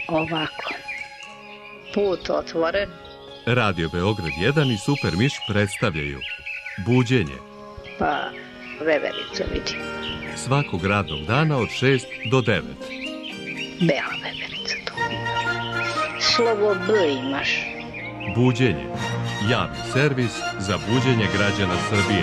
ovako. Put otvoren. Radio Beograd 1 i Super Miš predstavljaju Buđenje. Pa vevericu vidim. Svakog radnog dana od 6 do 9. Bela veverica tu. Slovo B imaš. Buđenje. Javni servis za buđenje građana Srbije.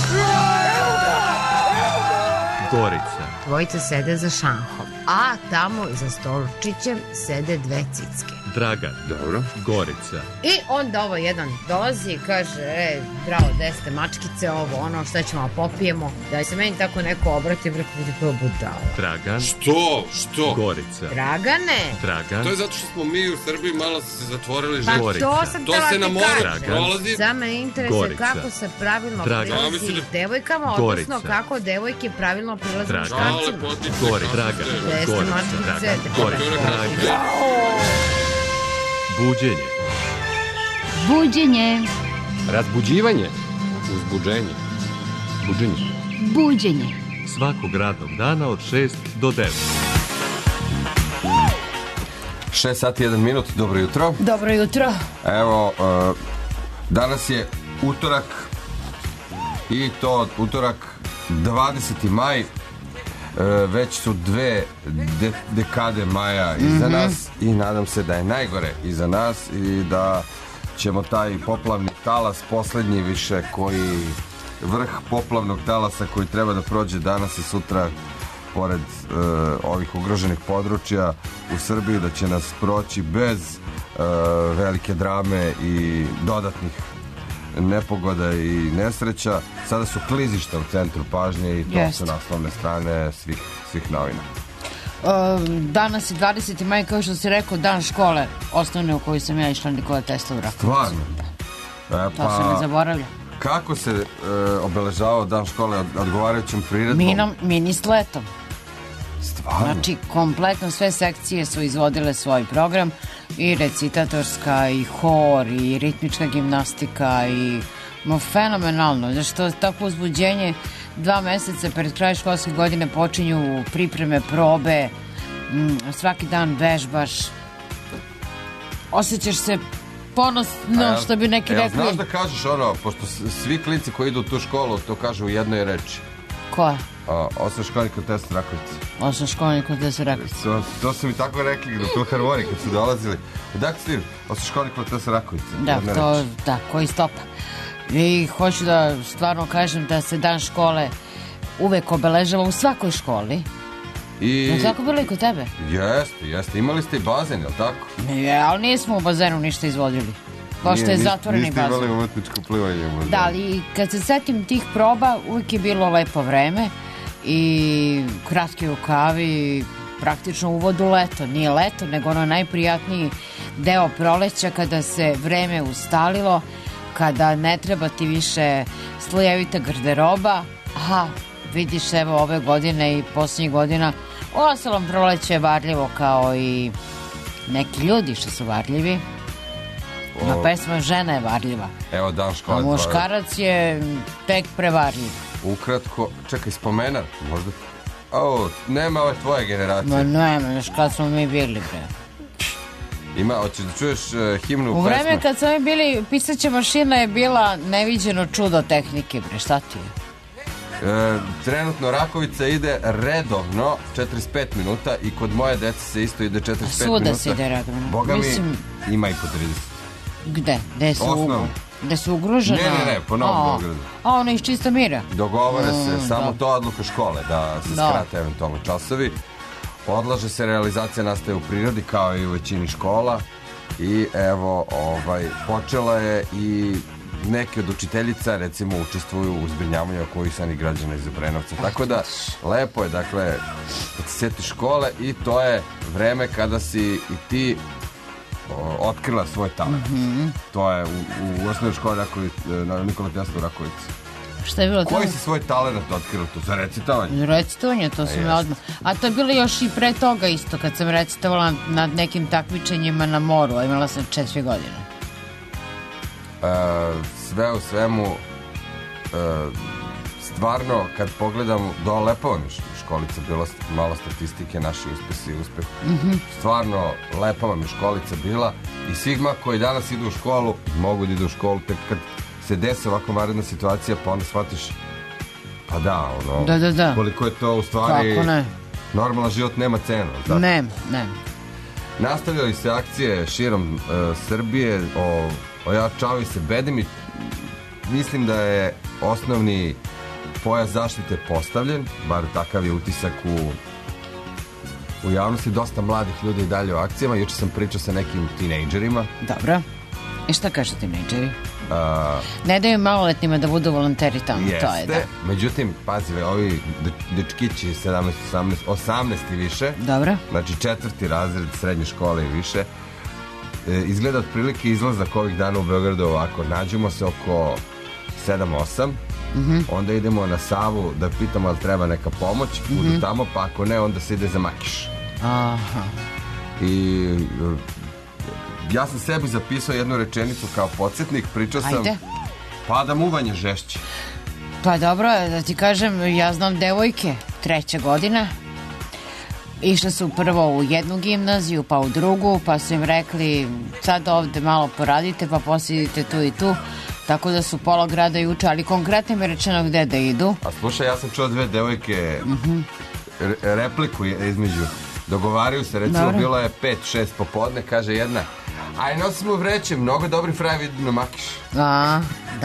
Gorica. Dvojica sede za šankom, a tamo za stolčićem sede dve cicke. Dragan. Dobro. Gorica. I onda ovo jedan dolazi i kaže, bravo, gde ste mačkice, ovo, ono, šta ćemo popijemo. Da se meni tako neko obrati, preko budala. Dragan. Što? Gorica. Dragane. Dragan. To je zato što smo mi u Srbiji malo se zatvorili Pa život. to sam To tela se ti na more kažem. prolazi. Samo me interesuje Gorica. kako se pravilno Dragan. prilazi devojkama, Gorica. odnosno kako devojke pravilno prilaze Dragan. muškarcima. Gorica. Dragan. Jeste Gorica. mačkice. Dragan. Gorica. Buđenje. Buđenje. Razbuđivanje. Uzbuđenje. Buđenje. Buđenje. Svakog radnog dana od 6 do 9. 6 sati 1 minut, dobro jutro. Dobro jutro. Evo, danas je utorak i to utorak 20. maj. Već su dve dekade maja iza nas i nadam se da je najgore iza nas i da ćemo taj poplavni talas poslednji više koji vrh poplavnog talasa koji treba da prođe danas i sutra pored ovih ugroženih područja u Srbiji, da će nas proći bez velike drame i dodatnih nepogoda i nesreća. Sada su klizišta u centru pažnje i to su naslovne strane svih novina. Danas je 20. maj, kao što si rekao, dan škole osnovne u kojoj sam ja išla, Nikola Tesla u Rakovicu. Stvarno? To se ne zaboravlja. Kako se obeležavao dan škole odgovarajućom priredbom? Mini s letom. Stvarno? Znači, kompletno sve sekcije su izvodile svoj program, i recitatorska, i hor, i ritmička gimnastika, i fenomenalno. Zašto tako uzbuđenje, 2 meseca pred kraj školske godine počinju pripreme, probe, svaki dan vežbaš, osjećaš se ponosno, što bi neki rekli. Znaš da kažeš ono, pošto svi klinci koji idu u tu školu to kažu u jednoj reči. Koja? Osam školnik od Tesla Rakovice. Osam školnik od Tesla Rakovice. To su mi tako rekli do Filharmonije kad su dolazili. Dakle, Steve, osam školnik od Tesla Rakovice. Da, koji stopa. I hoću da stvarno kažem da se dan škole uvek obeležava u svakoj školi. Je li tako bilo i kod tebe? Jeste. Imali ste i bazen, je li tako? Ne, ali nismo u bazenu ništa izvodili. Pošto je zatvoreni bazen. Niste imali umetničko plivanje u bazenu. Da, ali kad se setim tih proba, uvijek je bilo lepo vreme i kratki rukavi, praktično uvod u leto. Nije leto, nego ono najprijatniji deo proleća kada se vreme ustalilo, kada ne treba ti više slojevita garderoba. Aha, vidiš, evo ove godine i posljednjih godina ostalom proleće je varljivo kao i neki ljudi što su varljivi. A pesma Žena je varljiva. Evo dan škole. A muškarac je tek prevarljiv. Ukratko, čekaj, spomenar, možda... nema ove tvoje generacije. Ma nema, još kad smo mi bili, bre. Hoćeš da čuješ himnu u pesme? vreme kad smo mi bili, pisaća mašina je bila neviđeno čudo tehnike, bre, šta ti je? Trenutno Rakovica ide redovno 45 minuta i kod moje dece se isto ide 45 minuta. Svuda se ide redovno. Boga mi, ima i po 30. Gde? Gde su ugrožene? Ne, po Novom Beogradu. A ono iz čista mira? Dogovore se, samo to odluka škole, da se skrate eventualno časovi. Odlaže se realizacija nastave u prirodi, kao i u većini škola. I evo, počela je i neke od učiteljica, recimo, učestvuju u zbrinjavanju evakuisanih građana iz Obrenovca. Tako da, lepo je, dakle, kad se sjetiš škole i to je vreme kada si i ti otkrila svoj talent. To je u osnovnoj školi Nikola Tesla u Rakovici. Šta je bilo to? Koji si svoj talent otkrila tu? Za recitovanje? Recitovanje, to sam ja odmah. A to je bilo još i pre toga isto, kad sam recitovala na nekim takmičenjima na moru, a imala sam 4 godine. Sve u svemu, stvarno, kad pogledam do Lepovane školica, bilo malo statistike, naši uspesi i uspeh. Stvarno, lepa vam je školica bila i svima koji danas idu u školu, mogu da idu u školu, tek kad se desi ovako vanredna situacija, pa onda shvatiš, pa da, ono, Da. koliko je to u stvari, Kako ne? normalan život nema cenu. Tako? Ne. Nastavljali se akcije širom Srbije, ojačavaju se bedemi. Mislim da je osnovni pojas zaštite postavljen, bar takav je utisak u javnosti. Dosta mladih ljudi i dalje u akcijama. Juče sam pričao sa nekim tinejdžerima. Dobro. I šta kažu tinejdžeri? Ne daju maloletnima da budu volonteri tamo, to je da. Međutim, pazi, ovi dečkići 17, 18 i više, Dobro. znači 4. razred srednje škole i više, izgleda otprilike izlazak ovih dana u Beogradu ovako. Nađemo se oko 7-8, onda idemo na Savu da pitamo da li treba neka pomoć, budu tamo, pa ako ne, onda se ide za Makiš. Aha. I ja sam sebi zapisao jednu rečenicu kao podsjetnik, pričao sam, Ajde. pada muvanje žešće. Pa dobro, da ti kažem, ja znam devojke, 3. godina. Išle su prvo u jednu gimnaziju, pa u drugu, pa su im rekli sad ovde malo poradite, pa poslije idite tu i tu. Tako da su pola grada i uče, ali konkretno mi je rečeno gde da idu. A slušaj, ja sam čuo 2 devojke repliku između. Dogovaraju se, recimo Dobro. bilo je 5-6 popodne, kaže jedna, aj nosimo vreće, mnogo dobri frajevi idu na Makiš. Da.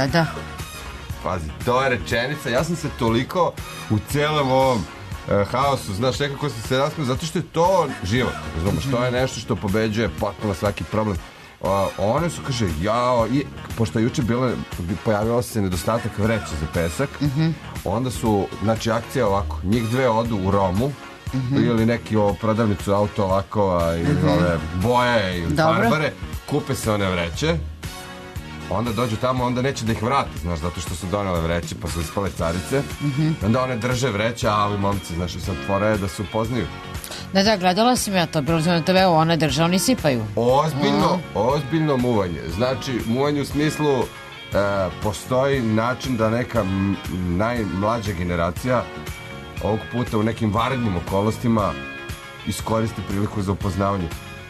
Pazi, to je rečenica, ja sam se toliko u celom ovom haosu, znaš, nekako sam se rasmio, zato što je to život, razumiješ, to je nešto što pobeđuje potpuno svaki problem. One su, kaže, pošto je juče pojavilo se nedostatak vreća za pesak, onda su, znači, akcija ovako, njih 2 odu u Romu, ili neki prodavnicu auto lakova ili ove boje ili farbare, kupe se one vreće, onda dođu tamo, onda neće da ih vrati, znaš, zato što su donele vreće pa su ispale carice, onda one drže vreće, a ovi momci, znaš, i sad fora je da se upoznaju. Da, gledala sam ja to, bilo sam na TV-u, one drže, oni sipaju. Ozbiljno muvanje, znači muvanje u smislu postoji način da neka najmlađa generacija ovog puta u nekim vanrednim okolnostima iskoristi priliku za upoznavanje.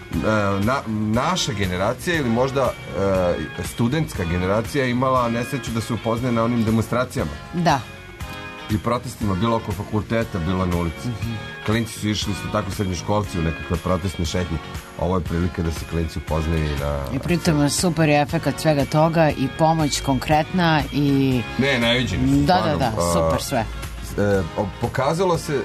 Naša generacija ili možda studentska generacija imala nesreću da se upoznaje na onim demonstracijama. Da. I protestima, bilo oko fakulteta, bilo na ulici. Klinci su išli isto tako srednjoškolci u nekakve protestne šetnje. Ovo je prilika da se klinci upoznaju i pritom super je efekat svega toga i pomoć konkretna i... Ne, najviđeni su. Da, super sve. Pokazalo se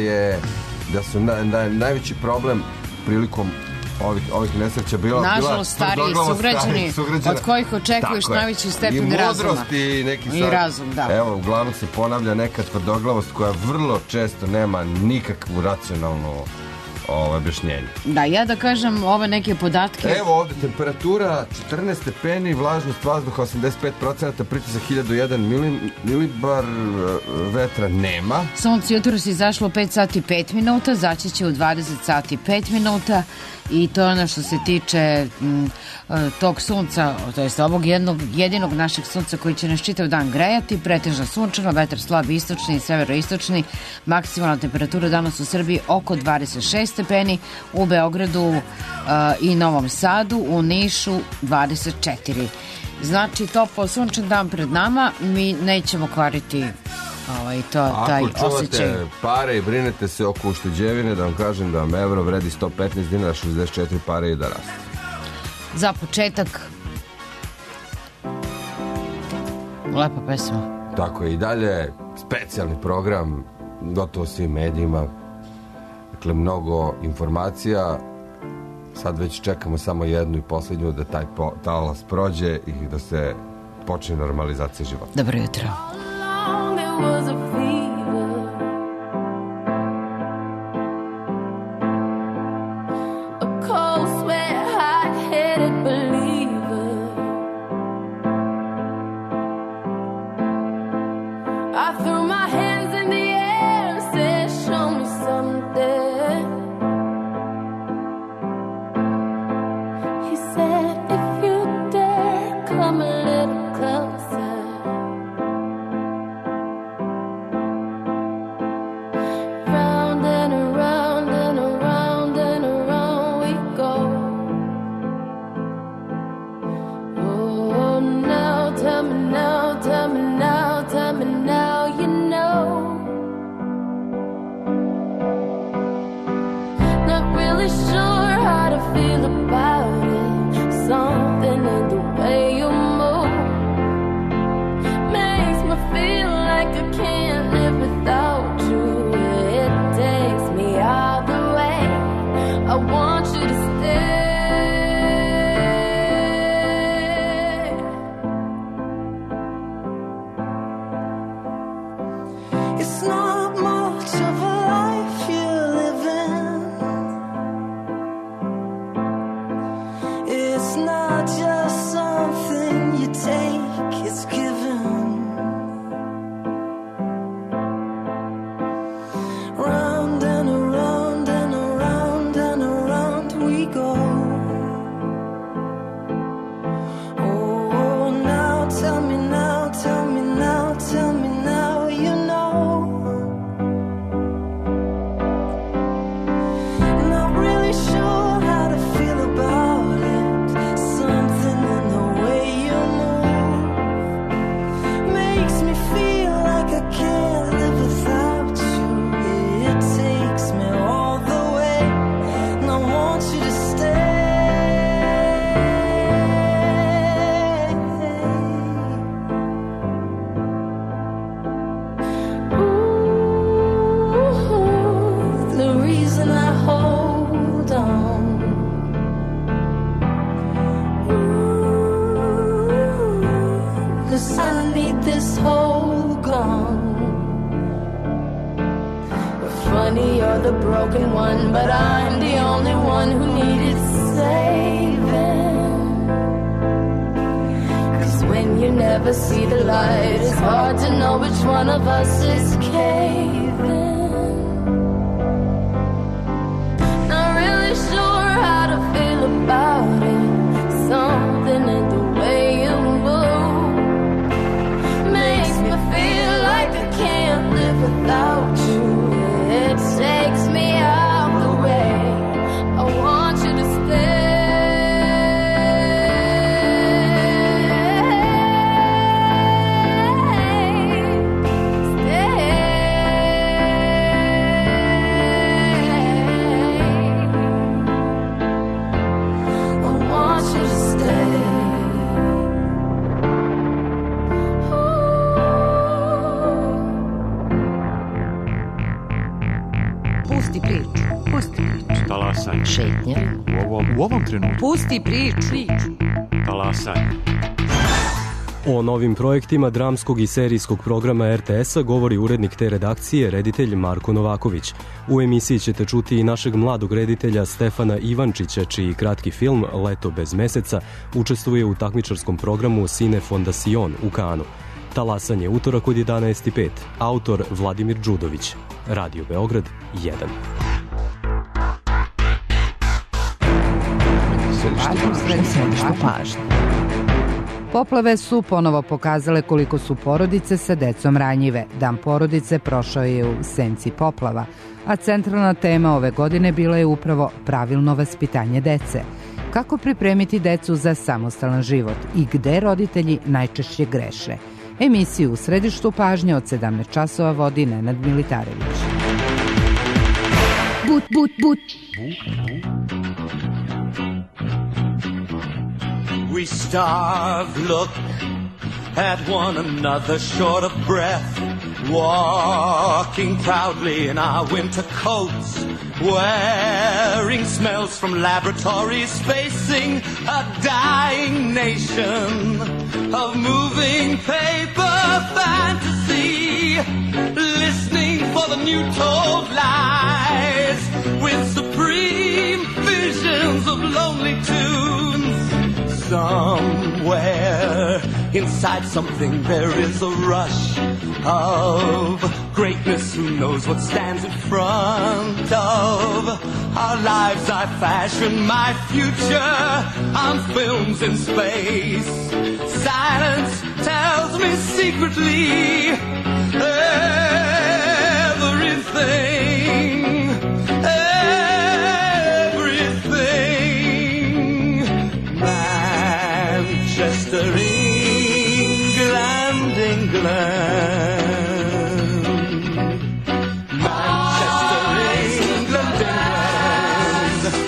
da su najveći problem prilikom ovih nesreća bila nažalost stariji sugrađani od kojih očekuješ najveći stepen razuma. I mudrost i neki i razum, da. Evo, uglavnom se ponavlja neka tvrdoglavost koja vrlo često nema nikakvu racionalnu objašnjenje. Da, ja da kažem ove neke podatke. Evo ovde, temperatura 14 stepeni, vlažnost vazduha 85%, pritisak 1001 milibar, vetra nema. Sunce jutros izašlo 5 sati 5 minuta, zaći će u 20 sati 5 minuta i to je ono što se tiče tog sunca, to jest ovog jedinog našeg sunca koji će nas čitav dan grejati, pretežno sunčano, vetar slab istočni i severoistočni, maksimalna temperatura danas u Srbiji oko 26 stepeni, u Beogradu i Novom Sadu, u Nišu 24. Znači, toplo sunčan dan pred nama, mi nećemo kvariti taj osjećaj. Ako čuvate pare i brinete se oko ušteđevine, da vam kažem da vam evro vredi 115 dinara, 64 pare i da raste. Za početak lepa pesma. Tako je, i dalje specijalni program, gotovo svim medijima, dakle mnogo informacija. Sad već čekamo samo jednu i posljednju da taj talas prođe i da se počne normalizacija života. Dobro jutro. Was a fever, a cold sweat, hot-headed believer. I threw my hands in the air and said, show me something. He said, if you dare, come a little closer. really sure how to feel about it. Something in the way you move makes me feel like I can't live without you. It takes me all the way. I want you to stay. It's not much of a life you're living. It's not just something you take, it's given. Round and around and around and around we go. Oh, now tell me now, tell me now, tell me now, you know. Not really sure how to feel about it. Something in the way you move makes me feel like I can't live without you. It takes me all the way, and I want you to stay. Ooh, the reason I hold on. Ooh, 'cause I need this whole gone. Funny, you're the broken one, but I'm the only one who needed saving. 'Cause when you never see the light, it's hard to know which one of us is caving. Not really sure how to feel about it. Something in the way you move makes me feel like I can't live without you. It takes me out the way. I want you to stay. I want you to stay. Pusti priču. Pusti priču. Talasanje. Šetnja. U ovom trenutku. Pusti priču. Talasanje. O novim projektima dramskog i serijskog programa RTS-a govori urednik te redakcije, reditelj Marko Novaković. U emisiji ćete čuti i našeg mladog reditelja Stefana Ivančića, čiji kratki film Leto bez meseca učestvuje u takmičarskom programu Cine Fondacion u Kanu. Talasanje utorak od 11:05. Autor Vladimir Đudović. Radio Beograd 1. Središte pažnje. Poplave su ponovo pokazale koliko su porodice sa decom ranjive. Dan porodice prošao je u senci poplava, a centralna tema ove godine bila je upravo pravilno vaspitanje dece. Kako pripremiti decu za samostalan život i gde roditelji najčešće greše. Emisiju u središtu pažnje od 17 časova vodi Nenad Militarević. But. We starve, look at one another short of breath, walking proudly in our winter coats, wearing smells from laboratories, facing a dying nation of moving paper fantasy, listening for the new told lies with supreme visions of lonely tunes. Somewhere inside something there is a rush of greatness. Who knows what stands in front of our lives? I fashion my future on films in space. Silence tells me secretly everything. Manchester, England, England. Manchester, England, England.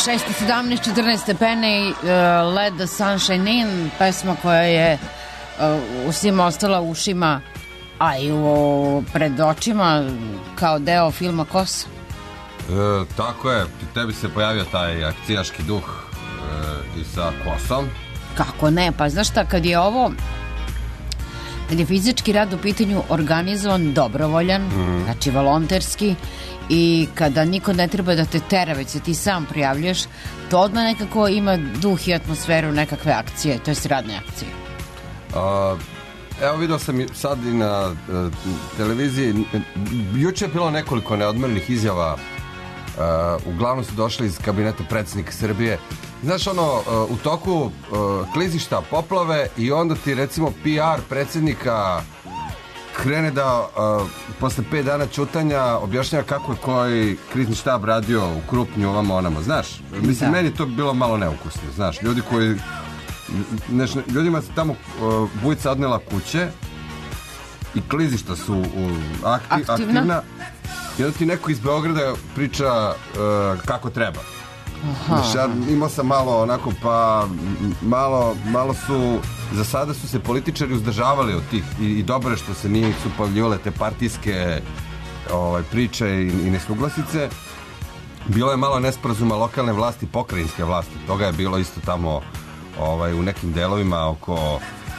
617, 14 stepeni, Let the Sunshine In, pesma koja je u svima ostala ušima, a i pred očima kao deo filma Kosa. Tako je, tebi se pojavio taj akcijaški duh i sa Kosom. Kako ne, pa znaš šta, kad je fizički rad u pitanju organizovan, dobrovoljan, znači volonterski, i kada niko ne treba da te tera, već se ti sam prijavljaš, to odmah nekako ima duh i atmosferu nekakve akcije, to je radne akcije. Evo, vidio sam sad i na televiziji, juče je bilo nekoliko neodmerenih izjava, uglavnom su došli iz kabineta predsjednika Srbije. Znaš, u toku klizišta, poplave, i onda ti recimo PR predsjednika krene da posle 5 dana čutanja objašnjava kako je koji krizni štab radio u Krupnju, ovamo onamo, znaš, mislim, meni je to bilo malo neukusno, znaš, ljudi koji, ljudima se tamo bujica odnela kuće i klizišta su aktivna, i onda ti neko iz Beograda priča kako treba. Znaš, ja imao sam malo onako, pa malo su, za sada su se političari uzdržavali od tih, i dobro je što se nisu pojavljivale te partijske priče i nesuglasice. Bilo je malo nesporazuma lokalne vlasti, pokrajinske vlasti, toga je bilo isto tamo u nekim delovima oko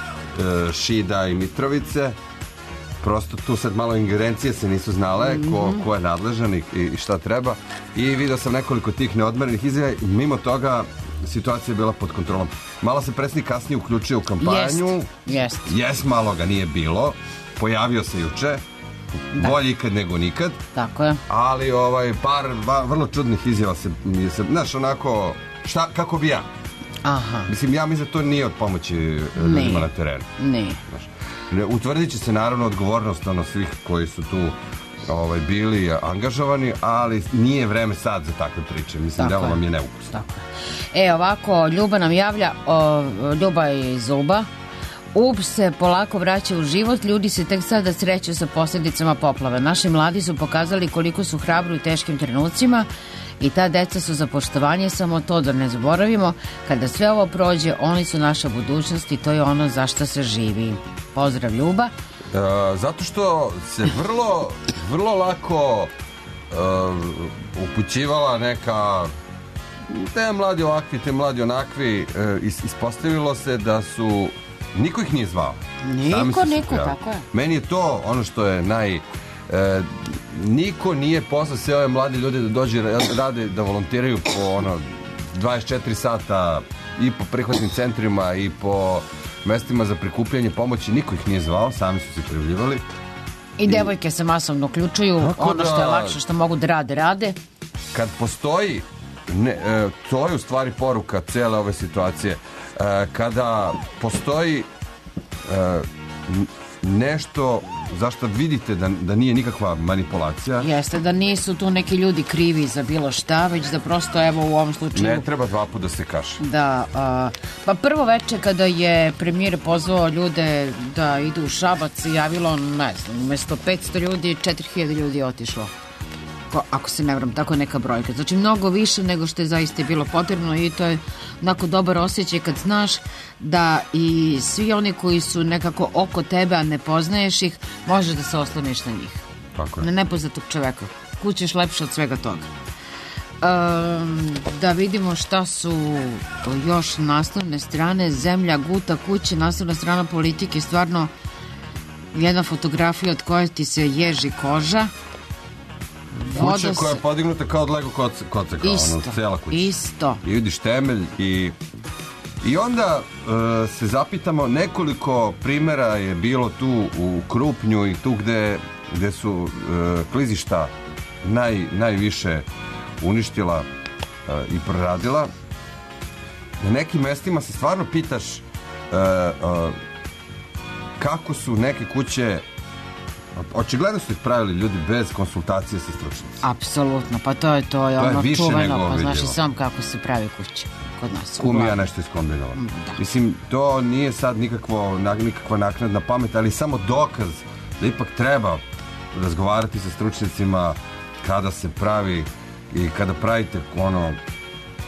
Šida i Mitrovice. Prosto tu sad malo ingerencije se nisu znale, ko je nadležan i šta treba. I vidio sam nekoliko tih neodmerenih izjava, i mimo toga situacija je bila pod kontrolom. Malo se predsjednik kasnije uključio u kampanju. Jest, malo ga nije bilo. Pojavio se juče. Bolje ikad nego nikad. Tako je. Ali par vrlo čudnih izjava se, znaš, onako, kako bi ja? Mislim, ja mislim da to nije od pomoći ljudima na terenu. Nije. Utvrdit će se naravno odgovornost svih koji su tu bili angažovani, ali nije vreme sad za takve priče. Mislim, da vam je neukusno. Ovako, Ljuba nam javlja, Ljuba iz Uba. Ub se polako vraća u život, ljudi se tek sada sreću sa posljedicama poplave. Naši mladi su pokazali koliko su hrabri u teškim trenucima i ta deca su za poštovanje, samo to da ne zaboravimo. Kada sve ovo prođe, oni su naša budućnost i to je ono za što se živi. Pozdrav, Ljuba. Zato što se vrlo lako upućivala neka te mladi ovakvi, te mladi onakvi, ispostavilo se da su, niko ih nije zvao. Niko, tako je. Meni je to ono što je niko nije poslao sve ove mladi ljude da dođe rade, da volontiraju po 24 sata i po prihvatnim centrima i po mestima za prikupljanje pomoći. Niko ih nije zvao, sami su se prijavljivali. I devojke se masovno uključuju, ono što je lakše, što mogu da rade. Kad postoji, to je u stvari poruka cijele ove situacije, kada postoji nešto zašto vidite da nije nikakva manipulacija. Jeste, da nisu tu neki ljudi krivi za bilo šta, već da prosto, evo, u ovom slučaju... Ne treba 2 puta da se kaše. Da, pa prvo veče kada je premijer pozvao ljude da idu u Šabac, javilo, ne znam, umjesto 500 ljudi, 4000 ljudi je otišlo. Ako se ne vram, tako neka brojka. Znači, mnogo više nego što je zaista bilo potrebno, i to je onako dobar osjećaj kad znaš da i svi oni koji su nekako oko tebe, a ne poznaješ ih, možeš da se osloniš na njih. Tako je. Na nepoznatog čoveka. Kućeš lepše od svega toga. Da vidimo šta su još naslovne strane. Zemlja guta kuće, naslovna strana Politike, stvarno jedna fotografija od koje ti se ježi koža. Kuća koja je podignuta kao od Lego kocaka, cijela kuća. Isto. I vidiš temelj i onda se zapitamo, nekoliko primjera je bilo tu u Krupnju i tu gde su klizišta najviše uništila i proradila. Na nekim mestima se stvarno pitaš kako su neke kuće, očigledno su ih pravili ljudi bez konsultacije sa stručnicima. Apsolutno, pa to je ono čuveno, pa znaš i sam kako se pravi kuće kod nas. Ja nešto iskombinovala. Mislim, to nije sad nikakva naknadna pamet, ali samo dokaz da ipak treba razgovarati sa stručnicima kada se pravi i kada pravite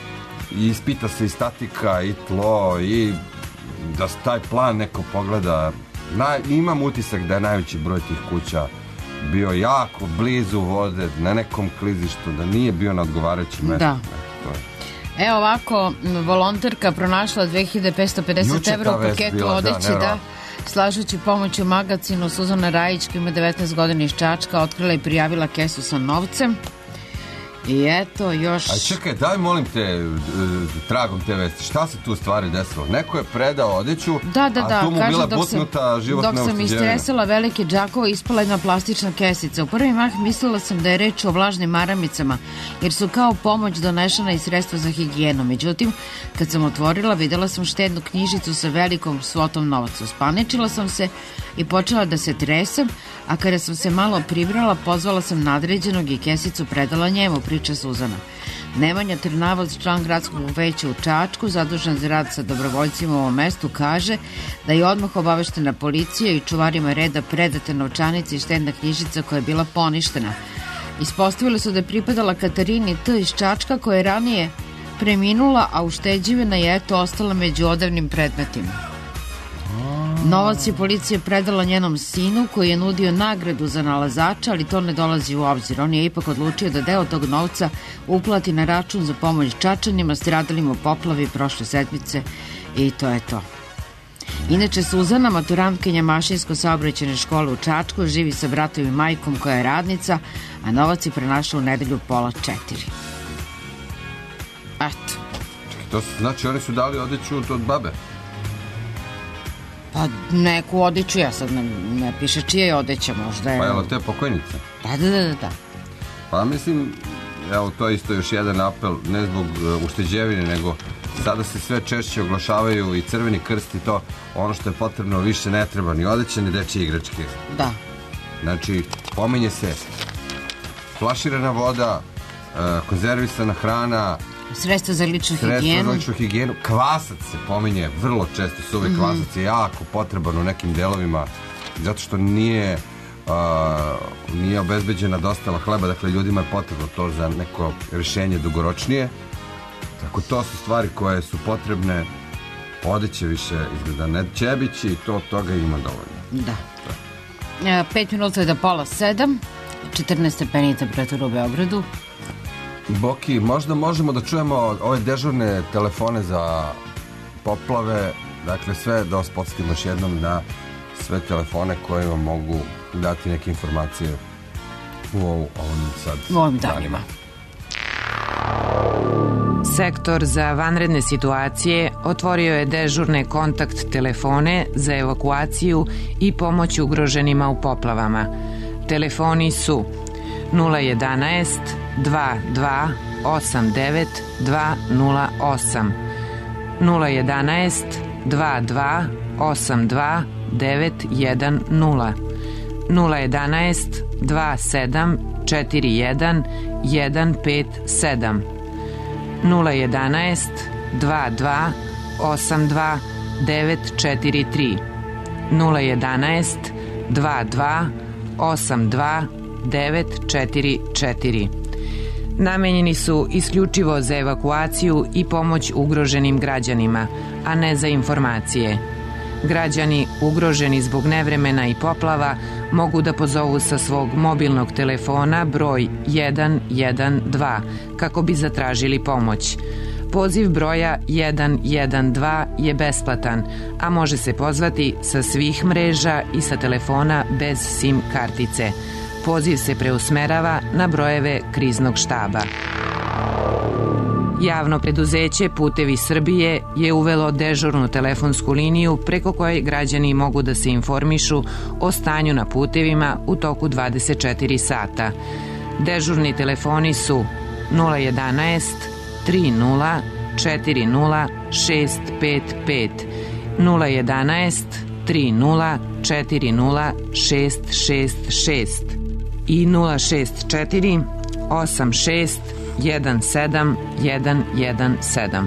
i ispita se i statika i tlo i da taj plan neko pogleda. Imam utisak da je najveći broj tih kuća bio jako blizu vode, na nekom klizištu, da nije bio na odgovarajućem mestu. Da. Evo ovako, volonterka pronašla 2550 evra u paketu odeće, da, slažući pomoć u magazinu. Suzana Rajić, koja ima 19 godina iz Čačka, otkrila i prijavila kesu sa novcem. I eto, još... A čekaj, daj molim te, tragom te vesti, šta se tu stvari desilo? Neko je predao odeću, a tu mu kaže, bila butnuta životna ušteđevina. Dok sam istresala velike džakove, ispala jedna plastična kesica. U prvi mah mislila sam da je reč o vlažnim maramicama, jer su kao pomoć donešena i sredstva za higijenu. Međutim, kad sam otvorila, videla sam štednu knjižicu sa velikom svotom novaca. Uspaničila sam se i počela da se tresem, a kada sam se malo pribrala, pozvala sam nadređenog i kesicu predala njemu, priča Suzana. Nemanja Trnavac, član gradskog veća u Čačku, zadužen za rad sa dobrovoljcima u ovom mestu, kaže da je odmah obaveštena policija i čuvarima reda predate novčanice i štedna knjižica koja je bila poništena. Ispostavili su da je pripadala Katarini T iz Čačka, koja je ranije preminula, a ušteđivina je eto ostala među odavnim predmetima. Novac je policija predala njenom sinu, koji je nudio nagradu za nalazača, ali to ne dolazi u obzir. On je ipak odlučio da deo tog novca uplati na račun za pomoć Čačanima stradalim u poplavi prošle sedmice i to je to. Inače, Suzana, maturantkinja mašinsko-saobraćajne škole u Čačku, živi sa bratom i majkom koja je radnica, a novac je pronašao u nedelju 3:30. Eto. To znači oni su dali odeću od babe? Pa neku odeću, ja sad ne piše čija je odeća, možda je... Pa jel te pokojnice? Da. Pa mislim, evo to je isto još jedan apel, ne zbog ušteđevine, nego sada se sve češće oglašavaju i Crveni krst i to, ono što je potrebno više ne treba, ni odeće, ni dečje igračke. Da. Znači, pominje se flaširana voda, konzervisana hrana, sredstva za ličnu higijenu. Kvasac se pominje vrlo često, suve kvasac je jako potreban u nekim delovima zato što nije obezbeđena dostava hleba, dakle ljudima je potrebno to za neko rješenje dugoročnije. Tako to su stvari koje su potrebne. Odeće više izgleda ne Čebići i to od toga ima dovoljno. Da. 5 minuta je do 6:30, 14 stepeni temperatura u Beogradu. Boki, možda možemo da čujemo ove dežurne telefone za poplave, dakle sve da vas podsjetimo još jednom na sve telefone koje vam mogu dati neke informacije u ovim danima. Sektor za vanredne situacije otvorio je dežurne kontakt telefone za evakuaciju i pomoć ugroženima u poplavama. Telefoni su 011 22 89 208, 011 22 82 910, 011 27 41 157, 011 22 82 943, 011 22 82 944. Namenjeni su isključivo za evakuaciju i pomoć ugroženim građanima, a ne za informacije. Građani ugroženi zbog nevremena i poplava mogu da pozovu sa svog mobilnog telefona broj 112 kako bi zatražili pomoć. Poziv broja 112 je besplatan, a može se pozvati sa svih mreža i sa telefona bez SIM kartice. Poziv se preusmerava na brojeve kriznog štaba. Javno preduzeće Putevi Srbije je uvelo dežurnu telefonsku liniju preko koje građani mogu da se informišu o stanju na putevima u toku 24 sata. Dežurni telefoni su 011 30 40 655, 011 30 40 666 i 064 86 17 117.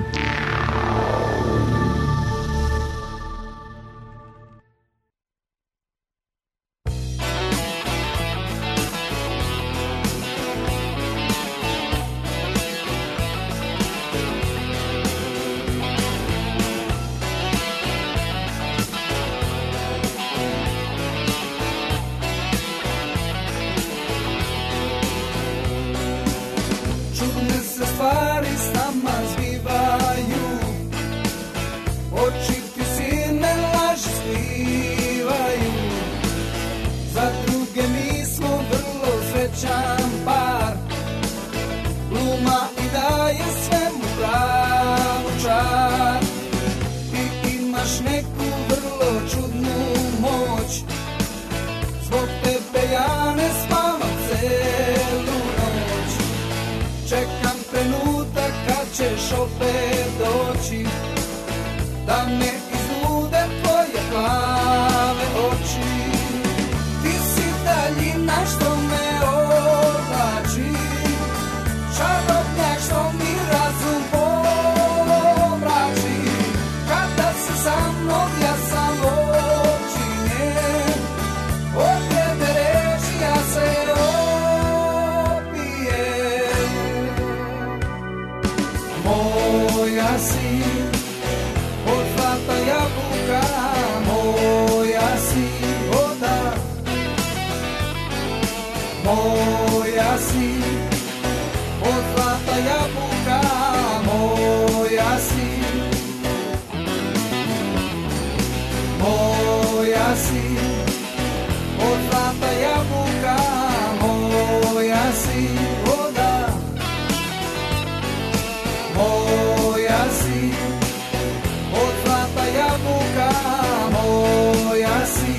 imaš neku vrlo čudnu moć. Zbog tebe ja ne spavam celu noć. Čekam trenutak kad ćeš opet doći, da me izlude tvoje plave oči. Ti si daljina što me odlači, čarobnjak što mi razum pomrači. Kada si sa mnom ja sam očinjen, od tebe reči ja se opijem. Moja si od zlata jabuka, moja si voda. Moja si od zlata jabuka, moja si. Moja si od zlata jabuka, moja si voda. Moja si od zlata jabuka, moja si.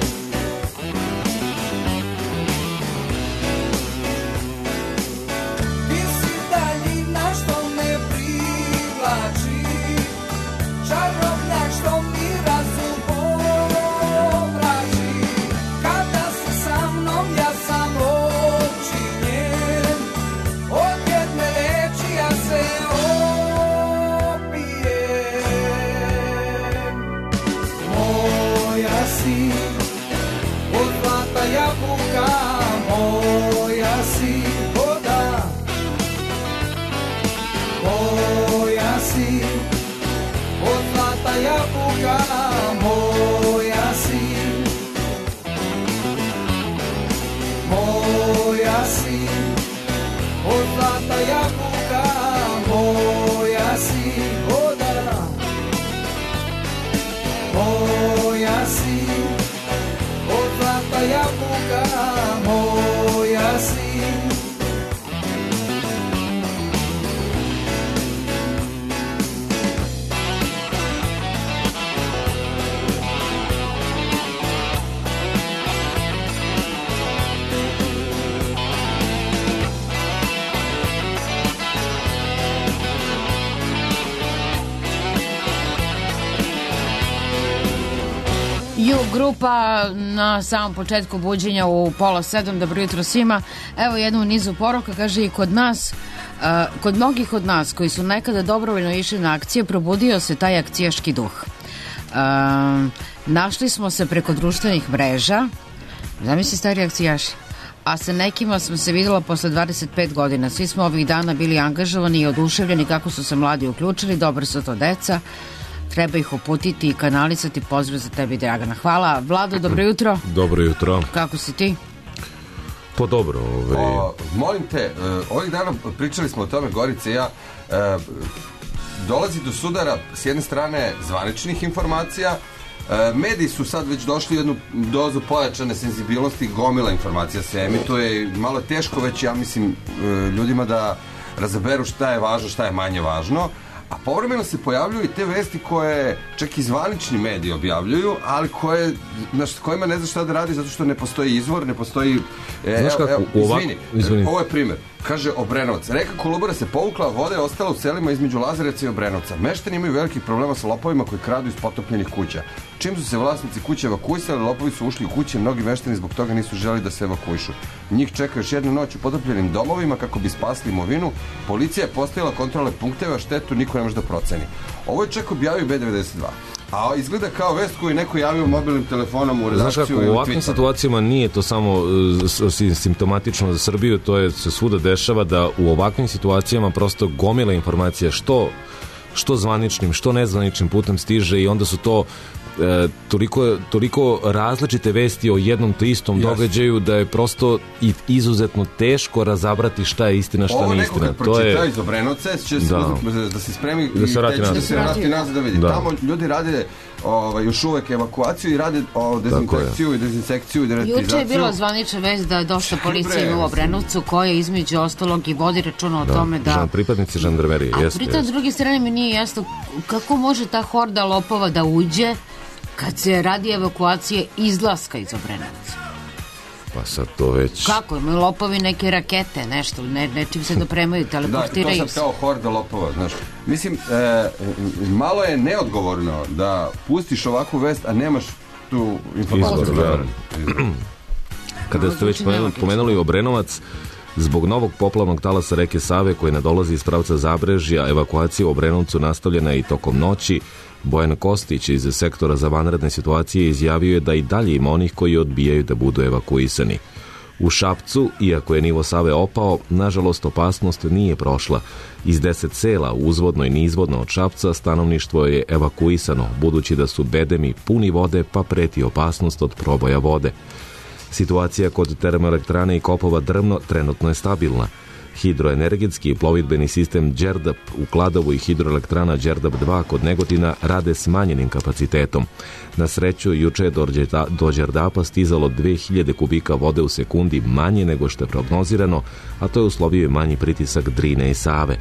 Ti si daljina što me privlači, čarobnjak što mi razum pomrači. Kada si sa mnom ja sam očinjen, od jedne reči ja se opijem. Moja si od zlata jabuka, moja si voda. Moja si od zlata jabuka, moja si. Moja si od zlata jabuka, moja si voda. Moja si od zlata jabuka, moja si. Ju grupa na samom početku buđenja u 6:30. Dobro jutro svima. Evo jednu u nizu poruka, kaže i kod nas, kod mnogih od nas koji su nekada dobrovoljno išli na akcije, probudio se taj akcijaški duh. Našli smo se preko društvenih mreža, zamisli stari akcijaši, a sa nekima smo se vidjela posle 25 godina. Svi smo ovih dana bili angažovani i oduševljeni kako su se mladi uključili, dobro su to deca. Treba ih uputiti i kanalisati. Pozdrav za tebi, Dragana. Hvala. Vlado, dobro jutro. Dobro jutro. Kako si ti? Pa dobro. Molim te, ovih dana pričali smo o tome, Gorice i ja, dolazi do sudara s jedne strane zvaničnih informacija, mediji su sad već došli u jednu dozu pojačane senzibilnosti, gomila informacija se emituje, malo je teško već, ja mislim, ljudima da razaberu šta je važno, šta je manje važno. A povremeno se pojavljuju i te vesti koje čak i zvanični mediji objavljuju, ali kojima ne zna šta da radi zato što ne postoji izvor, ne postoji... Izvini, ovo je primjer. Kaže Obrenovac, reka Kolubara se povukla, voda je ostala u selima između Lazarevca i Obrenovca. Meštani imaju velikih problema sa lopovima koji kradu iz potopljenih kuća. Čim su se vlasnici kuće evakuisali, lopovi su ušli u kuće, mnogi meštani zbog toga nisu želi da se evakuišu. Njih čeka još jednu noć u potopljenim domovima kako bi spasli imovinu. Policija je postavila kontrole punkteve, a štetu niko ne može da proceni. Ovo je čak objavio B92. A izgleda kao vest koju neko javio mobilnim telefonom u redakciju. Znaš kako, u ovakvim situacijama nije to samo simptomatično za Srbiju, to je se svuda dešava da u ovakvim situacijama prosto gomila informacija što zvaničnim, što nezvaničnim putem stiže i onda su to toliko različite vesti o jednom te istom događaju da je prosto izuzetno teško razabrati šta je istina, šta nije istina. Ovo neko kad pročita iz Obrenovca će da se spremi i da se vrati nazad da vidi. Tamo ljudi rade još uvek evakuaciju i rade dezinfekciju i dezinsekciju i deratizaciju. Juče je bila zvanična vest da je dosta policije u Obrenovcu koja između ostalog i vodi računa o tome da... Pripadnici žandarmerije, jeste. A pritom s druge strane mi nije jasno kako može ta horda lopova da uđe kad se radi evakuacije izlaska iz Obrenovca. Pa sad to već... Kako? Imaju lopovi neke rakete, nešto, nečim se dopremaju, teleportiraju. Da, to sad kao horda lopova, znaš. Mislim, malo je neodgovorno da pustiš ovakvu vest, a nemaš tu informaciju. Kada ste već pomenuli Obrenovac, zbog novog poplavnog talasa reke Save koji nadolazi iz pravca Zabrežja, evakuacija u Obrenovcu nastavljena je i tokom noći. Bojan Kostić iz sektora za vanredne situacije izjavio je da i dalje ima onih koji odbijaju da budu evakuisani. U Šapcu, iako je nivo Save opao, nažalost opasnost nije prošla. Iz 10 sela, uzvodno i nizvodno od Šapca, stanovništvo je evakuisano, budući da su bedemi puni vode pa preti opasnost od proboja vode. Situacija kod termoelektrane i kopova Drvno trenutno je stabilna. Hidroenergetski i plovidbeni sistem Đerdap u Kladovu i hidroelektrana Đerdap 2 kod Negotina rade smanjenim kapacitetom. Na sreću, juče je do Đerdapa stizalo 2000 kubika vode u sekundi manje nego što je prognozirano, a to je uslovio manji pritisak Drine i Save.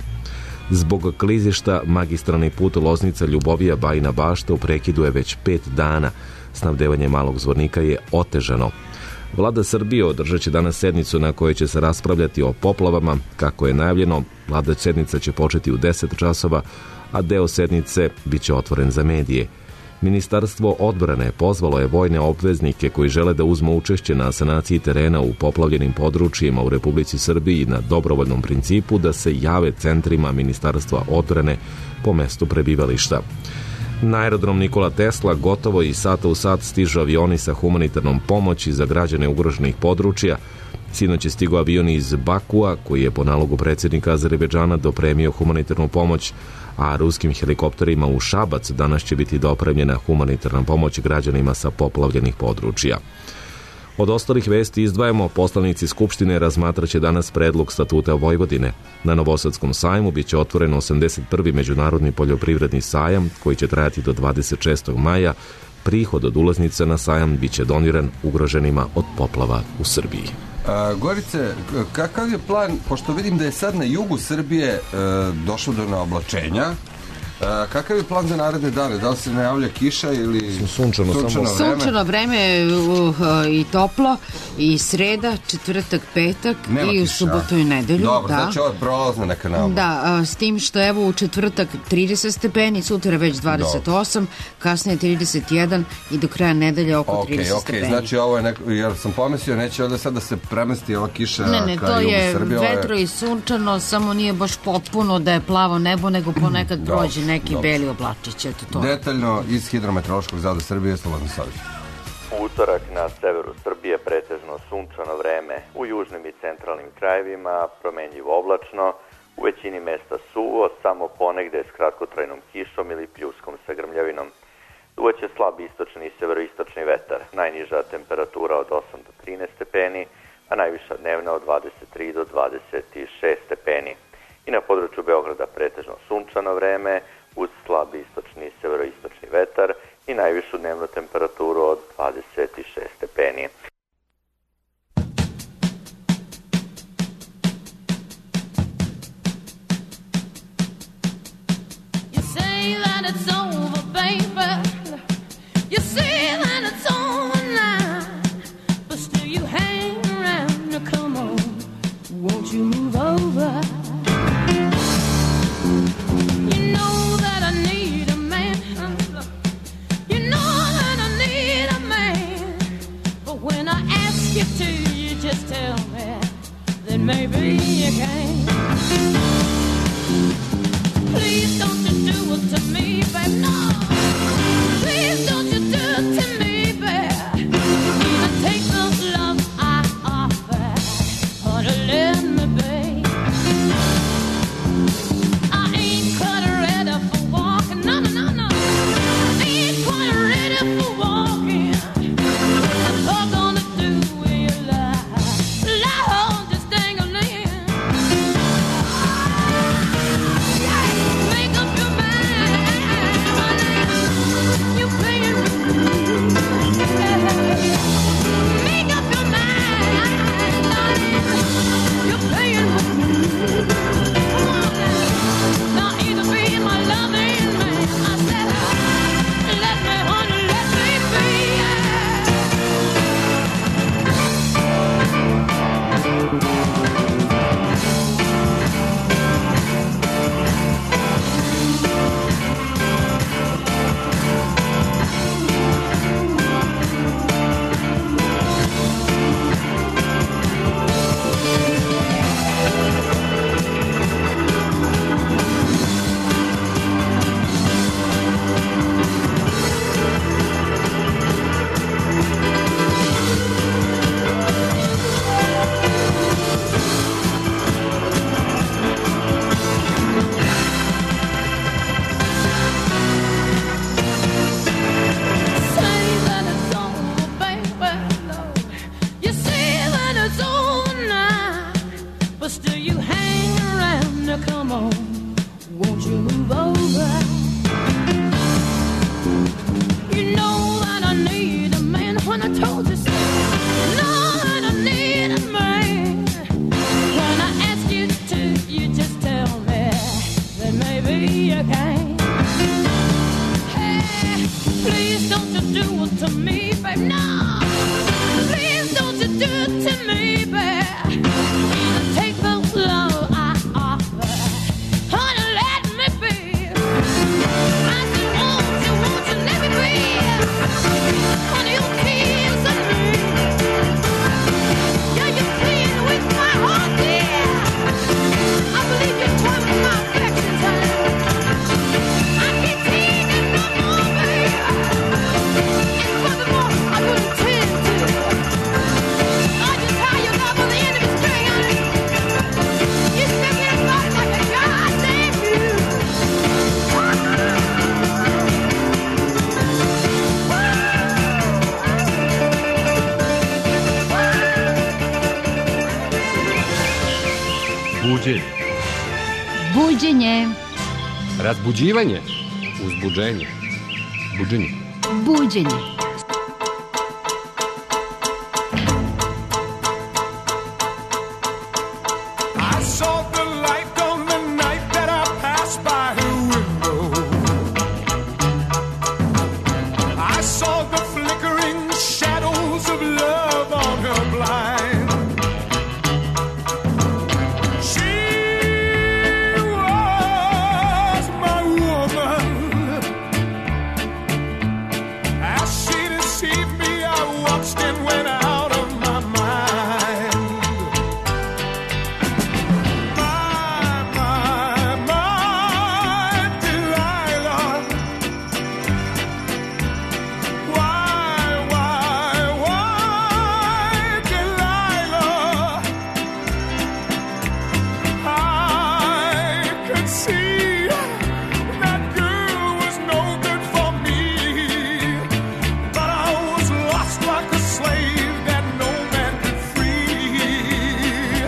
Zbog klizišta magistralni put Loznica Ljubovija Bajina Bašta u prekidu je već 5 dana. Snabdevanje Malog Zvornika je otežano. Vlada Srbije održat će danas sednicu na kojoj će se raspravljati o poplavama. Kako je najavljeno, vlada sednica će početi u 10 časova, a deo sednice bit će otvoren za medije. Ministarstvo odbrane pozvalo je vojne obveznike koji žele da uzmu učešće na sanaciji terena u poplavljenim područjima u Republici Srbiji na dobrovoljnom principu da se jave centrima Ministarstva odbrane po mestu prebivališta. Na aerodrom Nikola Tesla gotovo i sata u sat stižu avioni sa humanitarnom pomoći za građane ugroženih područja. Sinoć je stigao avion iz Bakua koji je po nalogu predsjednika Azerbejdžana dopremio humanitarnu pomoć, a ruskim helikopterima u Šabac danas će biti dopremljena humanitarna pomoć građanima sa poplavljenih područja. Od ostalih vesti izdvajamo, poslanici Skupštine razmatraće danas predlog statuta Vojvodine. Na Novosadskom sajmu biće otvoren 81. međunarodni poljoprivredni sajam koji će trajati do 26. maja. Prihod od ulaznica na sajam biće doniran ugroženima od poplava u Srbiji. Gorice, kakav je plan, pošto vidim da je sad na jugu Srbije došlo do naoblačenja, kakav je plan za naredne dane? Da li se najavlja kiša ili sunčano vreme? Sunčano vreme i toplo i sreda, četvrtak, petak i u subotu i nedelju. Dobro, znači ovo je prolazna neka najava. Da, s tim što evo u četvrtak 30 stepeni, sutra već 28, kasnije 31 i do kraja nedelje oko 30 stepeni. Znači ovo je neko, jer sam pomislio neće ovdje sad da se premesti ova kiša ka jugu Srbije. To je vetro i sunčano, samo nije baš potpuno da je plavo nebo, nego ponekad prođe neki beli oblačić, eto to. Detaljno iz Hidrometeorološkog zavoda Srbije, Slobodan Savić. U utorak na severu Srbije pretežno sunčano vreme, u južnim i centralnim krajevima promenljivo oblačno, u većini mesta suvo, samo ponegde s kratkotrajnom kišom ili pljuskom sa grmljavinom. Duvaće slab istočni i severoistočni vetar, najniža temperatura od 8 do 13 stepeni, a najviša dnevna od 23 do 26 stepeni. I na području Beograda pretežno sunčano vreme, uz slab istočni i severoistočni vetar i najvišu dnevnu temperaturu od 26 stepeni. You say that it's over, baby. You say that it's over now. But still you hang around. Now come on, won't you move over? Just tell me, then maybe you can. Please don't you do it to me, babe, no. Please don't you do it to me, babe. Either take those love I offer, or to let me be. I ain't quite ready for walking, no, no, no, no. I ain't quite ready please don't you do it to me, babe. No, please don't you do it to me, babe. Take the love I offer, honey, let me be. I said, won't you let me be? Honey, you kissing me. Yeah, you're playing with my heart, dear. I believe you're toying with my affections, honey. I can't take it no more, baby. And furthermore, I wouldn't tend to. I just tie you up on the end of a string, honey. You step in and body like a goddamn mule. Buđenje. Buđenje. Razbuđivanje. Uzbuđenje. Buđenje. Buđenje. I saw the light on the night that I passed by her window. I saw the flickering shadows of love on her blind. She was my woman. As she deceived me, I watched and went out of my mind. My Delilah. Why, Delilah? I could see that girl was no good for me, but I was lost like a slave that no man could free.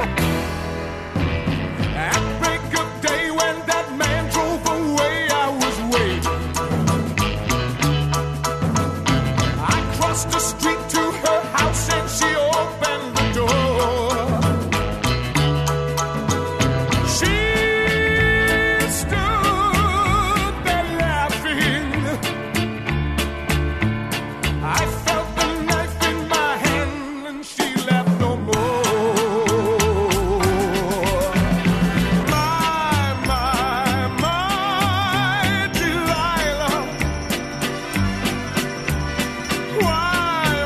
At break of day when that man drove away, I was waiting. I crossed the street to her house and she opened the door. She stood there laughing. I felt the knife in my hand and she left no more. My Delilah. Why,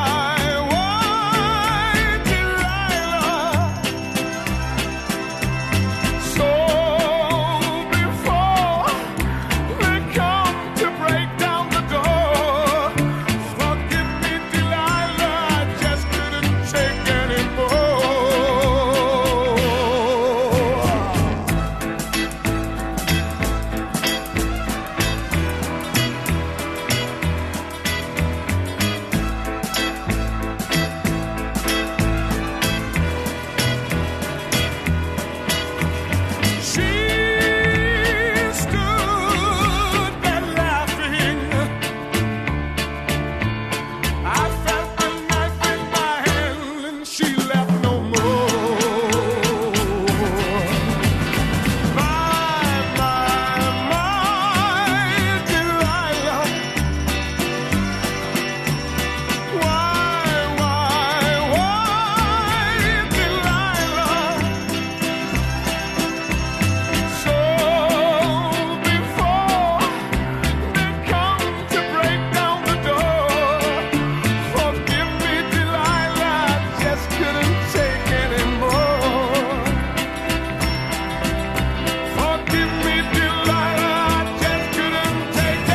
Delilah? So before they come to break down the door, forgive me, Delilah, I just couldn't take anymore. She stood there laughing. I felt the knife in my hand and she left no more. My Delilah. Why, Delilah? So before they come to break down the door, forgive me, Delilah, I just couldn't take anymore. Forgive me, Delilah, I just couldn't take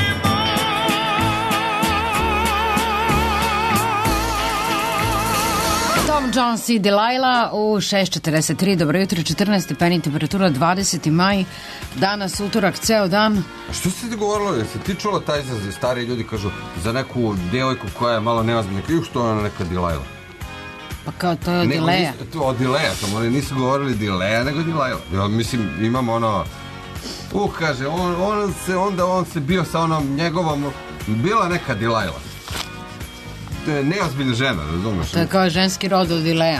Tom Jones i Delilah u 6:43. Dobro jutro, 14 stepeni, temperatura 20. maj. Danas utorak, ceo dan. A što ste ti govorili? Jesi ti čula taj izraz? Stari ljudi kažu za neku djevojku koja je malo neozbiljna. Što je ona neka Delilah? Pa kao to je od Dileja. Od Dileja, to oni nisu govorili Dileja, nego Delilah. Ja, mislim, imamo ono... kaže, on se bio sa onom njegovom... Bila neka Delilah. To je neozbiljna žena, razumiješ? To je kao ženski rod od Dileja.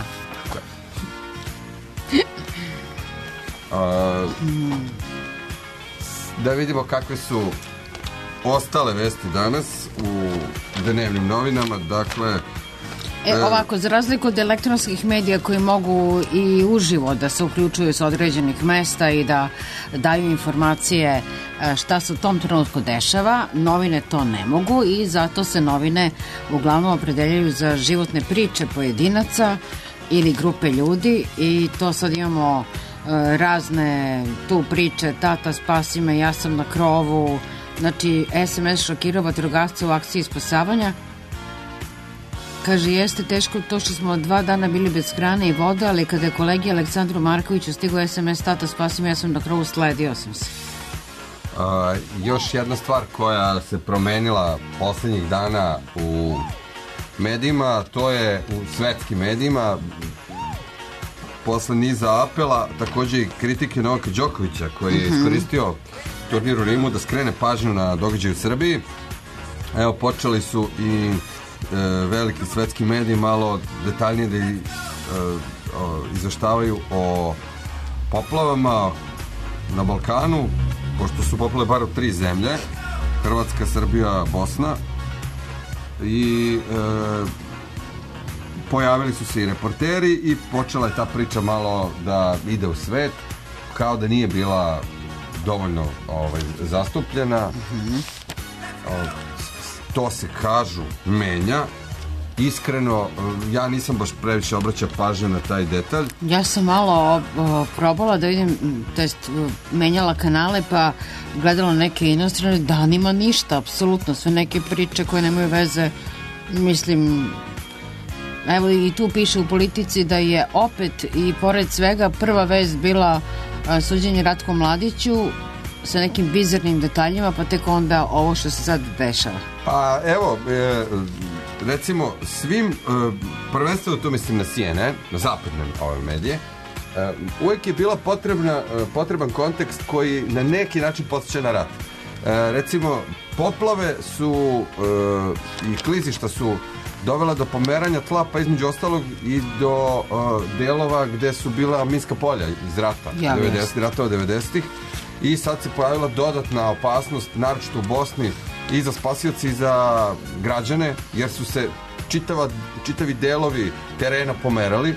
Da vidimo kakve su ostale vesti danas. u dnevnim novinama, dakle... Ovako, za razliku od elektronskih medija koji mogu i uživo da se uključuju sa određenih mesta i da daju informacije šta se u tom trenutku dešava, novine to ne mogu i zato se novine uglavnom opredeljaju za životne priče pojedinaca ili grupe ljudi i to sad imamo razne tu priče, tata spasi me, ja sam na krovu, znači SMS šokirao vatrogasca u akciji spasavanja. Kaže, jeste teško to što smo 2 dana bili bez hrane i vode, ali kada je kolegi Aleksandru Markoviću stigao SMS tata spasi me, ja sam na krovu, sledio sam se. Još jedna stvar koja se promenila poslednjih dana u medijima, to je u svetskim medijima, posle niza apela, takođe i kritike Novaka Đokovića, koji je iskoristio turnir u Rimu da skrene pažnju na događaj u Srbiji. Evo, počeli su i veliki svetski mediji malo detaljnije da izveštavaju o poplavama na Balkanu, pošto su poplave bar u 3 zemlje, Hrvatska, Srbija, Bosna, i pojavili su se i reporteri i počela je ta priča malo da ide u svet, kao da nije bila dovoljno zastupljena. To se, kažu, menja. Iskreno, ja nisam baš previše obraćao pažnju na taj detalj. Ja sam malo probala da vidim, to jest menjala kanale pa gledala neke inostrane, danima ništa, apsolutno, sve neke priče koje nemaju veze, mislim, evo i tu piše u Politici da je opet i pored svega prva vest bila suđenje Ratku Mladiću sa nekim bizarnim detaljima, pa tek onda ovo što se sad dešava. Pa evo, recimo svim, prvenstveno tu mislim na CNN, na zapadne ove medije, uvijek je bila potreban kontekst koji na neki način podsjeća na rat. Recimo, poplave su i klizišta su dovela do pomeranja tla, pa između ostalog i do delova gde su bila minska polja iz rata, ratova 90-ih, i sad se pojavila dodatna opasnost, naročito u Bosni, i za spasioci i za građane, jer su se čitavi delovi terena pomerali.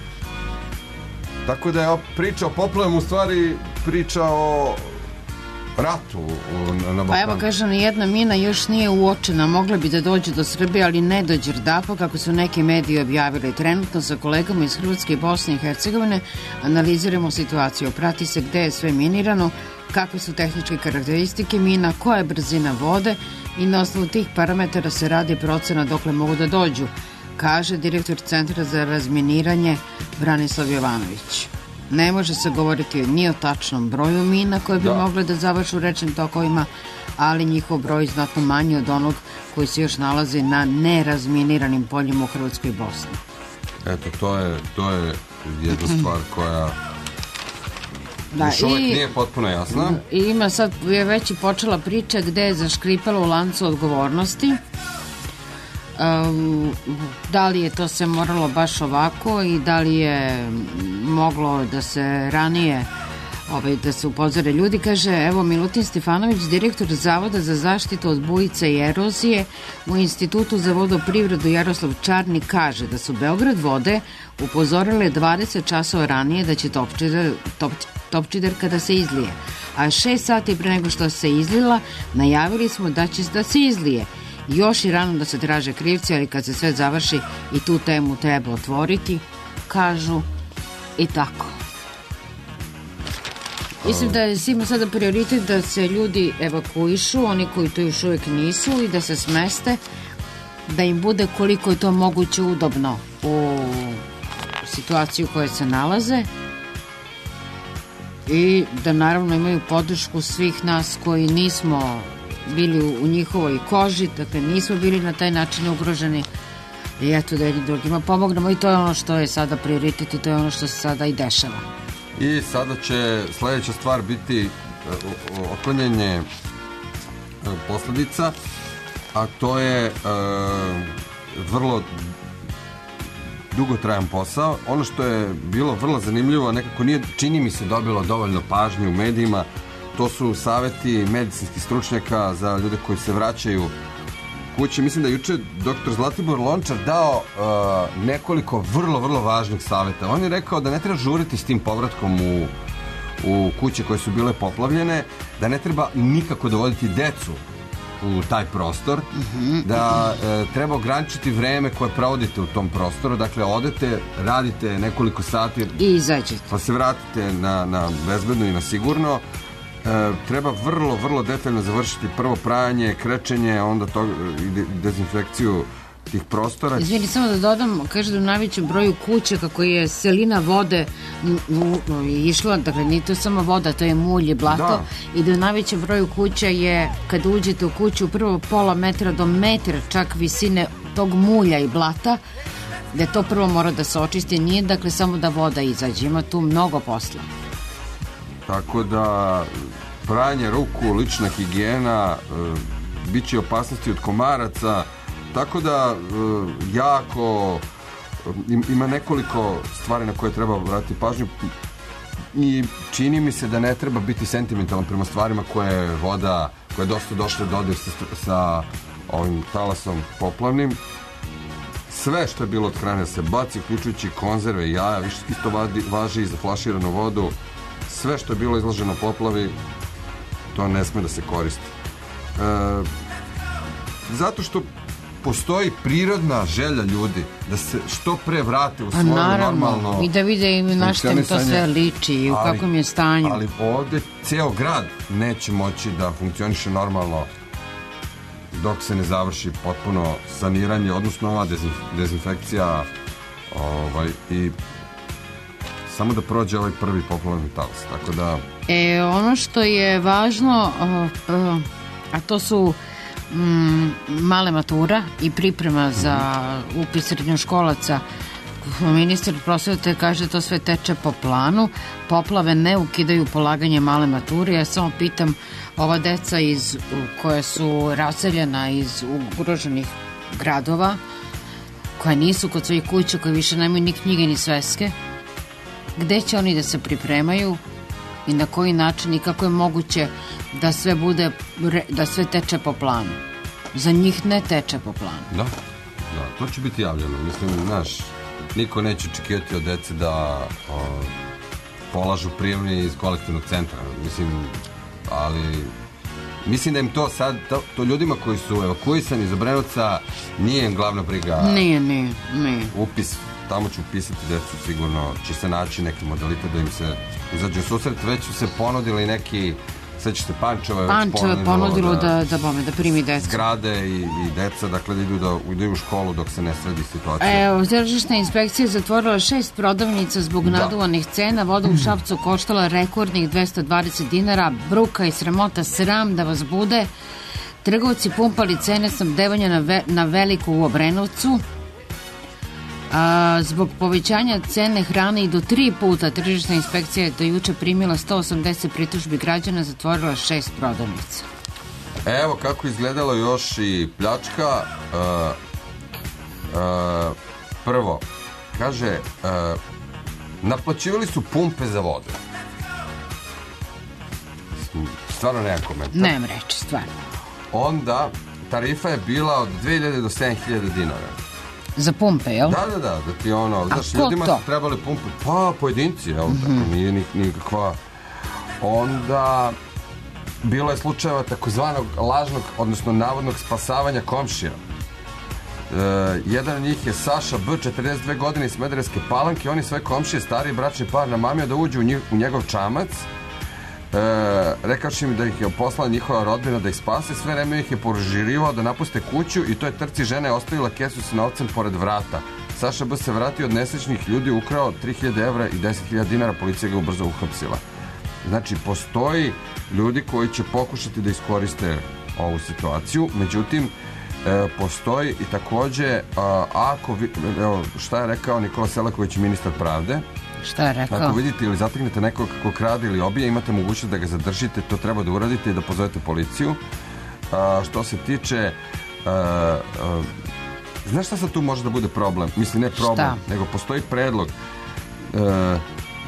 Tako da je priča o poplavama u stvari priča o ratu na Balkanu. Pa evo, kažem, jedna mina još nije uočena, mogla bi da dođe do Srbije, ali ne do Đerdapa, kako su neki mediji objavili. Trenutno sa kolegama iz Hrvatske i Bosne i Hercegovine analiziramo situaciju, prati se gde je sve minirano, kakve su tehničke karakteristike mina, koja je brzina vode i na osnovu tih parametara se radi procena dokle mogu da dođu, kaže direktor Centra za razminiranje Branislav Jovanović. Ne može se govoriti ni o tačnom broju mina koje bi mogle da završu rečnim tokovima, ali njihov broj je znatno manji od onog koji se još nalazi na nerazminiranim poljima u Hrvatskoj i Bosni. Eto, to je jedna stvar koja još uvijek nije potpuno jasna. I ima sad, je već i počela priča gde je zaškripalo u lancu odgovornosti. Da li je to se moralo baš ovako i da li je moglo da se ranije da se upozore ljudi. Kaže, evo, Milutin Stefanović, direktor Zavoda za zaštitu od bujica i erozije u Institutu za vodoprivredu Jaroslav Čarni, kaže da su Beograd vode upozorile 20 časova ranije da će topčiderka da se izlije, a 6 sati pre nego što se izlila najavili smo da će da se izlije. Još i rano da se traže krivci, ali kad se sve završi i tu temu treba otvoriti, kažu, i tako. Mislim da je svima sada prioritet da se ljudi evakuišu, oni koji to još uvijek nisu, i da se smeste, da im bude koliko je to moguće udobno u situaciji u kojoj se nalaze i da naravno imaju podršku svih nas koji nismo bili u njihovoj koži, dakle nismo bili na taj način ugroženi, i eto da jednim drugima pomognemo, i to je ono što je sada prioritet i to je ono što se sada i dešava. I sada će sledeća stvar biti otklanjanje posledica, a to je vrlo dugotrajan posao. Ono što je bilo vrlo zanimljivo, nekako nije, čini mi se, dobilo dovoljno pažnje u medijima, to su saveti medicinskih stručnjaka za ljude koji se vraćaju kući. Mislim da je juče dr. Zlatibor Lončar dao nekoliko vrlo važnih savjeta. On je rekao da ne treba žuriti s tim povratkom u kuće koje su bile poplavljene, da ne treba nikako dovoditi decu u taj prostor, da treba ograničiti vreme koje provodite u tom prostoru. Dakle, odete, radite nekoliko sati i izađete, pa se vratite na bezbedno i na sigurno. Treba vrlo detaljno završiti prvo pranje, krečenje, onda dezinfekciju tih prostora. Izvini, samo da dodam, kaže da u najvećem broju kuća, kako je selina vode išla, dakle nije to samo voda, to je mulj i blato, i da u najvećem broju kuća je, kada uđete u kuću, prvo pola metra do metra čak visine tog mulja i blata, da to prvo mora da se očisti, nije dakle samo da voda izađe, ima tu mnogo posla. Tako da pranje ruku, lična higijena, bit će opasnosti od komaraca, tako da jako ima nekoliko stvari na koje treba vratiti pažnju i čini mi se da ne treba biti sentimentalan prema stvarima koje je voda, koje je dosta došle dodir sa ovim talasom poplavnim. Sve što je bilo od hrane se baci, uključujući konzerve i jaja, isto važi i za flaširanu vodu. Sve što je bilo izloženo poplavi, to ne sme da se koristi. Zato što postoji prirodna želja ljudi da se što pre vrate u svoje normalno i da vide na što im to sve liči i u kakvom je stanju. Ali ovde ceo grad neće moći da funkcioniše normalno dok se ne završi potpuno saniranje, odnosno ova dezinfekcija i samo da prođe ovaj prvi poplavni talas. Tako da... ono što je važno, a to su male matura i priprema za upis srednjoškolaca. Ministar prosvete kaže da to sve teče po planu. Poplave ne ukidaju polaganje male mature. Ja samo pitam, ova deca koja su raseljena iz ugroženih gradova, koja nisu kod svojih kuća, koji više nemaju ni knjige ni sveske, gde će oni da se pripremaju i na koji način i kako je moguće da sve bude, da sve teče po planu? Za njih ne teče po planu. Da, to će biti javljeno. Mislim, niko neće očekivati od dece da polažu prijemni iz kolektivnog centra. Ali mislim da im to sad, to ljudima koji su evakuisani iz Obrenovca nije im glavna briga. Nije. Upis, tamo ću upisati decu, sigurno će se naći neki modalitet da im se izađe u susret. Već su se ponudili neki, sveće se Pančevo je ponudilo da primi decu. Zgrade i deca, dakle da idu u školu dok se ne sredi situacija. Tržišna inspekcija zatvorila 6 prodavnica zbog naduvanih cena. Voda u Šapcu koštala rekordnih 220 dinara. Bruka i sramota, sram da vas bude. Trgovci pumpali cene snabdevanja na veliko u Obrenovcu. Zbog povećanja cene hrane i do 3 puta tržišna inspekcija je do juče primila 180 pritužbi građana, zatvorila 6 prodavnica. Evo kako izgledalo još i pljačka. Prvo, kaže, naplaćivali su pumpe za vodu. Stvarno nema komentar. Nemam reći, stvarno. Onda, tarifa je bila od 2000 do 7000 dinara. Za pumpe, jel? Da ti znaš, ljudima su trebali pumpe, pa pojedinci, jel, tako nije nikakva. Onda bilo je slučajeva takozvanog lažnog, odnosno navodnog spasavanja komšija. Jedan od njih je Saša B, 42 godine iz Smederevske Palanke. On je sve komšije, stariji bračni par, namamio da uđu u njegov čamac, rekavši im da ih je poslala njihova rodbina da ih spase. Sve vreme ih je požurivao da napuste kuću i to je trci žena je ostavila kesu sa novcem pored vrata. Saša B se vratio od nesrećnih ljudi, ukrao 3000 evra i 10.000 dinara, policija ga ubrzo uhapsila. Znači, postoji ljudi koji će pokušati da iskoriste ovu situaciju, međutim, postoji i takođe, šta je rekao Nikola Selaković, ministar pravde, šta je rekao? Ako vidite ili zateknete nekog ko krade ili obije, imate mogućnost da ga zadržite, to treba da uradite i da pozovete policiju. Što se tiče, znaš šta sad tu može da bude problem? Mislim, ne problem, nego postoji predlog.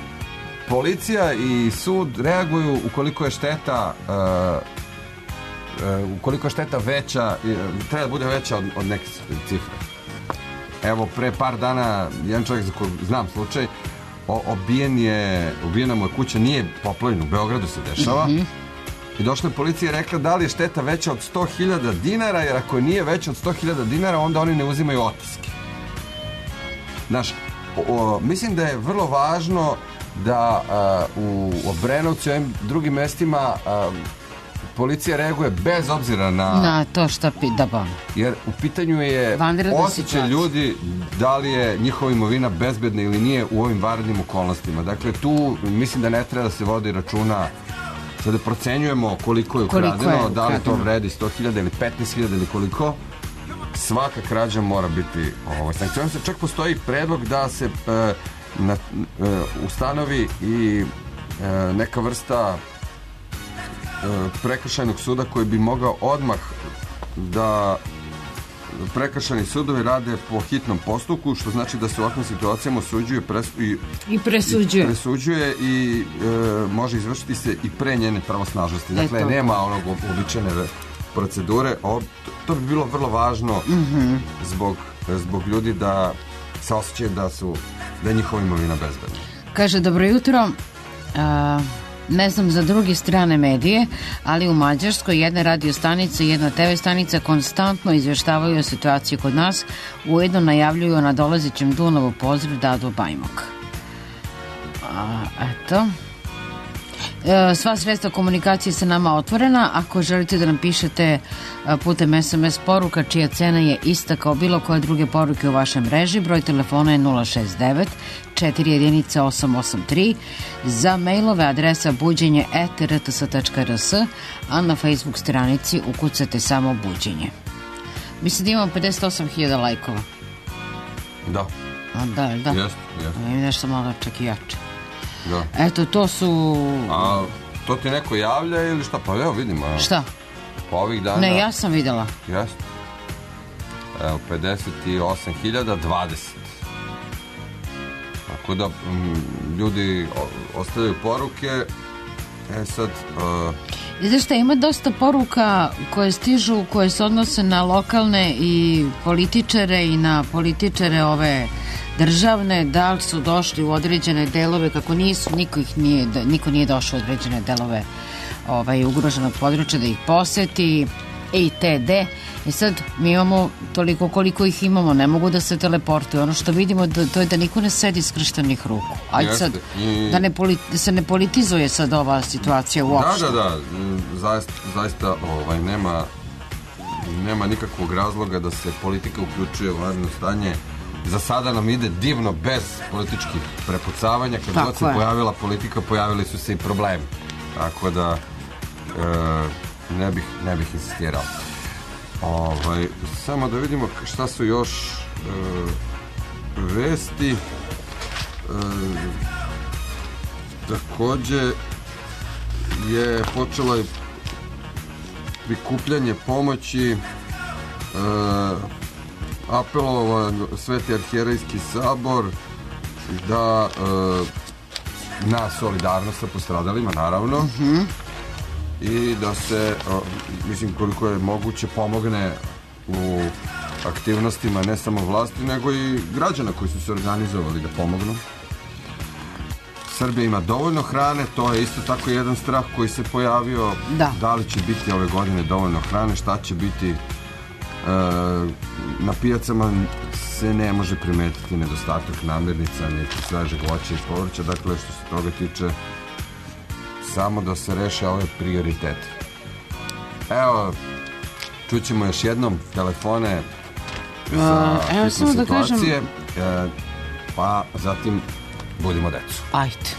Policija i sud reaguju ukoliko je šteta ukoliko je šteta veća, treba da bude veća od neke cifre. Evo, pre par dana, jedan čovjek za kojeg znam slučaj, ubijena mu je kuća, nije poplavljena, u Beogradu se dešava, i došla je policija i rekla da li je šteta veća od 100.000 dinara, jer ako nije veća od 100.000 dinara, onda oni ne uzimaju otiske. Znaš, mislim da je vrlo važno da u Obrenovcu i ovim drugim mestima policija reaguje bez obzira na to što jer u pitanju je osjećaj ljudi da li je njihova imovina bezbedna ili nije u ovim vanrednim okolnostima. Dakle, tu mislim da ne treba da se vodi računa da procenjujemo koliko je ukradeno, da li to vredi 100.000 ili 15.000 ili koliko. Svaka krađa mora biti sankcionisana. Čak postoji predlog da se ustanovi i neka vrsta prekršajnog suda koji bi mogao odmah da prekršajni sudovi rade po hitnom postupku, što znači da se u ovakvim situacijama osuđuje i presuđuje i može izvršiti se i pre njene pravosnažnosti. Dakle, nema onog uobičajene procedure. To bi bilo vrlo važno zbog ljudi da se osjećaju da je njihova imovina bezbedna. Kaže, dobro jutro. Ne znam za druge strane medije, ali u Mađarskoj jedna radio stanica i jedna TV stanica konstantno izvještavaju o situaciji kod nas, ujedno najavljuju o nadolazećem Dunavu pozdrav Dado Bajmok. Eto. Sva sredstva komunikacije sa nama otvorena. Ako želite da nam pišete putem SMS poruka čija cena je ista kao bilo koje druge poruke u vašem mreži, broj telefona je 069 41883, za mailove adresa buđenje@rts.rs, a na Facebook stranici ukucate samo Buđenje. Mislim da imamo 58.000 lajkova. Da. Da. Jeste. Nešto malo čak i jače. Da. Eto, to su... A to ti neko javlja ili šta? Pa evo vidimo. Šta? Pa ovih dana... Ne, ja sam videla. Jeste. Evo, 58.020. Tako da ljudi ostavljaju poruke. Sad... Znaš šta, ima dosta poruka koje stižu, koje se odnose na lokalne i političare i na političare ove državne, da li su došli u određene delove, kako nisu, niko nije došao u određene delove ugroženog područja da ih poseti itd. I sad mi imamo toliko koliko ih imamo, ne mogu da se teleportuju. Ono što vidimo to je da niko ne sedi skrštenih ruku. Ajde sad, da se ne politizuje sad ova situacija uopšte. Da, zaista nema nikakvog razloga da se politika uključuje u vanredno stanje. Za sada nam ide divno bez političkih prepucavanja. Kad god se pojavila politika, pojavili su se i problemi. Tako da ne bih insistirao. Samo da vidimo šta su još vesti. Takođe je počelo i prikupljanje pomoći, apelovao Sveti arhijerejski sabor da na solidarnost sa postradalima, naravno, i da se, mislim, koliko je moguće pomogne u aktivnostima ne samo vlasti, nego i građana koji su se organizovali da pomognu. Srbija ima dovoljno hrane, to je isto tako jedan strah koji se pojavio. Da li će biti ove godine dovoljno hrane, šta će biti. Na pijacama se ne može primetiti nedostatak namirnica, niti svežeg voća i povrća, dakle što se toga tiče samo da se reše ove prioritete. Evo, čućemo još jednom telefone za hitne situacije, pa zatim budimo decu. Ajde.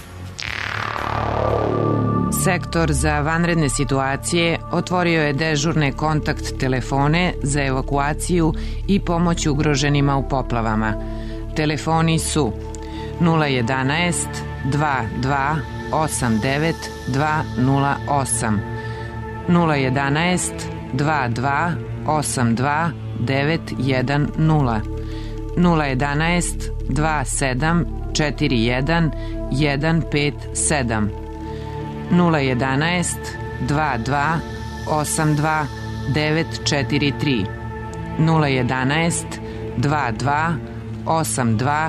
Sektor za vanredne situacije otvorio je dežurne kontakt telefone za evakuaciju i pomoć ugroženima u poplavama. Telefoni su 011 22 89 208, 011 22 82 910, 011 27 41 157, 011 22 82 943 011 22 82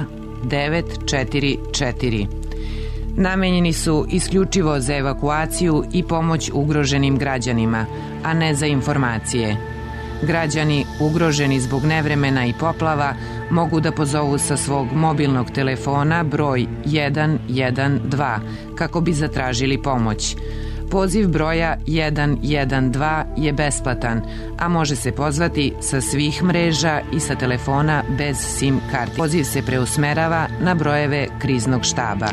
944. Namenjeni su isključivo za evakuaciju i pomoć ugroženim građanima, a ne za informacije. Građani ugroženi zbog nevremena i poplava mogu da pozovu sa svog mobilnog telefona broj 112 kako bi zatražili pomoć. Poziv broja 112 je besplatan, a može se pozvati sa svih mreža i sa telefona bez SIM karti. Poziv se preusmerava na brojeve kriznog štaba.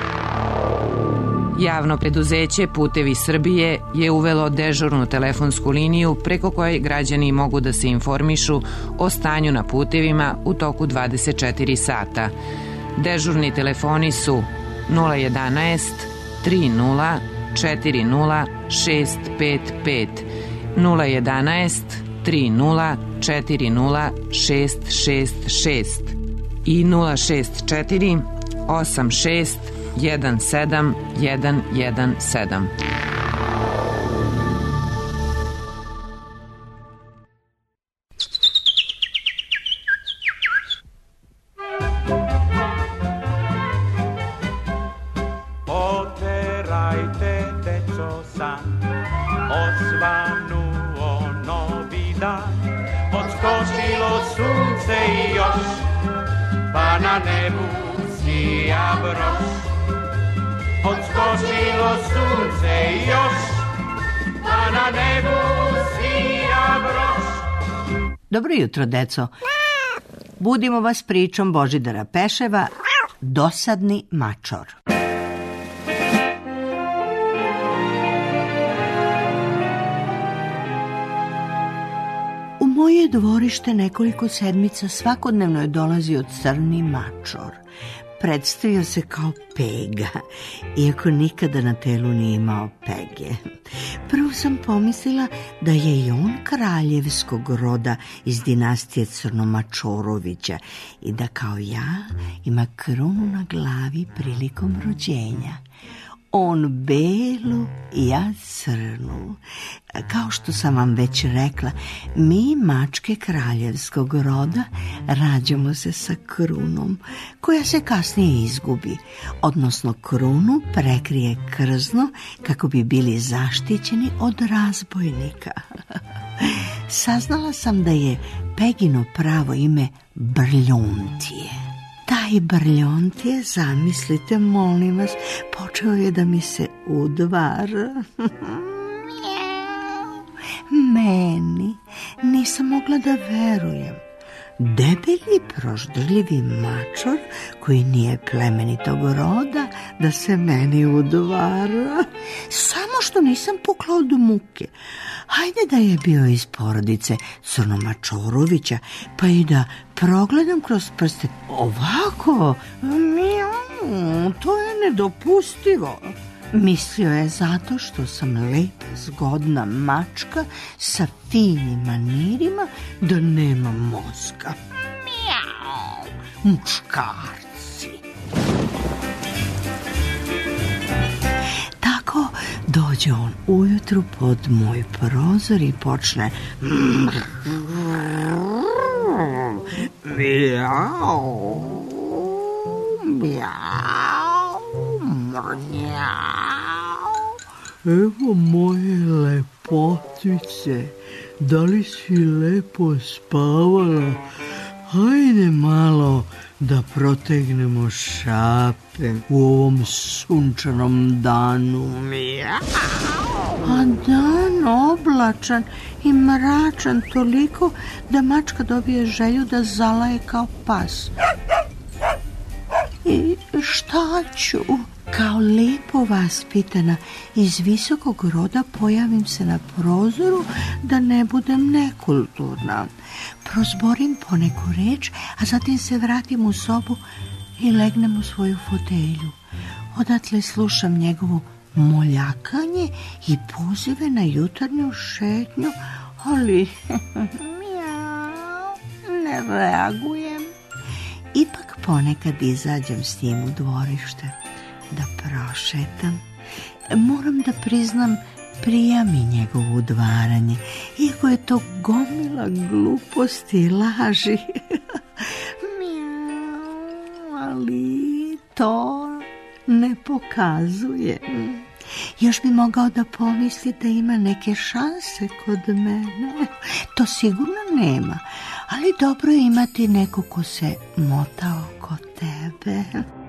Javno preduzeće Putevi Srbije je uvelo dežurnu telefonsku liniju preko koje građani mogu da se informišu o stanju na putevima u toku 24 sata. Dežurni telefoni su 011 30 40 655, 011 30 40 666 i 064 86 17 117. Oterajte, deco, san, osvanuo novi dan, odskočilo sunce i još, pa na nebu sija broš. Odskočilo sunce i još, pa na nebu sija broš. Dobro jutro, deco. Budimo vas pričom Božidara Peševa, Dosadni mačor. U moje dvorište nekoliko sedmica svakodnevno je dolazio crni mačor. Predstavio se kao Pega, iako nikada na telu nije imao pege. Prvo sam pomislila da je i on kraljevskog roda iz dinastije Crnomačorovića i da kao ja ima krunu na glavi prilikom rođenja. On belu i ja crnu. Kao što sam vam već rekla, mi mačke kraljevskog roda rađamo se sa krunom, koja se kasnije izgubi, odnosno krunu prekrije krzno kako bi bili zaštićeni od razbojnika. Saznala sam da je Pegino pravo ime Brljontije. Taj Brljontije, zamislite, molim vas, počeo je da mi se udvara. Meni, nisam mogla da verujem. Debeli, proždrljivi mačor koji nije plemenitog roda da se meni udvara. Samo što nisam pukla od muke. Hajde da je bio iz porodice Crnomačorovića, pa i da progledam kroz prste. Ovako, to je nedopustivo. Mislio je zato što sam lepa, zgodna mačka sa finim manirima da nema mozga. Mijau, muškarci. Tako dođe on ujutru pod moj prozor i počne mijau, mijau, mrnjau. Evo moje lepotice, da li si lepo spavala? Hajde malo da protegnemo šape u ovom sunčanom danu. A dan oblačan i mračan toliko da mačka dobije želju da zalaje kao pas. I šta ću? Kao lepo vaspitana iz visokog roda pojavim se na prozoru da ne budem nekulturna. Prozborim poneku reč, a zatim se vratim u sobu i legnem u svoju fotelju. Odatle slušam njegovo moljakanje i pozive na jutarnju šetnju, ali ne reagujem. Ipak ponekad izađem s njim u dvorište da prošetam. Moram da priznam prija mi njegovo udvaranje, iako je to gomila gluposti i laži. Ali to ne pokazuje. Još bi mogao da pomisli da ima neke šanse kod mene. To sigurno nema, ali dobro je imati neko ko se mota oko tebe.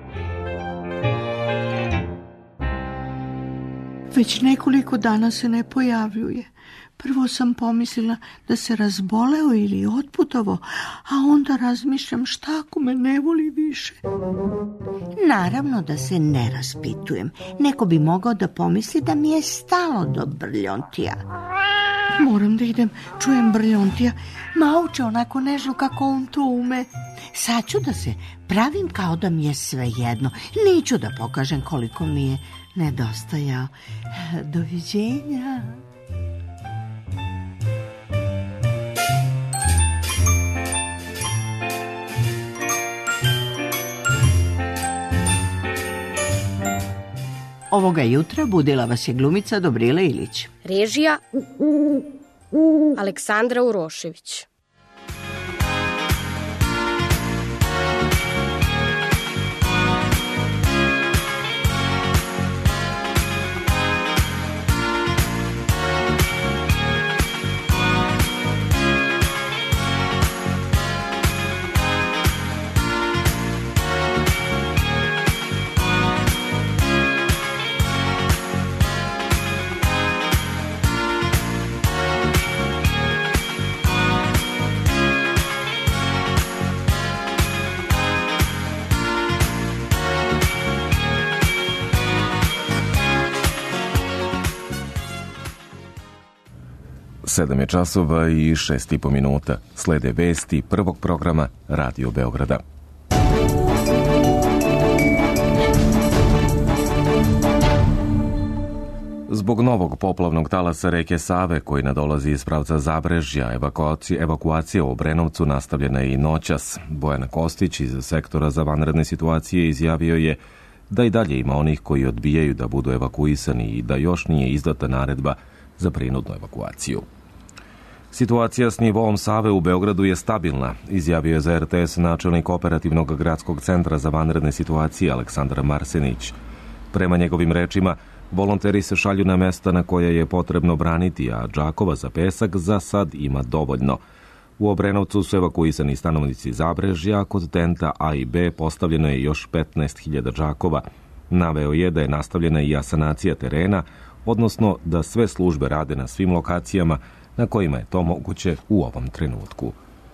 Već nekoliko dana se ne pojavljuje. Prvo sam pomislila da se razboleo ili otputovao, a onda razmišljam šta ako me ne voli više. Naravno da se ne raspitujem. Neko bi mogao da pomisli da mi je stalo do Brljontija. Moram da idem, čujem Brljontija. Mauče onako nežno kako on to ume. Sad ću da se pravim kao da mi je sve jedno. Neću da pokažem koliko mi je nedostajao. Doviđenja. Ovoga jutra budila vas je glumica Dobrila Ilić. Režija Aleksandra Urošević. Sedam je časova i 6,5 minuta. Slede vesti prvog programa Radio Beograda. Zbog novog poplavnog talasa reke Save koji nadolazi iz pravca Zabrežja, evakuacija u Obrenovcu nastavljena je i noćas. Bojan Kostić iz sektora za vanredne situacije izjavio je da i dalje ima onih koji odbijaju da budu evakuisani i da još nije izdata naredba za prinudnu evakuaciju. Situacija s nivoom Save u Beogradu je stabilna, izjavio je za RTS načelnik operativnog gradskog centra za vanredne situacije Aleksandar Marsenić. Prema njegovim rečima, volonteri se šalju na mesta na koje je potrebno braniti, a džakova za pesak za sad ima dovoljno. U Obrenovcu su evakuisani stanovnici Zabrežja, kod tenta A i B postavljeno je još 15.000 džakova. Naveo je da je nastavljena i asanacija terena, odnosno da sve službe rade na svim lokacijama na kojima je to moguće u ovom trenutku.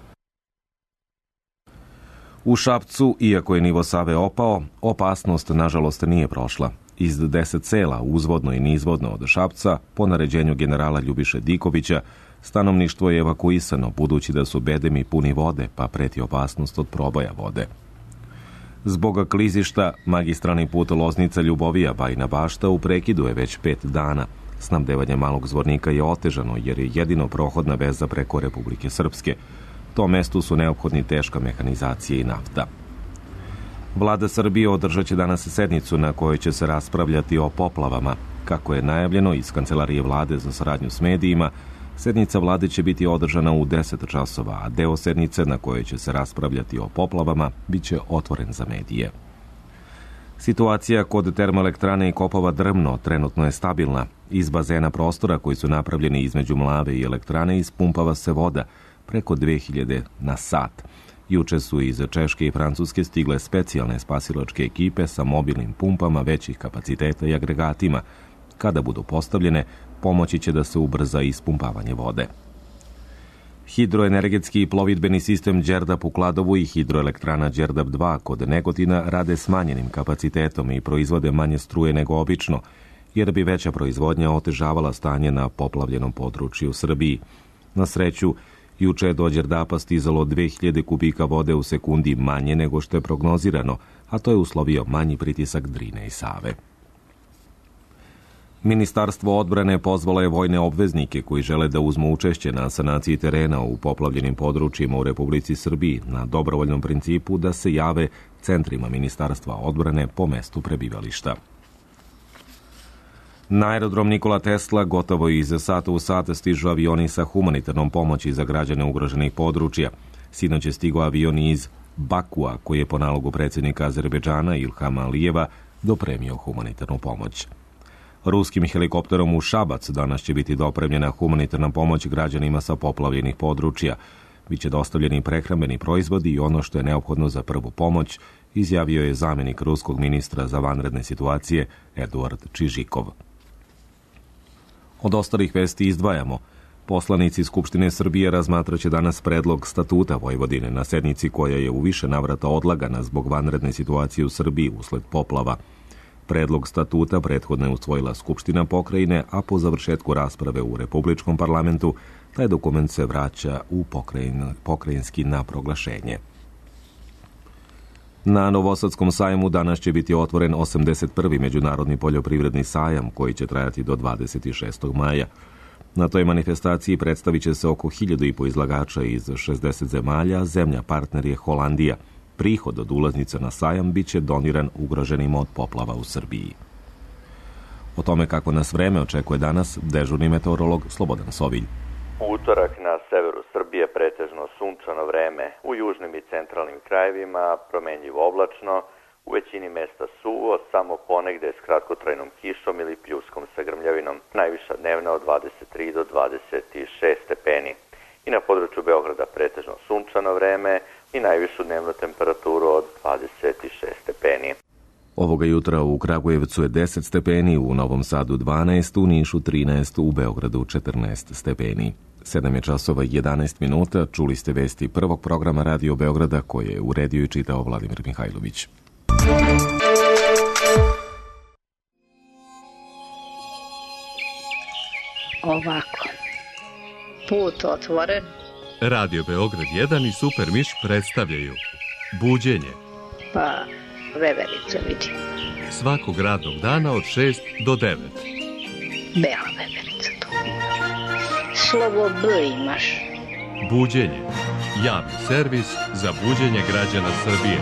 U Šapcu, iako je nivo Save opao, opasnost nažalost nije prošla. Iz 10 sela, uzvodno i nizvodno od Šapca, po naređenju generala Ljubiše Dikovića, stanovništvo je evakuisano, budući da su bedemi puni vode, pa preti opasnost od proboja vode. Zbog klizišta, magistralni put Loznica-Ljubovija-Bajina Bašta u prekidu je već 5 dana. Snabdevanje Malog Zvornika je otežano jer je jedino prohodna veza preko Republike Srpske. To mestu su neophodni teška mehanizacija i nafta. Vlada Srbije održat će danas sednicu na kojoj će se raspravljati o poplavama. Kako je najavljeno iz Kancelarije vlade za saradnju s medijima, sednica vlade će biti održana u 10 časova, a deo sednice na kojoj će se raspravljati o poplavama bit će otvoren za medije. Situacija kod termoelektrane i kopova Drmno trenutno je stabilna. Iz bazena prostora koji su napravljeni između Mlave i elektrane ispumpava se voda preko 2000 na sat. Juče su iz Češke i Francuske stigle specijalne spasilačke ekipe sa mobilnim pumpama većih kapaciteta i agregatima. Kada budu postavljene, pomoći će da se ubrza ispumpavanje vode. Hidroenergetski i plovidbeni sistem Đerdap u Kladovu i hidroelektrana Đerdap 2 kod Negotina rade smanjenim kapacitetom i proizvode manje struje nego obično, jer bi veća proizvodnja otežavala stanje na poplavljenom području u Srbiji. Na sreću, juče je do Đerdapa stizalo 2000 kubika vode u sekundi manje nego što je prognozirano, a to je uslovio manji pritisak Drine i Save. Ministarstvo odbrane pozvalo je vojne obveznike koji žele da uzmu učešće na sanaciji terena u poplavljenim područjima u Republici Srbiji na dobrovoljnom principu da se jave centrima Ministarstva odbrane po mestu prebivališta. Na aerodrom Nikola Tesla gotovo iz sata u sat stižu avioni sa humanitarnom pomoći za građane ugroženih područja. Sinoć je stigao avion iz Bakua, koji je po nalogu predsjednika Azerbejdžana Ilhama Alijeva dopremio humanitarnu pomoć. Ruskim helikopterom u Šabac danas će biti dopremljena humanitarna pomoć građanima sa poplavljenih područja. Biće dostavljeni prehrambeni proizvodi i ono što je neophodno za prvu pomoć, izjavio je zamjenik ruskog ministra za vanredne situacije Eduard Čižikov. Od ostalih vesti izdvajamo. Poslanici Skupštine Srbije razmatraće danas predlog statuta Vojvodine na sednici koja je u više navrata odlagana zbog vanredne situacije u Srbiji usled poplava. Predlog statuta prethodno je usvojila Skupština pokrajine, a po završetku rasprave u Republičkom parlamentu taj dokument se vraća u pokrajinski na proglašenje. Na Novosadskom sajmu danas će biti otvoren 81. Međunarodni poljoprivredni sajam koji će trajati do 26. maja. Na toj manifestaciji predstavit će se oko 1.500 izlagača iz 60 zemalja, zemlja partner je Holandija. Prihod od ulaznica na sajam bit će doniran ugroženima od poplava u Srbiji. O tome kako nas vreme očekuje danas, dežurni meteorolog Slobodan Sovilj. U utorak na severu Srbije pretežno sunčano vreme, u južnim i centralnim krajevima promenljivo oblačno, u većini mesta suvo, samo ponegde s kratkotrajnom kišom ili pljuskom sa grmljavinom, najviša dnevna od 23 do 26 stepeni. I na području Beograda pretežno sunčano vreme i najvišu dnevnu temperaturu od 26 stepeni. Ovoga jutra u Kragujevcu je 10 stepeni, u Novom Sadu 12, u Nišu 13, u Beogradu 14 stepeni. 7 je časova 11 minuta, čuli ste vesti prvog programa Radio Beograda koje je uredio i čitao Vladimir Mihajlović. Ovako, put otvoren. Radio Beograd 1 i Super Miš predstavljaju Buđenje. Pa, veverica vidim. Svakog radnog dana od 6 do 9. Bela veverica tu. Slovo B imaš. Buđenje. Javni servis za buđenje građana Srbije.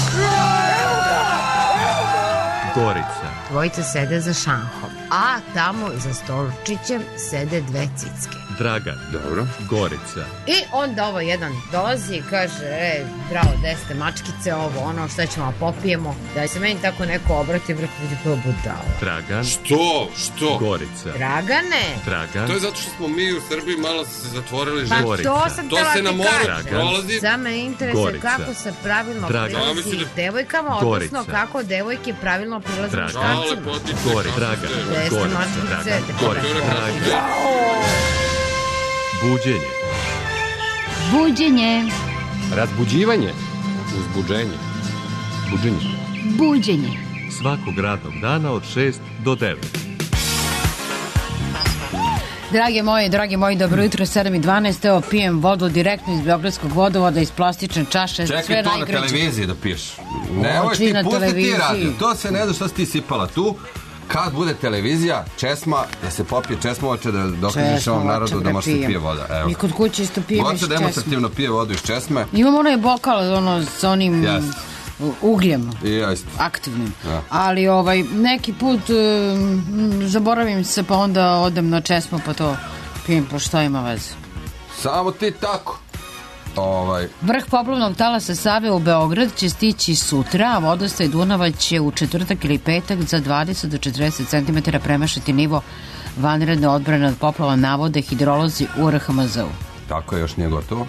Gorica. Dvojica sede za šankom, a tamo za stolčićem sede dve cicke. Dragan. Dobro. Gorica. I onda ovo jedan dolazi i kaže, bravo, gde ste mačkice, ovo, ono, šta ćemo popijemo, da se meni tako neko obrati, vidi koja budala. Dragan. Što? Gorica. Dragane. Dragan. To je zato što smo mi u Srbiji malo se zatvorili Pa žene. to sam To tela se ti na moru kažem. prolazi. Sad me interesuje Gorica. kako se pravilno Dragan. prilazi devojkama, Gorica. odnosno kako devojke pravilno prilaze Dragan. muškarcima. Gorica. Dragan. Gde ste Gorica. mačkice? Gorica. Buđenje. Buđenje. Razbuđivanje. Uzbuđenje. Buđenje. Buđenje. Svakog radnog dana od 6 do 9. Dragi moji, dobro jutro, 7:12, evo pijem vodu direktno iz Beogradskog vodovoda, iz plastične čaše. Čekaj sve to na najgrađe. televiziji da piješ. Nemoj ti, na pusti ti televiziji. radio. To se ne da što si ti sipala tu. Kad bude televizija, česma, da se popije česmovače, da dokažeš ovom narodu da može se pije voda. Evo. I kod kuće isto pijem iz Goce česme. demonstrativno pije vodu iz česme. Imam onaj bokal, ono, sa onim Jeste. ugljem. I ja isto. Aktivnim. Ja. Ali neki put zaboravim se, pa onda odem na česmu, pa to pijem, pa šta ima veze. Samo ti tako. Vrh poplavnog talasa Save u Beograd će stići sutra, a vodostaj Dunava će u četvrtak ili petak za 20 do 40 cm premašiti nivo vanredne odbrane od poplava, navode hidrolozi u RHMZ-u. Tako je, još nije gotovo.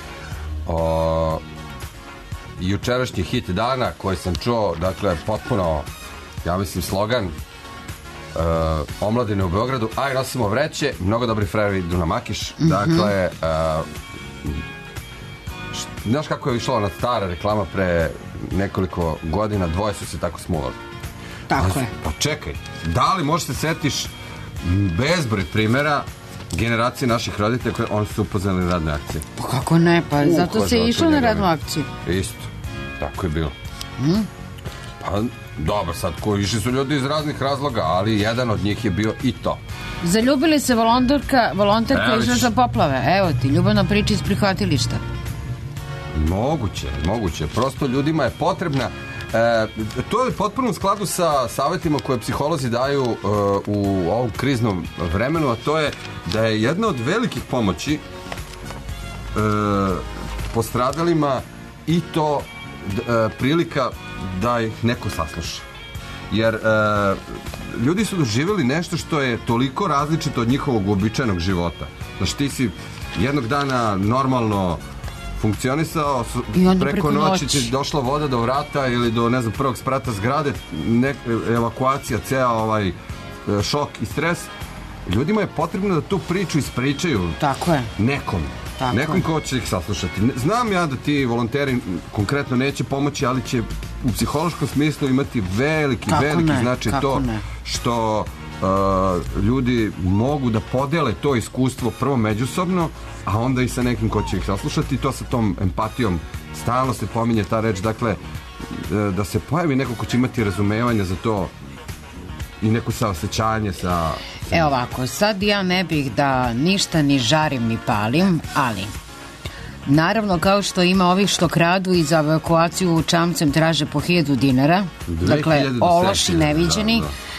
Jučerašnji hit dana koji sam čuo, dakle, potpuno, ja mislim, slogan omladine u Beogradu, aj nosimo vreće, mnogo dobri frajevi idu na makiš. Dakle, znaš kako je išla ona stara reklama pre nekoliko godina, dvoje su se tako smulali. Tako je. Pa čekaj, da li možeš se setiš bezbroj primjera generacije naših roditelja koji oni su upoznali na radne akcije? Pa kako ne, pa zato se išlo na radnu akciju. Isto, tako je bilo. Pa dobro, sad koji išli su ljudi iz raznih razloga, ali jedan od njih je bio i to. Zaljubili se volonterka išla za poplave. Evo ti, ljubavna priča iz prihvatilišta. Moguće. Prosto ljudima je potrebna To je potpuno u skladu sa savjetima koje psiholozi daju u ovom kriznom vremenu, a to je da je jedna od velikih pomoći postradalima i to prilika da ih neko sasluša. Jer ljudi su doživjeli nešto što je toliko različito od njihovog uobičajenog života. Znači ti si jednog dana normalno funkcionisao, preko noći ti došla voda do vrata ili do, ne znam, prvog sprata zgrade, evakuacija, ceo šok i stres. Ljudima je potrebno da tu priču ispričaju. Tako je. Nekom ko će ih saslušati. Znam ja da ti volonteri konkretno neće pomoći, ali će u psihološkom smislu imati veliki znači to što ljudi mogu da podele to iskustvo prvo međusobno, a onda i sa nekim ko će ih saslušati, i to sa tom empatijom stalno se pominje ta reč, dakle da se pojavi neko ko će imati razumevanje za to i neko saosećanje sa... Evo ovako, sad ja ne bih da ništa ni žarim ni palim, ali naravno kao što ima ovih što kradu i za evakuaciju čamcem traže po 1000 dinara, dakle ološi neviđeni,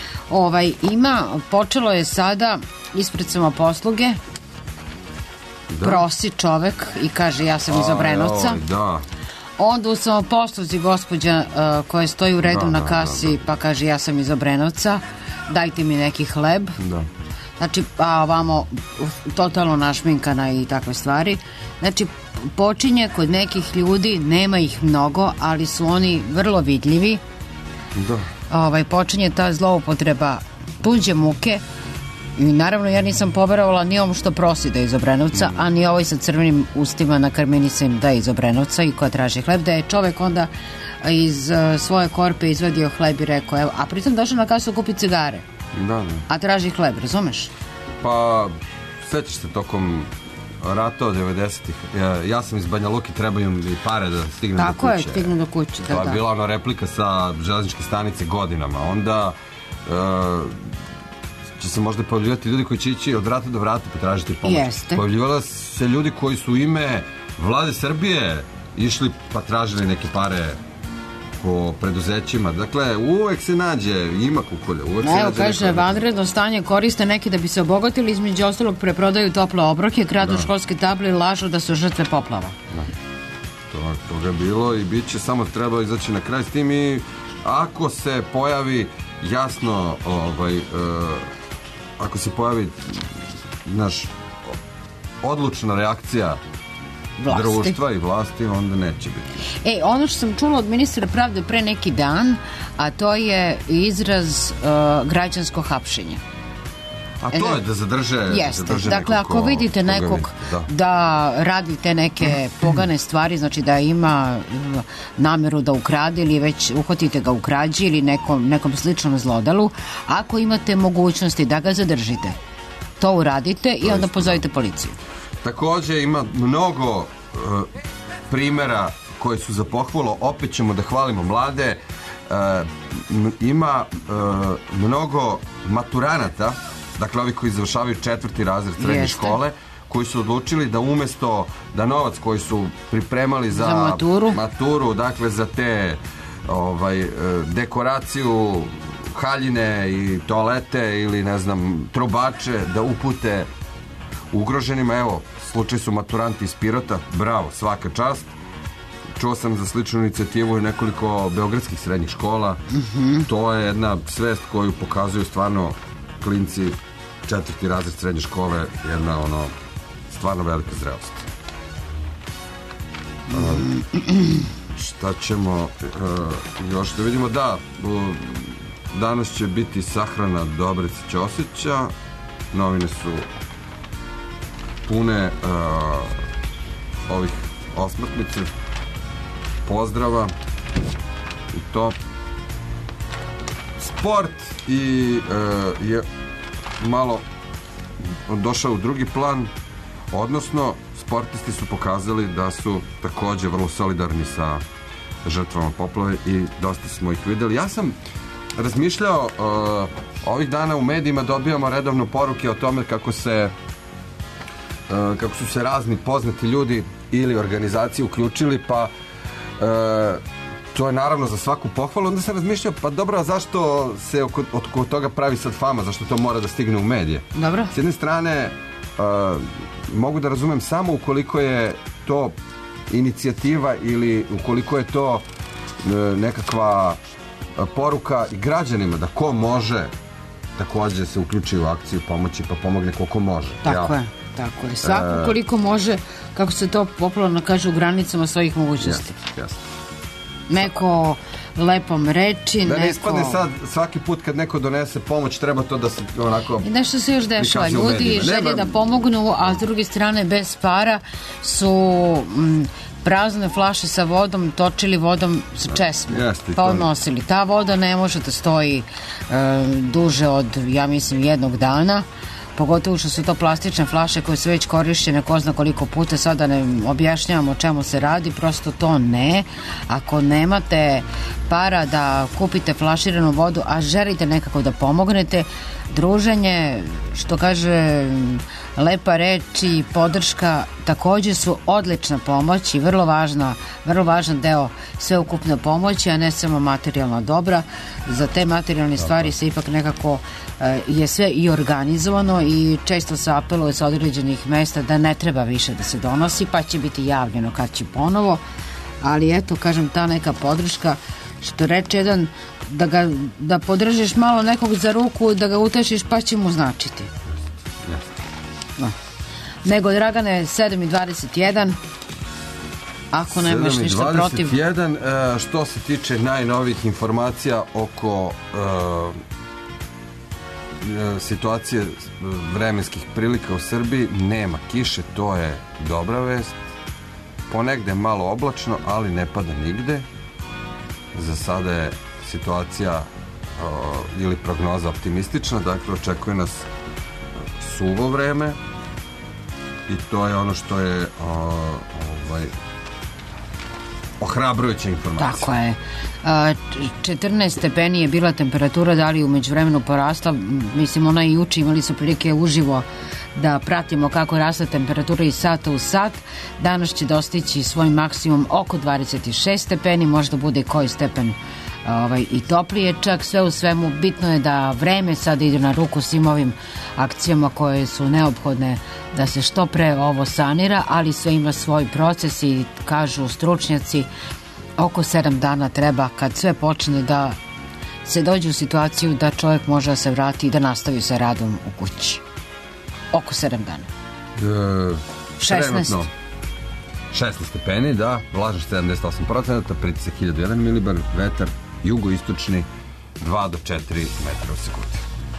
počelo je sada ispred samoposluge, prosi čovek i kaže ja sam iz Obrenovca. Onda u samoposluzi gospođa koja stoji u redu na kasi pa kaže ja sam iz Obrenovca, dajte mi neki hleb. Znači, a ovamo totalno našminkana i takve stvari. Znači, počinje kod nekih ljudi, nema ih mnogo, ali su oni vrlo vidljivi. Počinje ta zloupotreba tuđe muke. I naravno ja nisam poverovala ni ovom što prosi da je iz Obrenovca, a ni ovoj sa crvenim ustima na karminicem da je iz Obrenovca i koja traži hleb, da je čovek onda iz svoje korpe izvadio hleb i rekao, evo, a pritom došao na kasu kupi cigare. A traži hleb, razumeš? Pa, sećaš se tokom rata od 90-ih, ja sam iz Banja Luke, trebaju mi pare da stignem do kuće. Tako je, stignem do kuće, To je bila replika sa železničke stanice godinama. Onda će se možda pojavljivati ljudi koji će ići od vrata do vrata potražiti pomoć. Pojavljivala se ljudi koji su u ime vlade Srbije išli pa tražili neke pare po preduzećima. Dakle, uvek se nađe, ima kukolja. Evo, kaže, vanredno stanje koriste neki da bi se obogatili, između ostalog preprodaju tople obroke, kradu školske table i lažu da su žrtve poplava. Toga je bilo i bit će, samo treba izaći na kraj s tim i ako se pojavi jasno ako se pojavi odlučna reakcija društva i vlasti, onda neće biti. Ono što sam čula od ministra pravde pre neki dan, a to je izraz građansko hapšenje. A to je da zadrže dakle, ako vidite nekog da radi te neke pogane stvari, znači da ima nameru da ukrade ili već uhvatite ga u krađi ili nekom sličnom zlodalu, ako imate mogućnosti da ga zadržite, to uradite i onda pozovite policiju. Takođe ima mnogo primjera koji su za pohvalu, opet ćemo da hvalimo mlade, ima mnogo maturanata, dakle ovi koji završavaju 4. razred srednje škole, koji su odlučili da umesto da novac koji su pripremali za maturu, dakle za te dekoraciju, haljine i toalete ili ne znam trubače, da upute ugroženima. Evo, slučaj su maturanti iz Pirota, bravo, svaka čast. Čuo sam za sličnu inicijativu i nekoliko beogradskih srednjih škola. To je jedna svest koju pokazuju stvarno klinci 4. razred srednje škole, jedna stvarno velika zrelost. Šta ćemo još da vidimo? Da, danas će biti sahrana Dobrice Ćosića, novine su pune ovih osmrtnice, pozdrava i to. Sport je malo došao u drugi plan, odnosno sportisti su pokazali da su takođe vrlo solidarni sa žrtvama poplave i dosta smo ih videli. Ja sam razmišljao, ovih dana u medijima dobijamo redovno poruke o tome kako su se razni poznati ljudi ili organizacije uključili, pa to je naravno za svaku pohvalu. Onda sam razmišljao, pa dobro, a zašto se oko toga pravi sad fama, zašto to mora da stigne u medije? Dobro. S jedne strane, mogu da razumem samo ukoliko je to inicijativa ili ukoliko je to nekakva poruka i građanima da ko može takođe se uključi u akciju pomoći pa pomogne koliko može. Tako je. Svako koliko može, kako se to popularno kaže, u granicama svojih mogućnosti. Jasno. Neko lepom reči, da ne ispadne sad svaki put kad neko donese pomoć treba to da se onako... I nešto se još dešava, ljudi želje da pomognu, a s druge strane bez para su prazne flaše sa vodom točili vodom sa česmom, pa odnosili. Ta voda ne može da stoji duže od, ja mislim, jednog dana, pogotovo što su to plastične flaše koje su već korišćene ko zna koliko puta, sada ne objašnjavamo o čemu se radi, prosto to ne. Ako nemate para da kupite flaširanu vodu, a želite nekako da pomognete, druženje, što kaže lepa reč i podrška takođe su odlična pomoć i vrlo važan deo sveukupne pomoći, a ne samo materijalna dobra. Za te materijalne stvari se ipak nekako je sve i organizovano i često se apeluje sa određenih mesta da ne treba više da se donosi, pa će biti javljeno kad će ponovo, ali eto, kažem, ta neka podrška, što reče jedan, da podržiš malo nekog za ruku, da ga utešiš, pa će mu značiti. Nego, Dragane, 7:21, ako nemaš ništa protiv. 7:21, što se tiče najnovijih informacija oko situacije vremenskih prilika u Srbiji, nema kiše, to je dobra vest. Ponegde malo oblačno, ali ne pada nigde. Za sada je situacija ili prognoza optimistična, dakle očekuje nas suvo vreme i to je ono što je ohrabrujuća informacija. Tako je. 14 stepeni je bila temperatura, da li u međuvremenu porasla, mislim ona i juče imali su prilike uživo da pratimo kako raste temperatura iz sata u sat. Danas će dostići svoj maksimum oko 26 stepeni, možda bude koji stepen i toplije čak. Sve u svemu bitno je da vreme sad ide na ruku svim ovim akcijama koje su neophodne da se što pre ovo sanira, ali sve ima svoj proces i kažu stručnjaci oko 7 dana treba kad sve počne da se dođe u situaciju da čovjek može da se vrati i da nastavi sa radom u kući. Oko 7 dana. 16 stepeni, da, vlažnost 78%, pritisak 1001 milibar, vetar jugoistočni 2 do 4 metra u sekundi.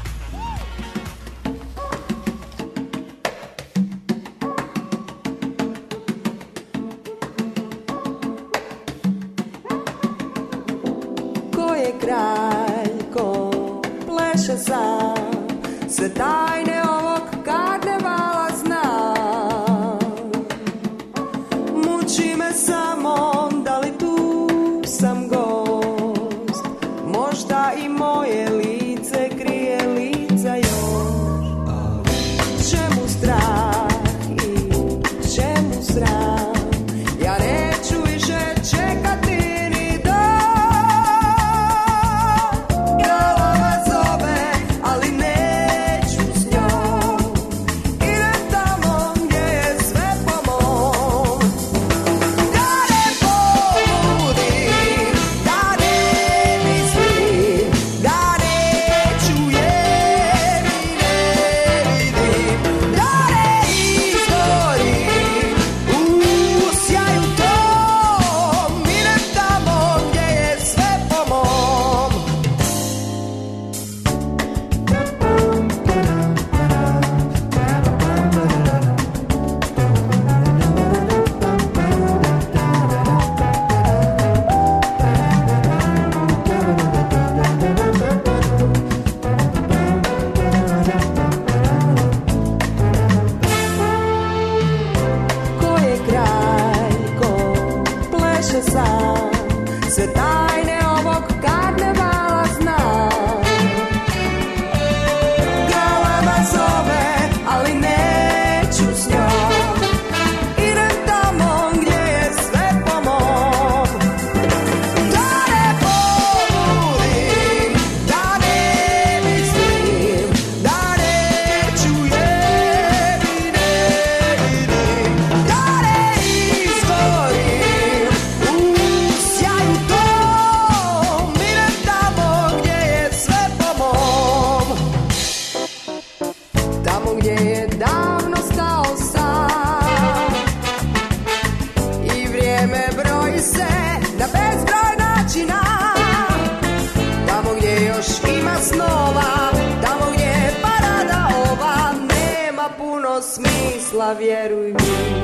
Ko je kralj, ko pleše sam, sve tajne ovog karnevala znam. Muči me samo da li tu sam gost, možda i moje lice krije lica još. Čemu strah i čemu sram, ja neću više čekati ni dan. Glava zove, ali neću s njom, idem tamo gdje je sve po mom. Da ne poludim, da ne mislim, da ne čujem i ne vidim, da ne izgorim u sjaju tom, idem tamo gdje je sve po mom. Ko je kralj, ko pleše sam, sve tajne ovog karnevala znam. Galama zove, ali neću s njom, idem tamo gdje je sve po mom. Da Bavi se na bezbroj načina, tamo gdje još ima snova, tamo gdje parada ova nema puno smisla, vjeruj mi.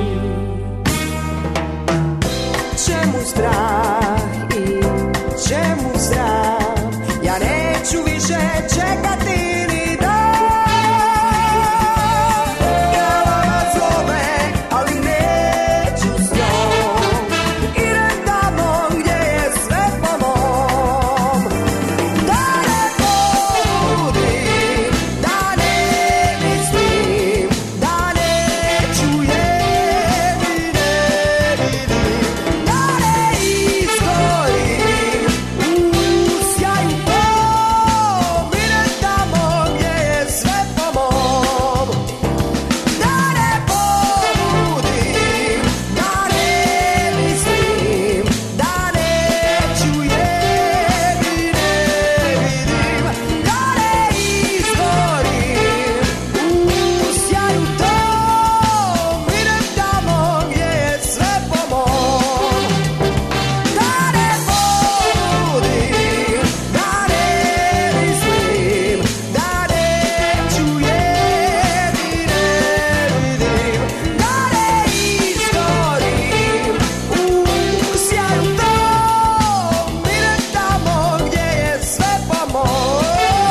Čemu strah i čemu sram, ja neću više čekati ni dan. Glava zove, ali neću s njom, idem tamo gdje je sve po mom. Da ne pobudim, da ne mislim, da neću je ni ne vidim, da ne izgorim u sjaju tom, idem tamo gdje je sve po mom. Da ne pobudim, da ne mislim, da neću je ni ne vidim, da ne izgorim u sjaju tom, idem tamo gdje je sve po mom. Da ne pobudim, da ne mislim, da neću je ni ne vidim, da ne izgorim u sjaju tom, idem tamo gdje je sve po mom.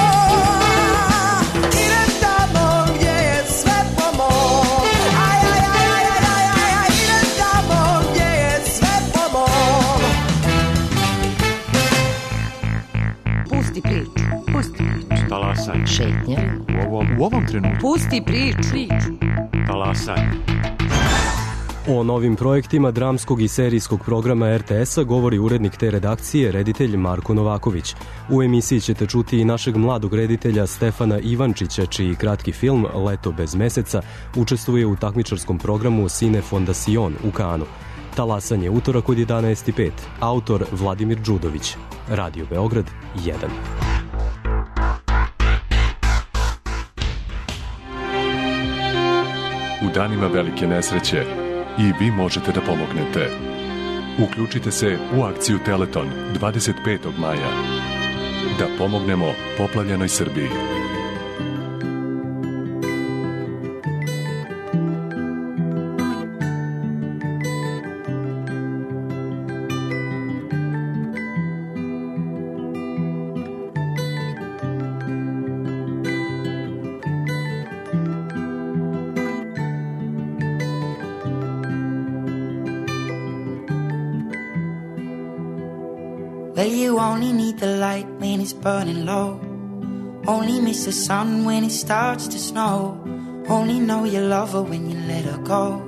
Idem tamo gdje je sve po mom. Aj, aj, aj, aj, aj, aj, aj, idem tamo gdje je sve po mom. Pusti priču. Pusti priču. Talasaj. Šetnja. U ovom trenutku. Pusti priču. Talasaj. O novim projektima dramskog i serijskog programa RTS-a govori urednik te redakcije, reditelj Marko Novaković. U emisiji ćete čuti i našeg mladog reditelja Stefana Ivančića, čiji kratki film Leto bez meseca učestvuje u takmičarskom programu Cine Fondacion u Kanu. Talasanje utorak od 11:05. Autor Vladimir Đudović. Radio Beograd 1. U danima velike nesreće i vi možete da pomognete. Uključite se u akciju Teleton 25. maja. Da pomognemo poplavljenoj Srbiji. Well, you only need the light when it's burning low. Only miss the sun when it starts to snow. Only know you love her when you let her go.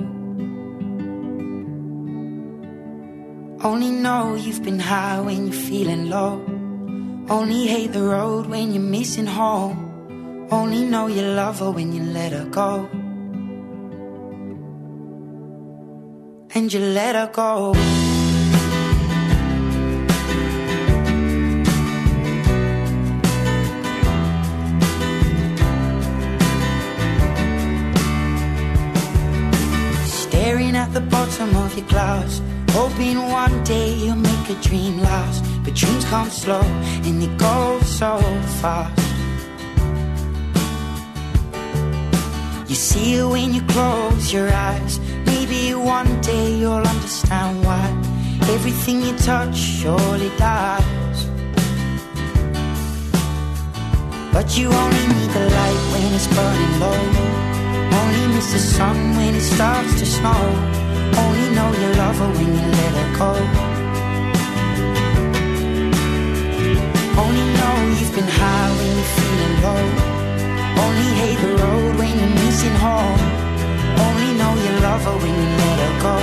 Only know you've been high when you're feeling low. Only hate the road when you're missing home. Only know you love her when you let her go. And you let her go. Staring at the bottom of your glass, hoping one day you'll make a dream last. But dreams come slow and they go so fast. You see it when you close your eyes. Maybe one day you'll understand why everything you touch surely dies. But you only need the light when it's burning low. Only miss the sun when it starts to snow. Only know you love her when you let her go. Only know you've been high when you're feeling low. Only hate the road when you're missing home. Only know you love her when you let her go.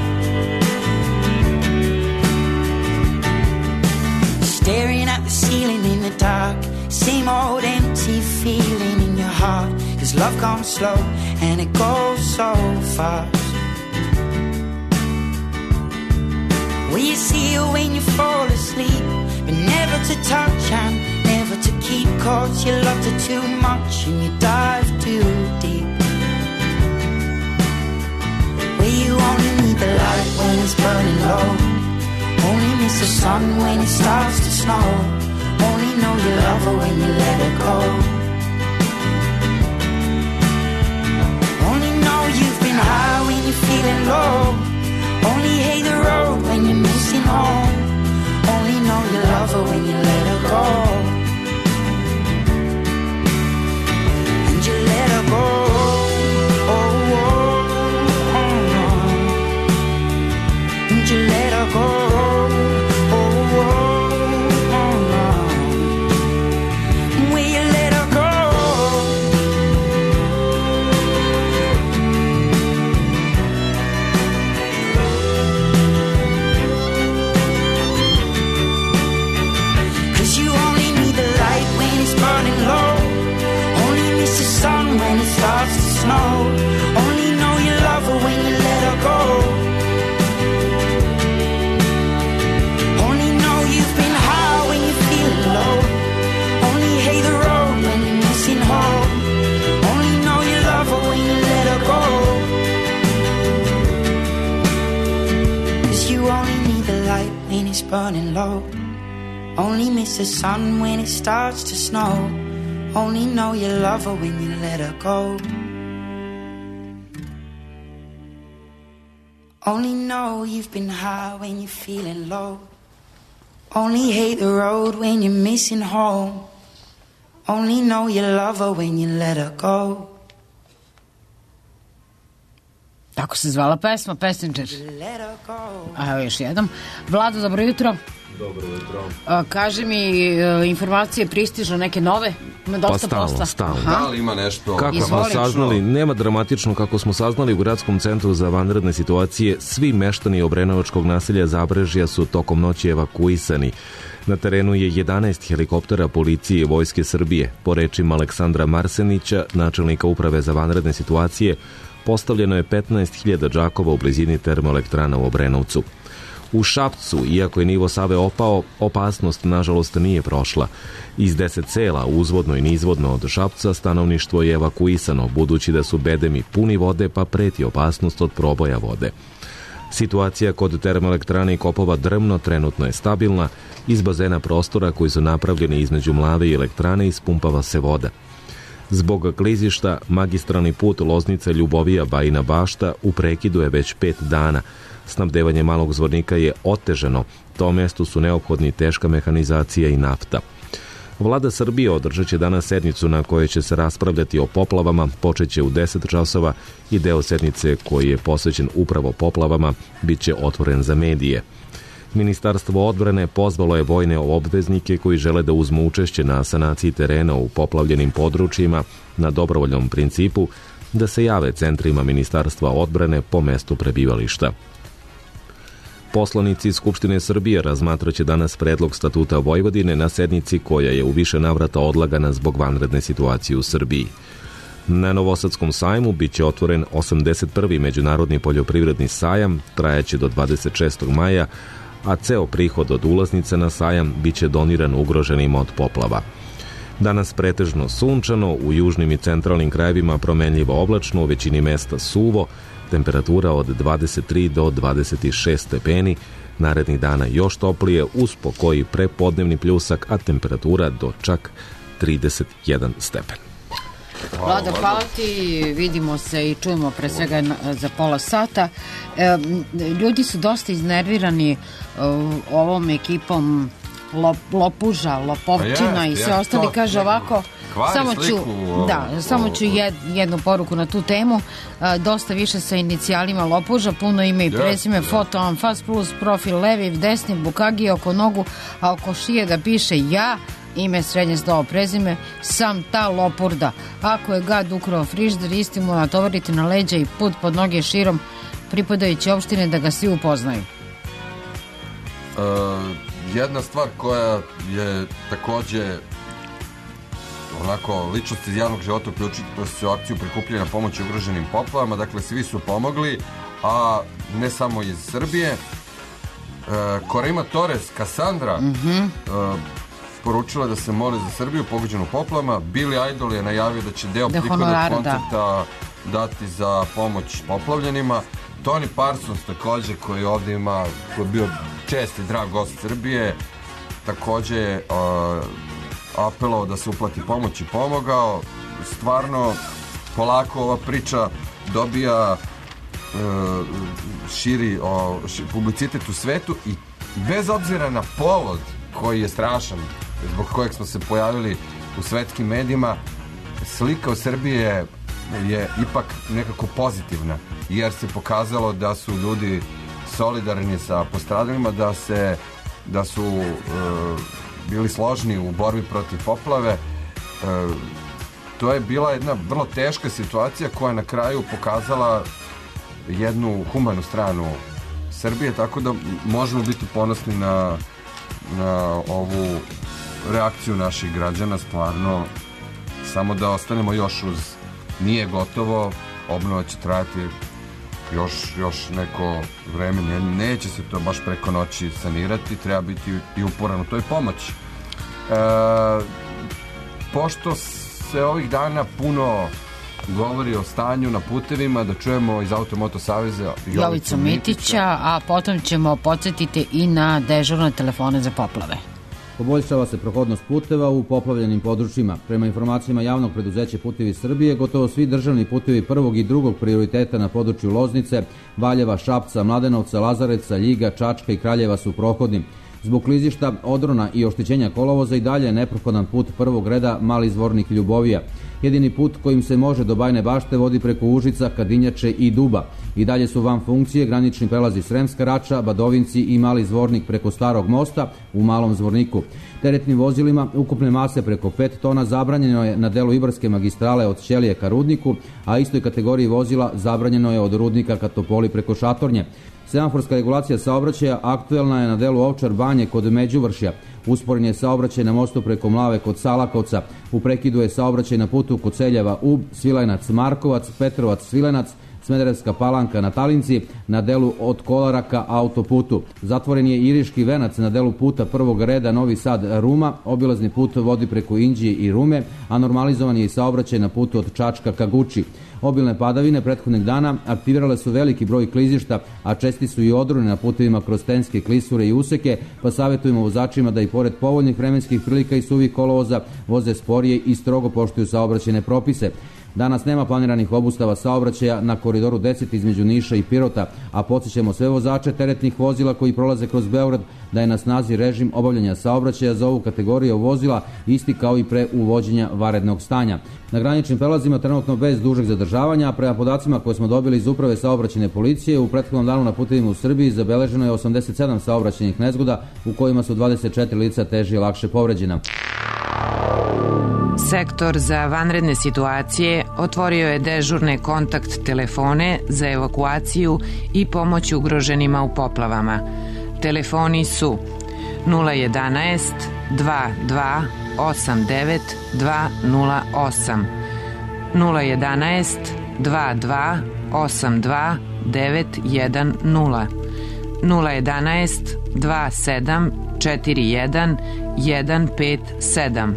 Staring at the ceiling in the dark, same old empty feeling in your heart. 'Cause love comes slow and it goes so fast. Will you see her when you fall asleep? But never to touch and never to keep. 'Cause you loved her too much and you dive too deep. Will you only need the light when it's burning low. miss the sun when it starts to snow. Only know you love her when you let her go. Only know you've been high when you're feeling low. Only hate the road when you're missing home. Only know you love her when you let her go. And you let her go. And you let her go. Will you let her go? 'Cause you only need the light when it's burning low. Only miss the sun when it starts to snow. Only know you love her when you let her go. Only know you've been high when you're feeling low. Only hate the road when you're missing home. Only know you love her when you let her go. 'Cause you only need the light when it's burning low. Only miss the sun when it starts to snow. Only know you love her when you let her go. Only know you've been high when you're feeling low. Only hate the road when you're missing home. Only know you love her when you let her go. Tako se zvala pesma, Passenger. Let her go. A evo još jednom. Vlado, dobro jutro. Dobro jutro. Kaže mi, informacije pristižu neke nove? Ima dosta posla. Stalno. Da li ima nešto? Kako smo saznali, nema dramatično, kako smo saznali u Gradskom centru za vanredne situacije, svi meštani obrenovačkog naselja Zabrežja su tokom noći evakuisani. Na terenu je 11 helikoptera policije i Vojske Srbije. Po rečima Aleksandra Marsenića, načelnika uprave za vanredne situacije, postavljeno je 15.000 džakova u blizini termoelektrana u Obrenovcu. U Šapcu, iako je nivo Save opao, opasnost nažalost nije prošla. Iz 10 sela, uzvodno i nizvodno od Šapca, stanovništvo je evakuisano, budući da su bedemi puni vode, pa preti opasnost od proboja vode. Situacija kod termoelektrane i kopova Drmno trenutno je stabilna. Iz bazena prostora koji su napravljeni između Mlave i elektrane ispumpava se voda. Zbog klizišta, magistralni put Loznica-Ljubovija-Bajina Bašta u prekidu je već 5 dana. Snabdevanje Malog Zvornika je otežano. Tom mjestu su neophodni teška mehanizacija i nafta. Vlada Srbije održat će danas sednicu na kojoj će se raspravljati o poplavama, počeće u 10 časova i deo sednice koji je posvećen upravo poplavama bit će otvoren za medije. Ministarstvo odbrane pozvalo je vojne obveznike koji žele da uzmu učešće na sanaciji terena u poplavljenim područjima na dobrovoljnom principu da se jave centrima Ministarstva odbrane po mestu prebivališta. Poslanici Skupštine Srbije razmatraće danas predlog statuta Vojvodine na sednici koja je u više navrata odlagana zbog vanredne situacije u Srbiji. Na Novosadskom sajmu bit će otvoren 81. Međunarodni poljoprivredni sajam, trajaće do 26. maja, a ceo prihod od ulaznica na sajam bit će doniran ugroženima od poplava. Danas pretežno sunčano, u južnim i centralnim krajevima promenljivo oblačno, u većini mesta suvo, temperatura od 23 do 26 stepeni, narednih dana još toplije, uz pokoji prepodnevni pljusak, a temperatura do čak 31 stepen. Vlado, hvala ti, vidimo se i čujemo pre svega za pola sata. Ljudi su dosta iznervirani ovom ekipom lopuža, lopovčina i sve ostali, kaže ovako. Samo ću jednu poruku na tu temu. Dosta više sa inicijalima lopuža, puno ime i prezime, foto, anfas plus, profil levi, desni, bukagi oko nogu, a oko šije da piše ja, ime, srednje slovo, prezime, sam ta lopurda. Ako je gad ukrao frižder, isti mu natovarite na leđa i put pod noge širom pripadajuće opštine da ga svi upoznaju. Jedna stvar koja je takođe onako ličnost iz javnog života uključiti se u akciju prikupljanja pomoći ugroženim poplavama, dakle svi su pomogli, a ne samo iz Srbije. Korima Torres, Cassandra, poručila da se moli za Srbiju pogođenu poplavama. Billy Idol je najavio da će deo prihoda koncerta dati za pomoć poplavljenima. Tony Parsons takođe, koji ovdje ima, koji je bio česti drag gost Srbije, takođe je apelovao da se uplati pomoć i pomogao. Stvarno, polako ova priča dobija širi publicitet u svetu i bez obzira na povod koji je strašan, zbog kojeg smo se pojavili u svetskim medijima, slika u Srbije je ipak nekako pozitivna, jer se pokazalo da su ljudi solidarni sa postradalima, da su bili složni u borbi protiv poplave. To je bila jedna vrlo teška situacija koja je na kraju pokazala jednu humanu stranu Srbije, tako da možemo biti ponosni na ovu reakciju naših građana. Stvarno, samo da ostanemo još uz nije gotovo, obnova će trajati još neko vreme, neće se to baš preko noći sanirati, treba biti i uporan u toj pomoći. Pošto se ovih dana puno govori o stanju na putevima, da čujemo iz Automoto saveza Jovicu Mitića, a potom ćemo podsjetiti i na dežurne telefone za poplave. Poboljšava se prohodnost puteva u poplavljenim područjima. Prema informacijama javnog preduzeća Putevi Srbije, gotovo svi državni putevi prvog i drugog prioriteta na području Loznice, Valjeva, Šapca, Mladenovca, Lazareca, Ljiga, Čačka i Kraljeva su prohodni. Zbog klizišta, odrona i oštećenja kolovoza i dalje je neprohodan put prvog reda Mali Zvornik Ljubovija. Jedini put kojim se može do Bajne Bašte vodi preko Užica, Kadinjače i Duba. I dalje su van funkcije granični prelazi Sremska Rača, Badovinci i Mali Zvornik preko Starog mosta u Malom Zvorniku. Teretnim vozilima ukupne mase preko 5 tona zabranjeno je na delu Ibarske magistrale od Ćelije ka Rudniku, a istoj kategoriji vozila zabranjeno je od Rudnika ka Topoli preko Šatornje. Semaforska regulacija saobraćaja aktuelna je na delu Ovčar Banje kod Međuvršja. Usporen je saobraćaj na mostu preko Mlave kod Salakovca. U prekidu je saobraćaj na putu kod Seljeva Ub, Svilajnac Markovac, Petrovac Svilenac, Smederevska Palanka na Talinci, na delu od Kolara ka autoputu. Zatvoren je Iriški venac na delu puta prvog reda Novi Sad Ruma, obilazni put vodi preko Inđije i Rume, a normalizovan je i saobraćaj na putu od Čačka ka Guči. Obilne padavine prethodnih dana aktivirale su veliki broj klizišta, a česti su i odroni na putevima kroz Tenske klisure i useke, pa savjetujemo vozačima da i pored povoljnih vremenskih prilika i suvih kolovoza voze sporije i strogo poštuju saobraćajne propise. Danas nema planiranih obustava saobraćaja na koridoru 10 između Niša i Pirota, a podsjećamo sve vozače teretnih vozila koji prolaze kroz Beograd da je na snazi režim obavljanja saobraćaja za ovu kategoriju vozila isti kao i pre uvođenja vanrednog stanja. Na graničnim prelazima trenutno bez dužeg zadržavanja, a prema podacima koje smo dobili iz Uprave saobraćajne policije, u prethodnom danu na putevima u Srbiji zabeleženo je 87 saobraćajnih nezgoda u kojima su 24 lica teže i lakše povređena. Sektor za vanredne situacije otvorio je dežurne kontakt telefone za evakuaciju i pomoć ugroženima u poplavama. Telefoni su 011 22 89 208, 011 22 82 910, 011 27 41 157,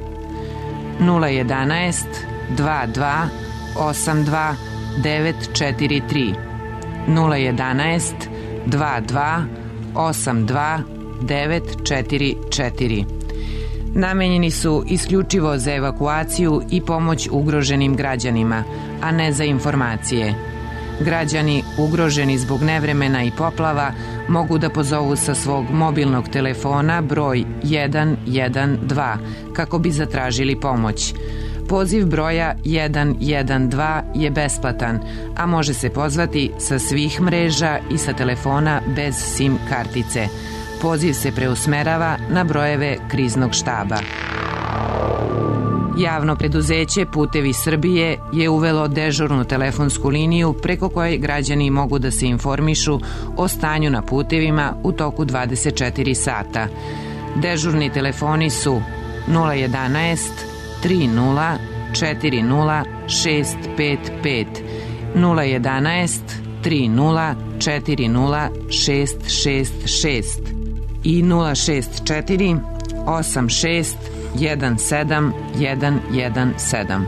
011 22 82 943, 011 22 82 944. Namenjeni su isključivo za evakuaciju i pomoć ugroženim građanima, a ne za informacije. Građani ugroženi zbog nevremena i poplava mogu da pozovu sa svog mobilnog telefona broj 112 kako bi zatražili pomoć. Poziv broja 112 je besplatan, a može se pozvati sa svih mreža i sa telefona bez SIM kartice. Poziv se preusmerava na brojeve kriznog štaba. Javno preduzeće Putevi Srbije je uvelo dežurnu telefonsku liniju preko koje građani mogu da se informišu o stanju na putevima u toku 24 sata. Dežurni telefoni su 011 30 40 655, 011 30 40 666 i 064 86 17 117.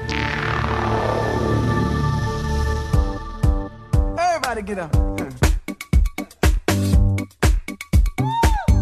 Everybody get up.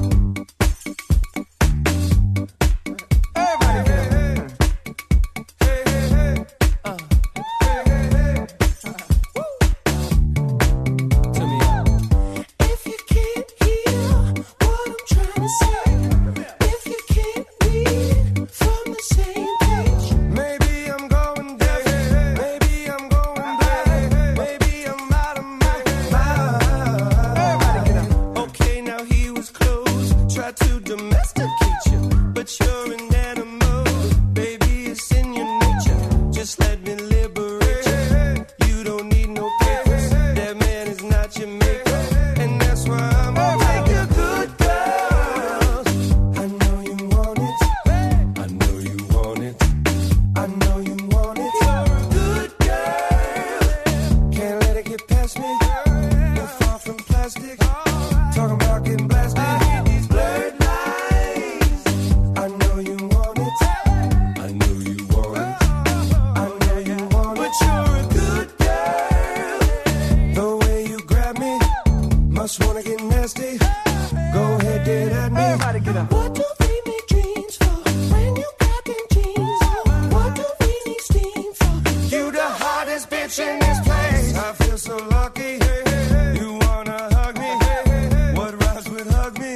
but you're an animal. Baby, it's in your nature. Just let me liberate you. You don't need no papers. That man is not your maker, and that's why I'm gonna make you good girl. I know you want it. I know you want it. I know you want it. You're a good girl. Can't let it get past me. You're far from plastic. Talking about getting blasted. I hear these blurred lines. I know you want it. I know you want it. I know you want it. But you're a good girl. The way you grab me, must wanna get nasty. Go ahead, get at me. Everybody get up. What do we make dreams for? When you got them jeans on. What do we need steam for? You the hottest bitch in this place. I feel so lucky. You wanna hug me? What rhymes with hug me?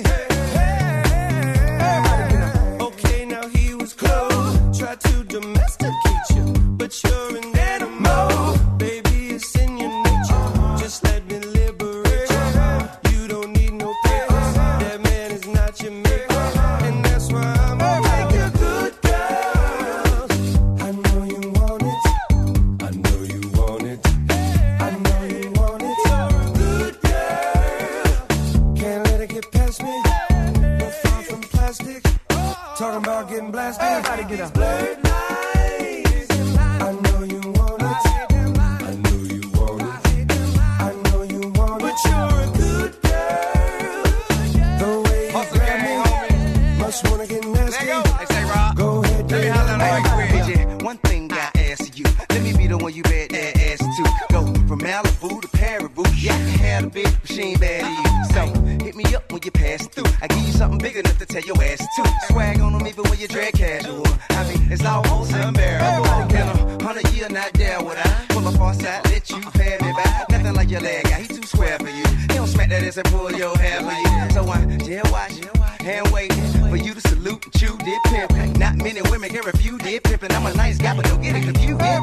Okay, now he was close. Tried to domesticate you, but you're an animal. Baby, it's in your nature. Just let me liberate you. You don't need no papers. That man is not your maker, and that's why I'm gonna make you good girl. I know you want it. I know you want it. I know you want it. You're a good girl. Can't let it get past me. You're far from plastic. Talking about getting blasted. Everybody get up. Blurred lines. I know you want it. I know you want it. I know you want it. But you're a good girl. The way you grab me, must wanna get nasty. Go ahead, get it. One thing I ask you, let me be the one you bet that ass to. Go from Malibu to Paribu, yeah, I can have a big machine bad to you. So hit me up when you pass through. I give you something big enough to tell your ass to. Swag on them even when you drag casual. I mean, it's almost unbearable. In 100 years, not there would I pull up on side, let you pay me back. Nothing like your leg guy, he too square for you. He don't smack that ass and pull your hair for you. So I jail watch, hand waiting for you to salute and chew did pimp. Not many women can refuse did pimping. I'm a nice guy, but don't get it confused. Yeah,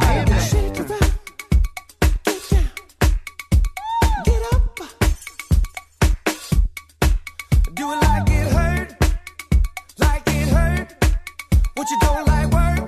Get up. Do it like it hurt. Like it hurt. What you don't like work.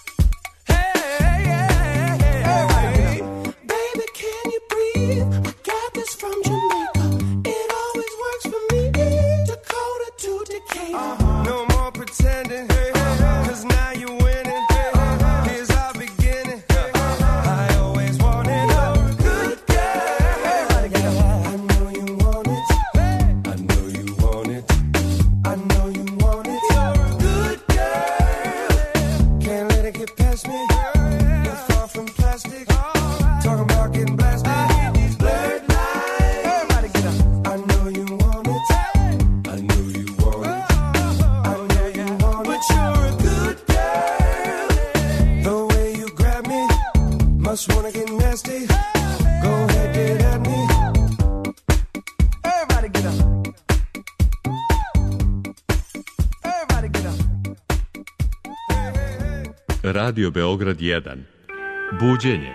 Hey. Baby, can you breathe? I got this from Jamaica. It always works for me. Dakota to Decatur. No more pretending. Cause now you're winning. Here's our beginning. I always wanted a good girl. I know you want it. I know you want it. I know you want it. You're a good girl. Can't let it get past me. You're far from plastic. Talking about getting blasted. I hear these blurred lines. Everybody get up. I know you want it. I know you want it. I know you want it. But you're a good girl. The way you grab me, must wanna get nasty. Go ahead, get at me. Everybody get up. Everybody get up. Radio Beograd 1. Buđenje.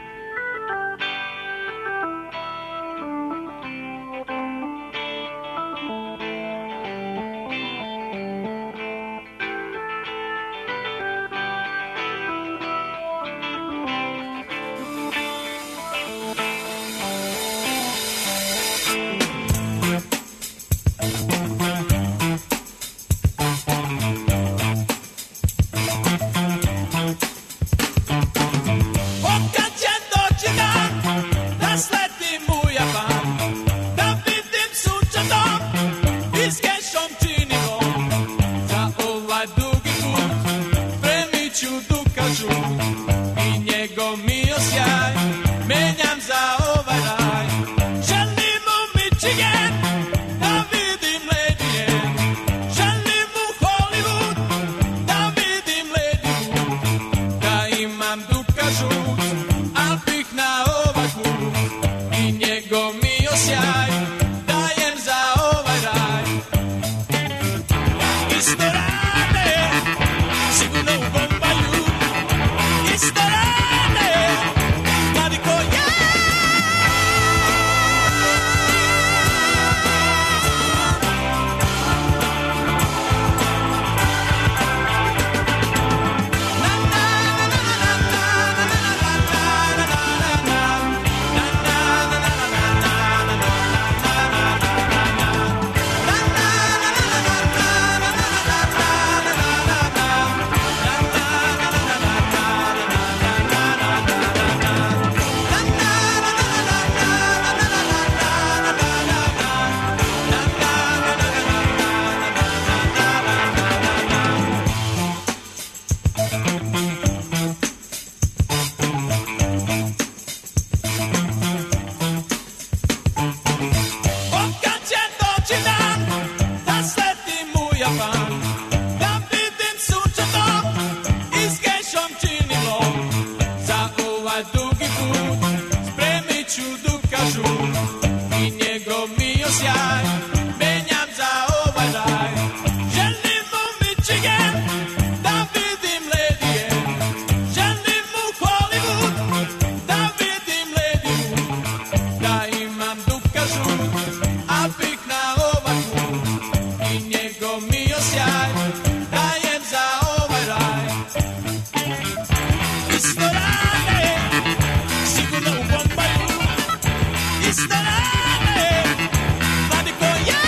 Ho cacciato Japan. Da vidim sunčato i s kešom činilo. Za ovaj dugi put spremit ću dukažu i njegov mi osjaj menjam za ovaj raj. Želim u Michigan da vidim Lady Anne. Želim u Hollywood da vidim Lady Wu. Da imam dukažu, a bih na ovaj put i njegov mi osjaj dajem za ovaj raj. Isto rade, sigurno u Bombaju. Isto rade, mladi ko ja.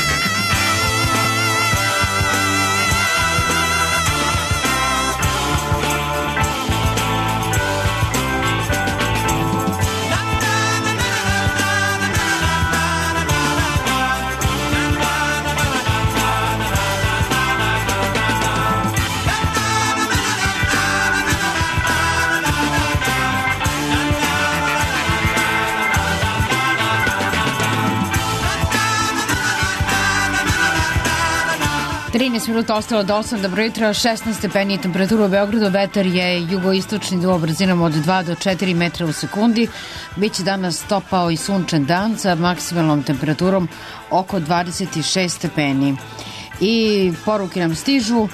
Minuta ostalo do 8, dobro jutro, 16 stepeni temperatura u Beogradu, vetar je jugoistočni duo brzinom od 2 do 4 metra u sekundi. Biće danas topao i sunčan dan sa maksimalnom temperaturom oko 26 stepeni. I poruke nam stižu,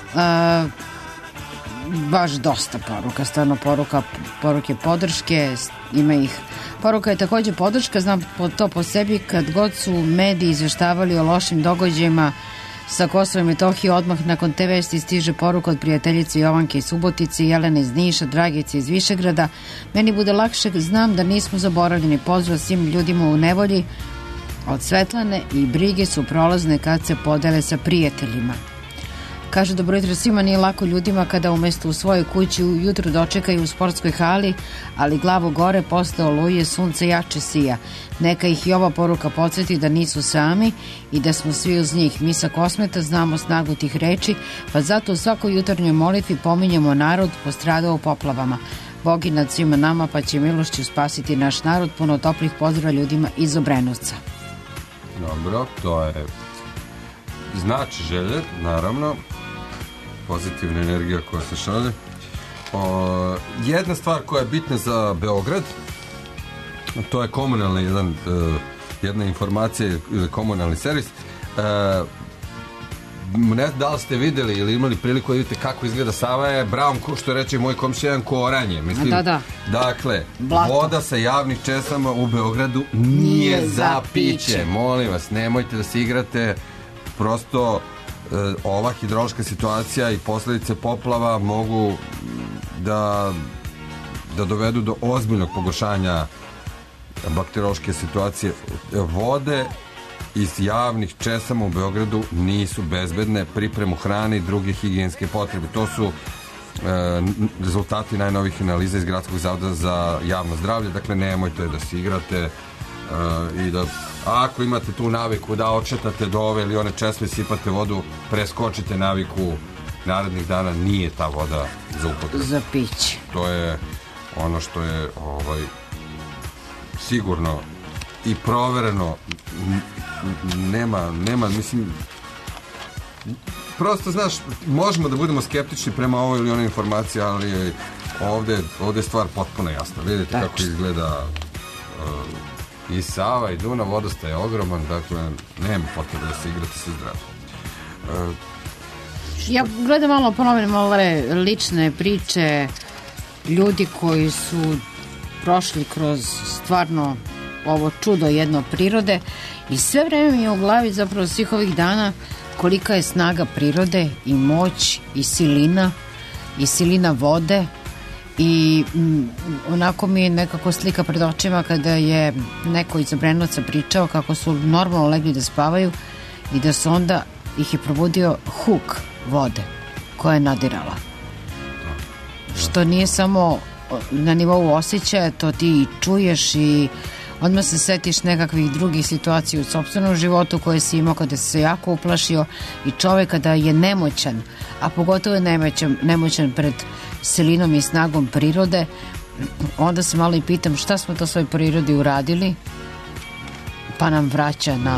baš dosta poruka, stvarno poruke podrške, ima ih. Poruka je takođe podrška, znam to po sebi, kad god su mediji izveštavali o lošim događajima sa Kosova i Metohije, odmah nakon te vesti stiže poruka od prijateljice Jovanke iz Subotice, Jelene iz Niša, Dragice iz Višegrada. Meni bude lakše, znam da nismo zaboravljeni. Pozdrav svim ljudima u nevolji. Od Svetlane i brige su prolazne kad se podele sa prijateljima. Kaže, dobro jutro svima, nije lako ljudima kada umesto u svojoj kući ujutro dočekaju u sportskoj hali, ali glavu gore posle oluje sunce jače sija. Neka ih i ova poruka podsjeti da nisu sami i da smo svi uz njih. Mi sa Kosmeta znamo snagu tih reči, pa zato u svakoj jutarnjoj molitvi pominjemo narod postradao u poplavama. Bog je nad svima nama, pa će milošću spasiti naš narod. Puno toplih pozdrava ljudima iz Obrenovca. Dobro, to je znači želje, naravno, pozitivna energija koja se šalje. Jedna stvar koja je bitna za Beograd, to je komunalna jedna informacija, komunalni servis. Ne znam da li ste videli ili imali priliku da vidite kako izgleda Sava je brown, što reče moj komšija, jedan ko oranje. Mislim, da. Dakle, Blato. voda sa javnih česama u Beogradu nije za piće. Molim vas, nemojte da se igrate. Prosto ova hidrološka situacija i posljedice poplava mogu da dovedu do ozbiljnog pogoršanja bakteriološke situacije. Vode iz javnih česama u Beogradu nisu bezbedne, pripremu hrane i druge higijenske potrebe. To su rezultati najnovih analiza iz Gradskog zavoda za javno zdravlje. Dakle, nemojte da se igrate i da ako imate tu naviku da odšetate do ove ili one česme, sipate vodu, preskočite naviku narednih dana, nije ta voda za upotrebu. Za piće. To je ono što je sigurno i provereno. Nema, mislim, prosto, znaš, možemo da budemo skeptični prema ovoj ili onoj informaciji, ali ovde je stvar potpuno jasna. Vidite kako izgleda i Sava i Dunav, vodostaj je ogroman, dakle, nema potrebe da se igrate sa zdravljem. Ja gledam malo, ponovim ove lične priče ljudi koji su prošli kroz stvarno ovo čudo jedno prirode i sve vreme mi je u glavi zapravo svih ovih dana kolika je snaga prirode i moć i silina vode i onako mi je nekako slika pred očima kada je neko iz Obrenovca pričao kako su normalno legli da spavaju i da su onda ih je probudio huk vode koja je nadirala, što nije samo na nivou osjećaja, to ti i čuješ i odmah se setiš nekakvih drugih situacija u sopstvenom životu koje si imao kada si se jako uplašio i čovjek kada je nemoćan, a pogotovo je nemoćan pred silinom i snagom prirode, onda se malo i pitam šta smo to svoj prirodi uradili, pa nam vraća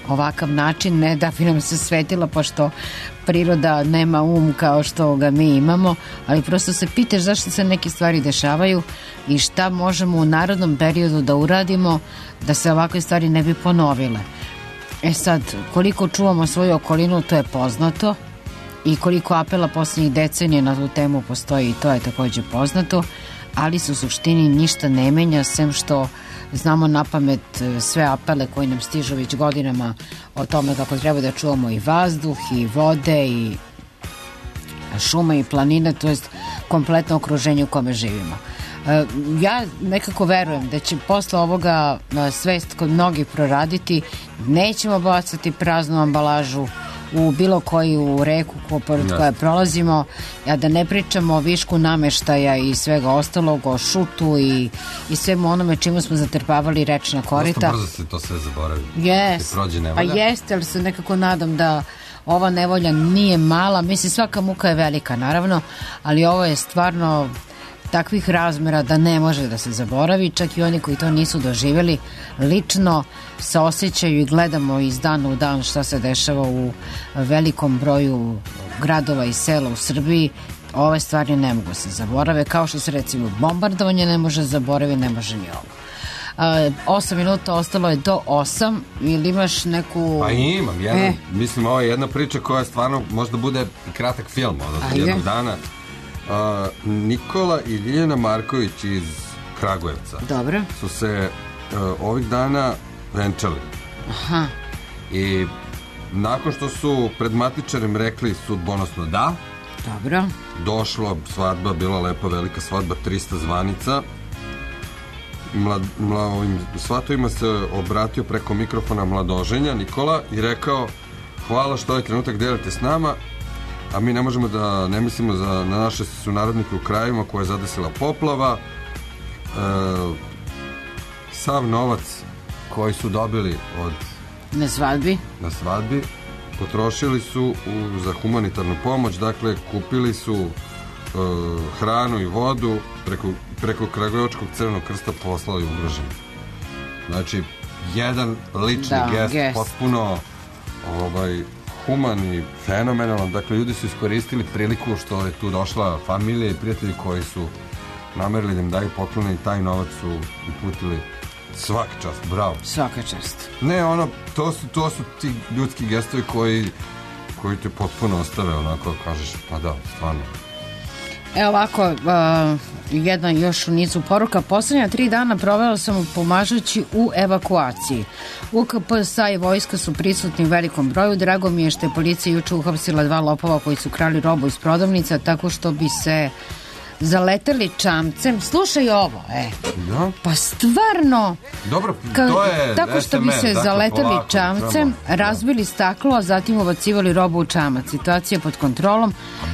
ovakav način, ne da bi nam se svetilo, pošto priroda nema kao što ga mi imamo, ali prosto se pitaš zašto se neke stvari dešavaju i šta možemo u narodnom periodu da uradimo da se ovakve stvari ne bi ponovile. Sad, koliko čuvamo svoju okolinu, to je poznato, i koliko apela posljednjih decenija na tu temu postoji, to je takođe poznato, ali se u suštini ništa ne menja, sem što znamo na pamet sve apele koji nam stižu već godinama o tome kako treba da čuvamo i vazduh, i vode, i šume, i planine, to jest kompletno okruženje u kome živimo. Ja nekako verujem da će posle ovoga svest kod mnogih proraditi, nećemo bacati praznu ambalažu u bilo koju reku pored koje prolazimo, a da ne pričamo o višku nameštaja i svega ostalog, o šutu i svemu onome čemu smo zatrpavali rečna korita. Dosta brzo se to sve zaboravi. Pa jeste, ali se nekako nadam da ova nevolja nije mala. Mislim, svaka muka je velika, naravno, ali ovo je stvarno takvih razmera da ne može da se zaboravi. Čak i oni koji to nisu doživjeli lično se osjećaju i gledamo iz dana u dan šta se dešava u velikom broju gradova i sela u Srbiji. Ove stvari ne mogu se zaborave, kao što se recimo bombardovanje ne može zaboraviti, ne može ni ovo. 8 minuta, ostalo je do 8. Ili imaš neku... Pa imam, mislim, ovo je jedna priča koja stvarno možda bude i kratak film od jednog dana. Nikola i Ljiljana Marković iz Kragujevca su se ovih dana venčali. Aha. I nakon što su pred matičarem rekli sudbonosno da, došlo, svadba, bila lepa velika svadba, 300 zvanica. Svatovima se obratio preko mikrofona mladoženja Nikola i rekao: hvala što ovaj trenutak delite s nama, a mi ne možemo da ne mislimo na naše sunarodnike u krajevima koje je zadesila poplava. Sav novac koji su dobili na svadbi potrošili su za humanitarnu pomoć. Dakle, kupili su hranu i vodu, preko Kragujevačkog Crvenog krsta poslali ugroženi. Znači, jedan lični gest, potpuno human i fenomenalan. Dakle, ljudi su iskoristili priliku što je tu došla familija i prijatelji koji su namerili da im daju poklone i taj novac su uputili. Svaka čast, bravo. Svaka čast. Ne, to su ti ljudski gestovi koji te potpuno ostave, onako kažeš, pa da, stvarno. Evo ovako, jedna još u nizu poruka. Poslednja 3 dana provela sam pomažući u evakuaciji. UKPSA i vojska su prisutni u velikom broju. Drago mi je što je policija juče uhapsila 2 lopova koji su krali robu iz prodavnica tako što bi se zaleteli čamcem. Slušaj ovo, pa stvarno, dobro, to je tako što bi se zaleteli čamcem, razbili staklo, a zatim ubacivali robu u čamac. Situacija pod kontrolom.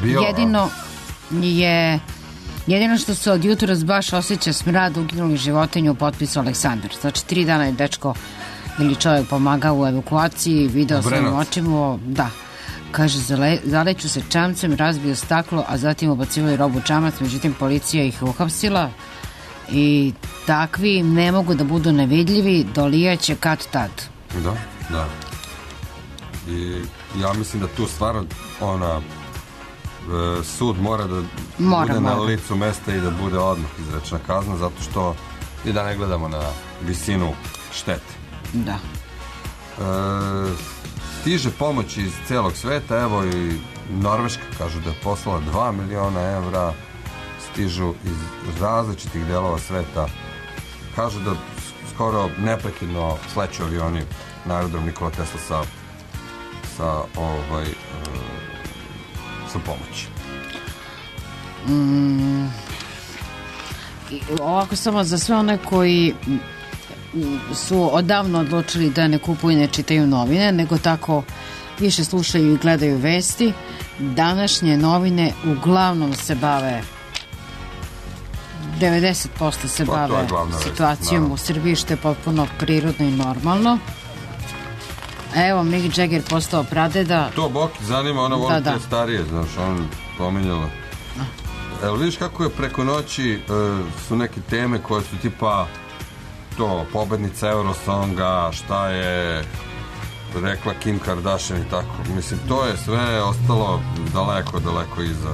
Jedino što se od jutros baš osjeća smrad uginulih životinja u potpisu Aleksandar. Znači 3 dana je dečko ili čovjek pomagao u evakuaciji, video svojim očima, kaže, zaleću se čamcem, razbio staklo, a zatim ubacivaju robu u čamac, međutim policija ih uhapsila i takvi ne mogu da budu nevidljivi, dolijaće kad tad. Da. I ja mislim da tu stvarno sud mora da bude na licu mesta i da bude odmah izrečena kazna, zato što i da ne gledamo na visinu štete. Da. Stiže pomoć iz celog sveta, evo i Norveška kažu da je poslala 2 miliona evra, stižu iz različitih delova sveta, kažu da skoro neprekidno sleću avioni na aerodrom Nikola Tesla sa pomoći. Ovako samo za sve one koji su odavno odlučili da ne kupuju i ne čitaju novine, nego tako više slušaju i gledaju vesti. Današnje novine uglavnom se bave 90% se bave situacijom u Srbiji, što je potpuno prirodno i normalno. Evo, Mick Jagger postao pradeda. To Boki zanima, ona voli te starije, znaš, on pominjala. Evo, vidiš kako je preko noći su neke teme koje su tipa to, pobednica Eurosonga, šta je rekla Kim Kardashian i tako. Mislim, to je sve ostalo daleko iza.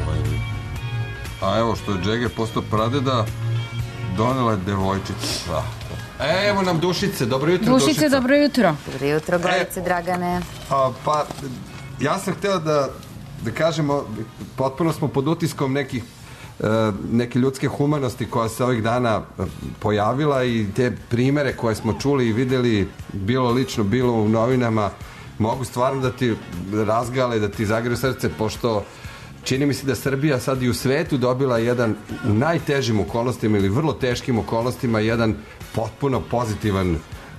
A evo što je Džeger postao pradeda, donela je devojčica. Evo nam Dušice, dobro jutro Dušice. Dušice, dobro jutro. Dobro jutro, Gorice Dragane. Pa, ja sam hteo da kažemo, potpuno smo pod utiskom neke ljudske humanosti koja se ovih dana pojavila i te primere koje smo čuli i videli, bilo lično, bilo u novinama, mogu stvarno da ti razgale, da ti zagreju srce, pošto čini mi se da Srbija sad i u svetu dobila jedan u najtežim okolnostima ili vrlo teškim okolnostima jedan potpuno pozitivan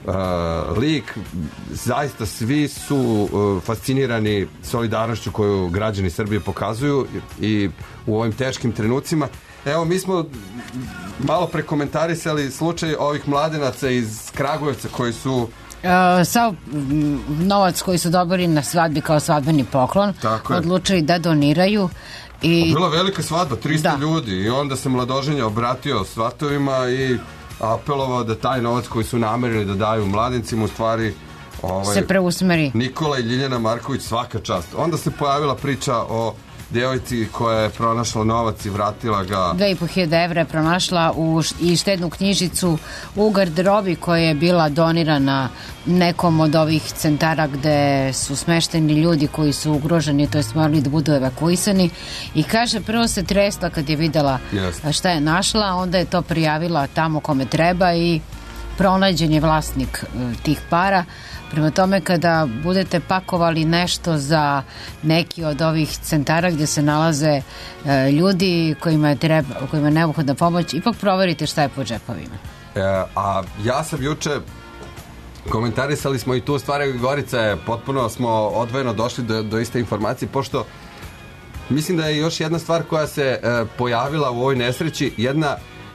lik. Zaista svi su fascinirani solidarnošću koju građani Srbije pokazuju i u ovim teškim trenucima. Evo, mi smo malo prekomentarisali slučaj ovih mladenaca iz Kragujevca koji su sav novac koji su dobili na svadbi kao svadbeni poklon odlučili da doniraju i... Bila velika svadba, 300 ljudi i onda se mladoženja obratio svatovima i apelovao da taj novac koji su namerili da daju mladencima u stvari se preusmeri. Nikola i Ljiljana Marković, svaka čast. Onda se pojavila priča o djevojci koja je pronašla novac i vratila ga. 2.500 evra je pronašla i štednu knjižicu u garderobi koja je bila donirana nekom od ovih centara gde su smešteni ljudi koji su ugroženi, to jest morali da budu evakuisani, i kaže prvo se tresla kad je videla šta je našla, onda je to prijavila tamo kome treba i pronađen je vlasnik tih para. Prema tome, kada budete pakovali nešto za neki od ovih centara gdje se nalaze ljudi kojima je neophodna pomoć, ipak proverite šta je po džepovima. A ja sam juče, komentarisali smo i tu stvari, Gorica je potpuno, smo odvojeno došli do iste informacije, pošto mislim da je još jedna stvar koja se pojavila u ovoj nesreći, jedna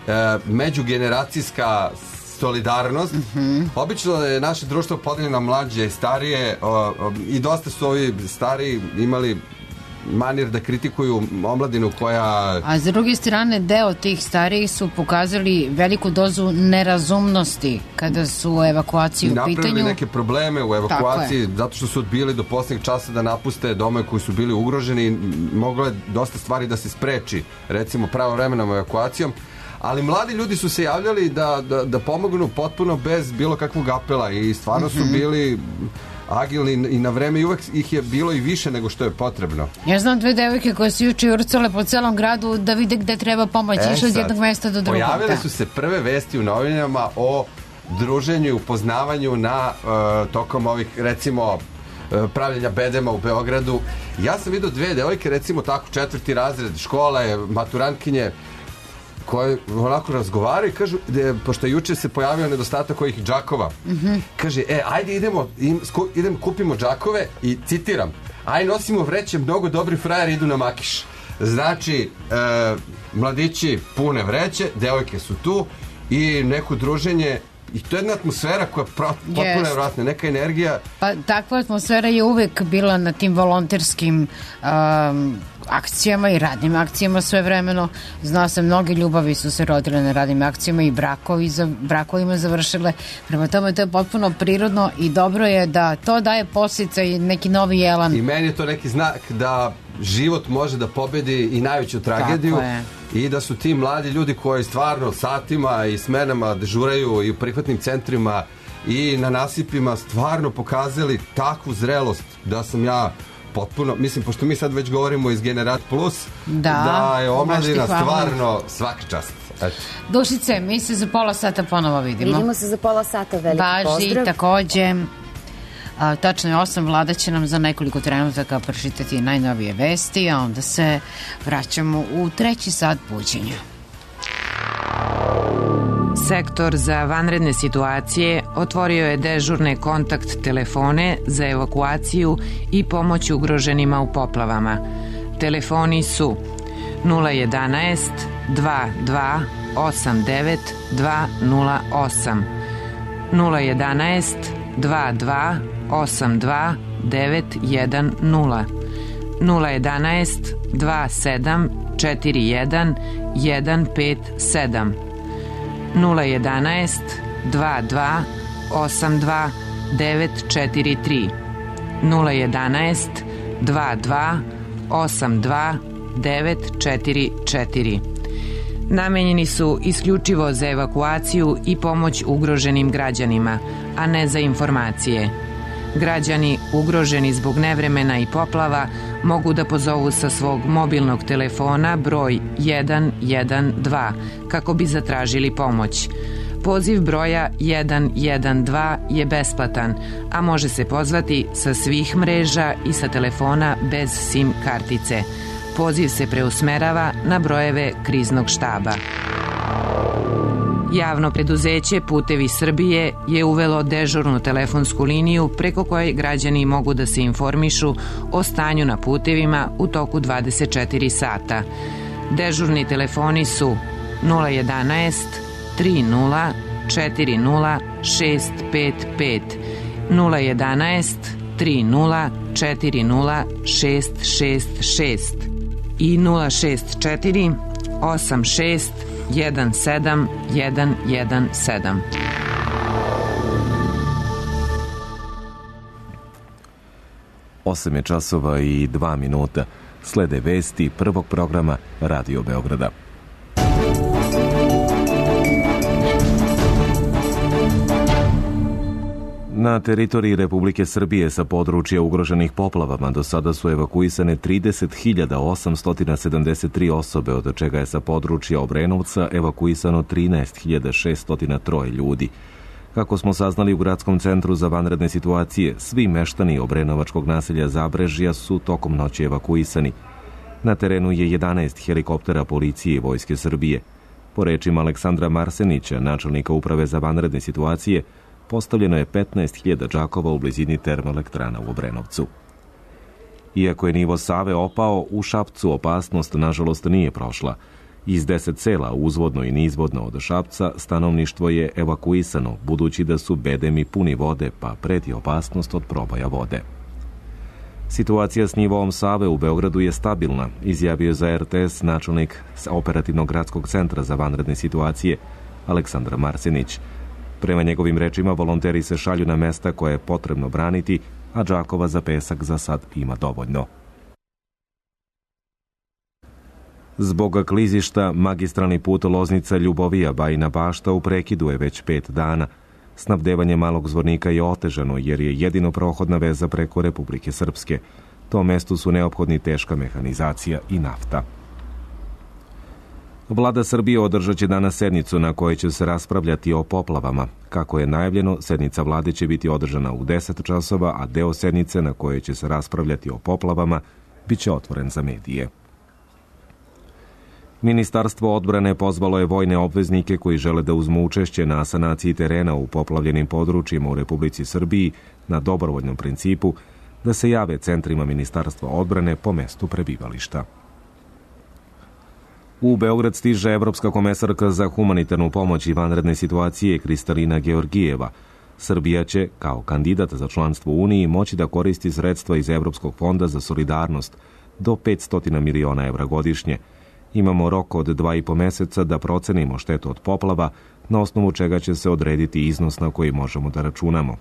međugeneracijska solidarnost. Obično je naše društvo podeljeno na mlađe i starije i dosta su ovi stariji imali manir da kritikuju omladinu koja... A s druge strane, deo tih starijih su pokazali veliku dozu nerazumnosti kada su u evakuaciji u pitanju. I napravili neke probleme u evakuaciji zato što su odbili do posljednjeg časa da napuste dome koji su bili ugroženi. Moglo je dosta stvari da se spreči, recimo pravovremenom evakuacijom. Ali mladi ljudi su se javljali da pomognu potpuno bez bilo kakvog apela i stvarno su bili agilni i na vreme i uvek ih je bilo i više nego što je potrebno. Ja znam 2 devojke koje su juče urcale po celom gradu da vide gde treba pomoć, išli od jednog mesta do drugog. Pojavile su se prve vesti u novinama o druženju i upoznavanju tokom ovih, recimo, pravljenja bedema u Beogradu. Ja sam vidio 2 devojke, recimo tako 4. razred škole, maturantkinje, koje onako razgovaraju i kažu, pošto juče se pojavio nedostatak ovih džakova, kaže, ajde idemo kupimo džakove i citiram, aj nosimo vreće, mnogo dobri frajeri idu na Makiš. Znači, mladići pune vreće, devojke su tu i neko druženje. I to je jedna atmosfera koja je potpuno nevratna, neka energija. Pa takva atmosfera je uvek bila na tim volonterskim akcijama i radnim akcijama svevremeno. Znao sam, mnoge ljubavi su se rodile na radnim akcijama i brakovima završile. Prema tome, to je potpuno prirodno i dobro je da to daje podsticaj i neki novi elan. I meni je to neki znak da život može da pobedi i najveću tragediju. I da su ti mladi ljudi koji stvarno satima i smenama dežuraju i u prihvatnim centrima i na nasipima stvarno pokazali takvu zrelost da sam ja potpuno, mislim, pošto mi sad već govorimo iz Generat Plus, da je omladina stvarno svaka čast. Dušice, mi se za pola sata ponovo vidimo. Vidimo se za pola sata, veliki pozdrav. Baži, takođe, tačno je 8, Vlada će nam za nekoliko trenutaka pročitati najnovije vesti, a onda se vraćamo u 3. sat buđenja. Sektor za vanredne situacije otvorio je dežurne kontakt telefone za evakuaciju i pomoć ugroženima u poplavama. Telefoni su 011 22 89 208, 011 22 82 910, 011 27 41 157, 011 22 82 943 011 22 82 944. Namenjeni su isključivo za evakuaciju i pomoć ugroženim građanima, a ne za informacije. Građani ugroženi zbog nevremena i poplava mogu da pozovu sa svog mobilnog telefona broj 112 kako bi zatražili pomoć. Poziv broja 112 je besplatan, a može se pozvati sa svih mreža i sa telefona bez SIM kartice. Poziv se preusmerava na brojeve kriznog štaba. Javno preduzeće Putevi Srbije je uvelo dežurnu telefonsku liniju preko koje građani mogu da se informišu o stanju na putevima u toku 24 sata. Dežurni telefoni su 011 30 40 655, 011 30 40 666 i 064 86 17 117. Osam je časova i 2 minuta. Slede vesti prvog programa Radio Beograda. Na teritoriji Republike Srbije sa područja ugroženih poplavama do sada su evakuisane 30.873 osobe, od čega je sa područja Obrenovca evakuisano 13.603 ljudi. Kako smo saznali u Gradskom centru za vanredne situacije, svi meštani obrenovačkog naselja Zabrežja su tokom noći evakuisani. Na terenu je 11 helikoptera policije i Vojske Srbije. Po rečima Aleksandra Marsenića, načelnika Uprave za vanredne situacije, postavljeno je 15.000 džakova u blizini termoelektrana u Obrenovcu. Iako je nivo Save opao, u Šapcu opasnost nažalost nije prošla. Iz 10 sela uzvodno i nizvodno od Šapca stanovništvo je evakuisano, budući da su bedemi puni vode, pa preti opasnost od proboja vode. Situacija s nivoom Save u Beogradu je stabilna, izjavio za RTS načelnik Operativnog gradskog centra za vanredne situacije Aleksandar Marsenić. Prema njegovim rečima, volonteri se šalju na mesta koje je potrebno braniti, a džakova za pesak za sad ima dovoljno. Zbog klizišta, magistralni put Loznica-Ljubovija-Bajina Bašta u prekidu je već 5 dana. Snabdevanje Malog Zvornika je otežano jer je jedino prohodna veza preko Republike Srpske. Tom mestu su neophodni teška mehanizacija i nafta. Vlada Srbije održat će danas sednicu na kojoj će se raspravljati o poplavama. Kako je najavljeno, sednica vlade će biti održana u 10 časova, a deo sednice na kojoj će se raspravljati o poplavama bit će otvoren za medije. Ministarstvo odbrane pozvalo je vojne obveznike koji žele da uzmu učešće na sanaciji terena u poplavljenim područjima u Republici Srbiji na dobrovoljnom principu da se jave centrima Ministarstva odbrane po mestu prebivališta. U Beograd stiže Evropska komesarka za humanitarnu pomoć i vanredne situacije Kristalina Georgijeva. Srbija će, kao kandidat za članstvo u Uniji, moći da koristi sredstva iz Evropskog fonda za solidarnost do 500 miliona evra godišnje. Imamo rok od 2,5 meseca da procenimo štetu od poplava, na osnovu čega će se odrediti iznos na koji možemo da računamo.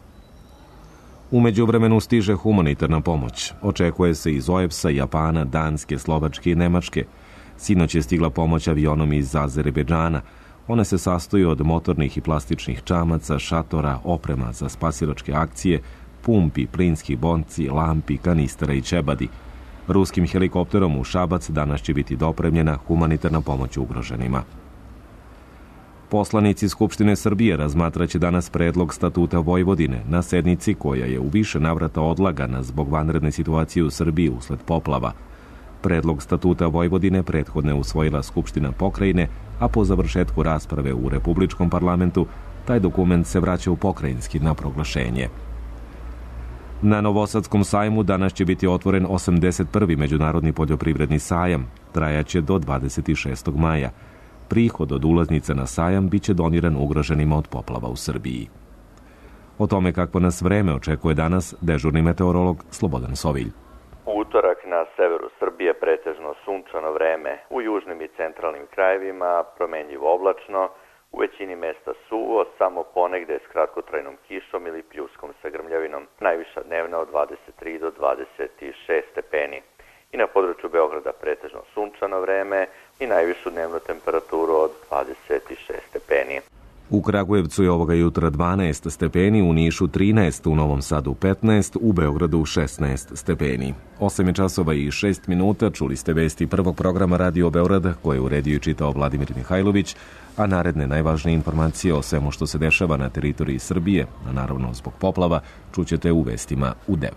U međuvremenu stiže humanitarna pomoć. Očekuje se iz OEBS-a, Japana, Danske, Slovačke i Nemačke. Sinoć je stigla pomoć avionom iz Azerbejdžana. One se sastoji od motornih i plastičnih čamaca, šatora, oprema za spasilačke akcije, pumpi, plinski bonci, lampi, kanistera i ćebadi. Ruskim helikopterom u Šabac danas će biti dopremljena humanitarna pomoć ugroženima. Poslanici Skupštine Srbije razmatraće danas predlog statuta Vojvodine na sednici koja je u više navrata odlagana zbog vanredne situacije u Srbiji usled poplava. Predlog statuta Vojvodine prethodno je usvojila Skupština pokrajine, a po završetku rasprave u Republičkom parlamentu taj dokument se vraća u pokrajinski na proglašenje. Na Novosadskom sajmu danas će biti otvoren 81. Međunarodni poljoprivredni sajam, trajaće do 26. maja. Prihod od ulaznica na sajam biće doniran ugroženima od poplava u Srbiji. O tome kakvo nas vreme očekuje danas dežurni meteorolog Slobodan Sovilj. U utorak na severu Srbije pretežno sunčano vreme, u južnim i centralnim krajevima promenljivo oblačno, U većini mesta suvo, samo ponegde s kratkotrajnom kišom ili pljuskom sa grmljavinom. Najviša dnevna od 23 do 26 stepeni. I na području Beograda pretežno sunčano vreme i najvišu dnevnu temperaturu od 26 stepeni. U Kragujevcu je ovoga jutra 12 stepeni, u Nišu 13, u Novom Sadu 15, u Beogradu 16 stepeni. 8 je časova i 6 minuta, čuli ste vesti prvog programa Radio Beograd, koje je uredio i čitao Vladimir Mihajlović, a naredne najvažnije informacije o svemu što se dešava na teritoriji Srbije, a naravno zbog poplava, čućete u vestima u 9.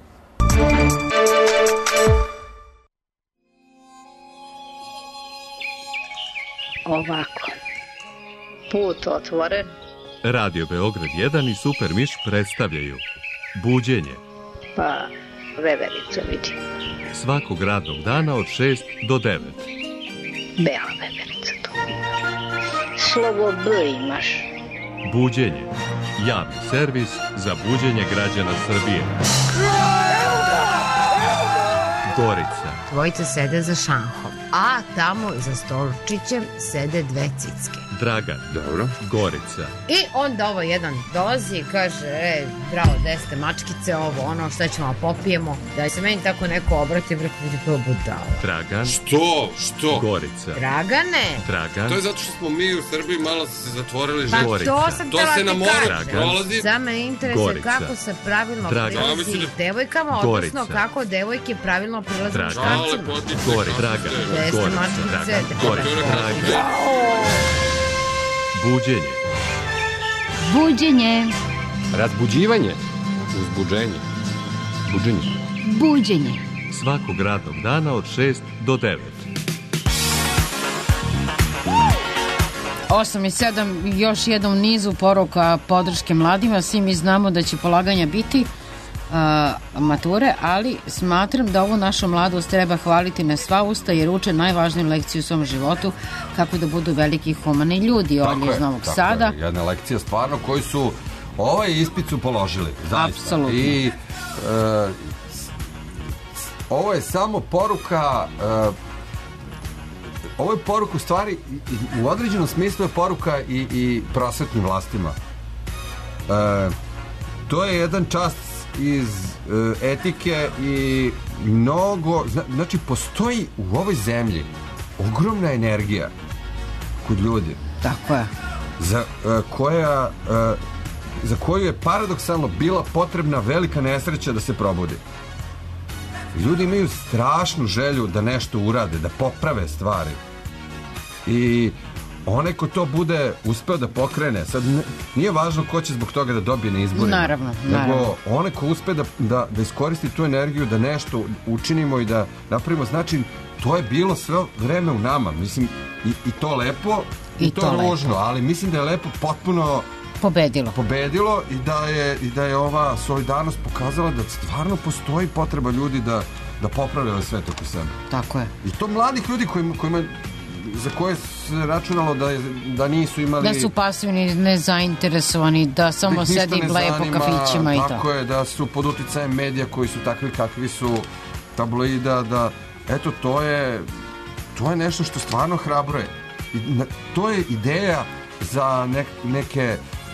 Ovako. Put otvoren. Radio Beograd 1 i Super Miš predstavljaju Buđenje. Pa veverica vidi. Svakog radnog dana od 6 do 9. Bela veverica to ima. Slovo B imaš. Buđenje. Javni servis za buđenje građana Srbije. Gorica. Dvojica sede za šanhom, a tamo za stolčićem sede dve cicke. Dragan. Dobro. Gorica. I onda ovo jedan dolazi i kaže, bravo, gde ste mačkice, ovo, ono, šta ćemo popijemo. Da se meni tako neko obrati, vrlo vidi prvo budalo. Dragan. Što? Gorica. Dragane. Dragan. To je zato što smo mi u Srbiji malo se zatvorili Pa život. to sam tela se na ti moru kažem. prolazi. Za me interesuje kako se pravilno prilazi devojkama, odnosno kako devojke pravilno prilaze muškarcima. Dragan. Gde ste mačkice? Buđenje. Buđenje. Razbuđivanje. Uzbuđenje. Buđenje. Buđenje. Svakog radnog dana od 6 do 9. 8 i 7, još jednom nizu poruka podrške mladima. Svi mi znamo da će polaganja biti mature, ali smatram da ovu našu mladost treba hvaliti na sva usta jer uče najvažniju lekciju u svom životu, kako da budu veliki humani ljudi. Ovdje iz Novog Sada. Je. Jedna lekcija stvarno koji su ovaj ispit su položili. Zaista. Apsolutno. I ovo je samo poruka ovo je poruka u stvari u određenom smislu je poruka i prosvetnim vlastima. To je jedan čast iz etike i mnogo, znači postoji u ovoj zemlji ogromna energija kod ljudi. Tako je. Za koju je paradoksalno bila potrebna velika nesreća da se probudi. Ljudi imaju strašnu želju da nešto urade, da poprave stvari. I onaj ko to bude uspeo da pokrene, sad nije važno ko će zbog toga da dobije na izborima. Naravno. Nego onaj ko uspe da iskoristi tu energiju, da nešto učinimo i da napravimo, znači to je bilo sve vreme u nama. Mislim, i to lepo, i to ružno, ali mislim da je lepo potpuno pobedilo i da je ova solidarnost pokazala da stvarno postoji potreba ljudi da poprave ovaj svet oko sebe. Tako je. I to mladih ljudi kojima za koje se računalo da nisu imali... Da su pasivni, nezainteresovani, da samo sedi i bleje po kafićima i to. Tako je, da su pod uticajem medija koji su takvi kakvi su, tabloida, da eto, to je nešto što stvarno hrabruje. To je ideja za neke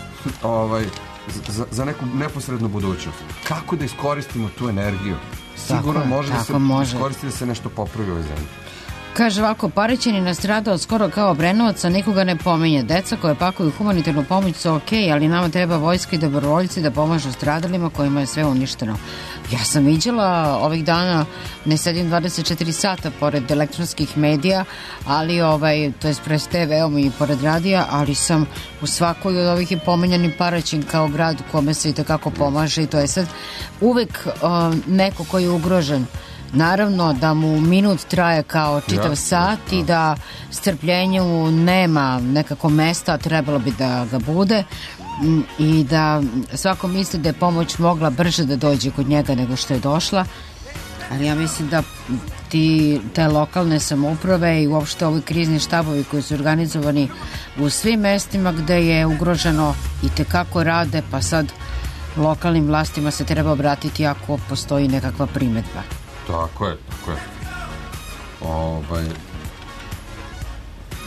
za neku neposrednu budućnost. Kako da iskoristimo tu energiju? Sigurno može da se iskoristi da se nešto popravi u ovoj zemlji. Kaže ovako, Paraćin je nastradao skoro kao Obrenovac, a nikoga ne pominje. Deca koje pakuju humanitarnu pomoć su okej, ali nama treba vojska i dobrovoljci da pomažu stradalima kojima je sve uništeno. Ja sam viđala ovih dana, ne sedim 24 sata pored elektronskih medija, ali to je pred TV-om i pored radija, ali sam u svakoj od ovih je pomenjani Paraćin kao grad u kome se i takako pomaže i to je sad uvek neko koji je ugrožen. Naravno da mu minut traje kao čitav sat i da strpljenju nema nekako mesta, trebalo bi da ga bude i da svako misli da je pomoć mogla brže da dođe kod njega nego što je došla, ali ja mislim da te lokalne samouprave i uopšte ovi krizni štabovi koji su organizovani u svim mestima gde je ugroženo i tekako rade, pa sad lokalnim vlastima se treba obratiti ako postoji nekakva primetba. Tako je.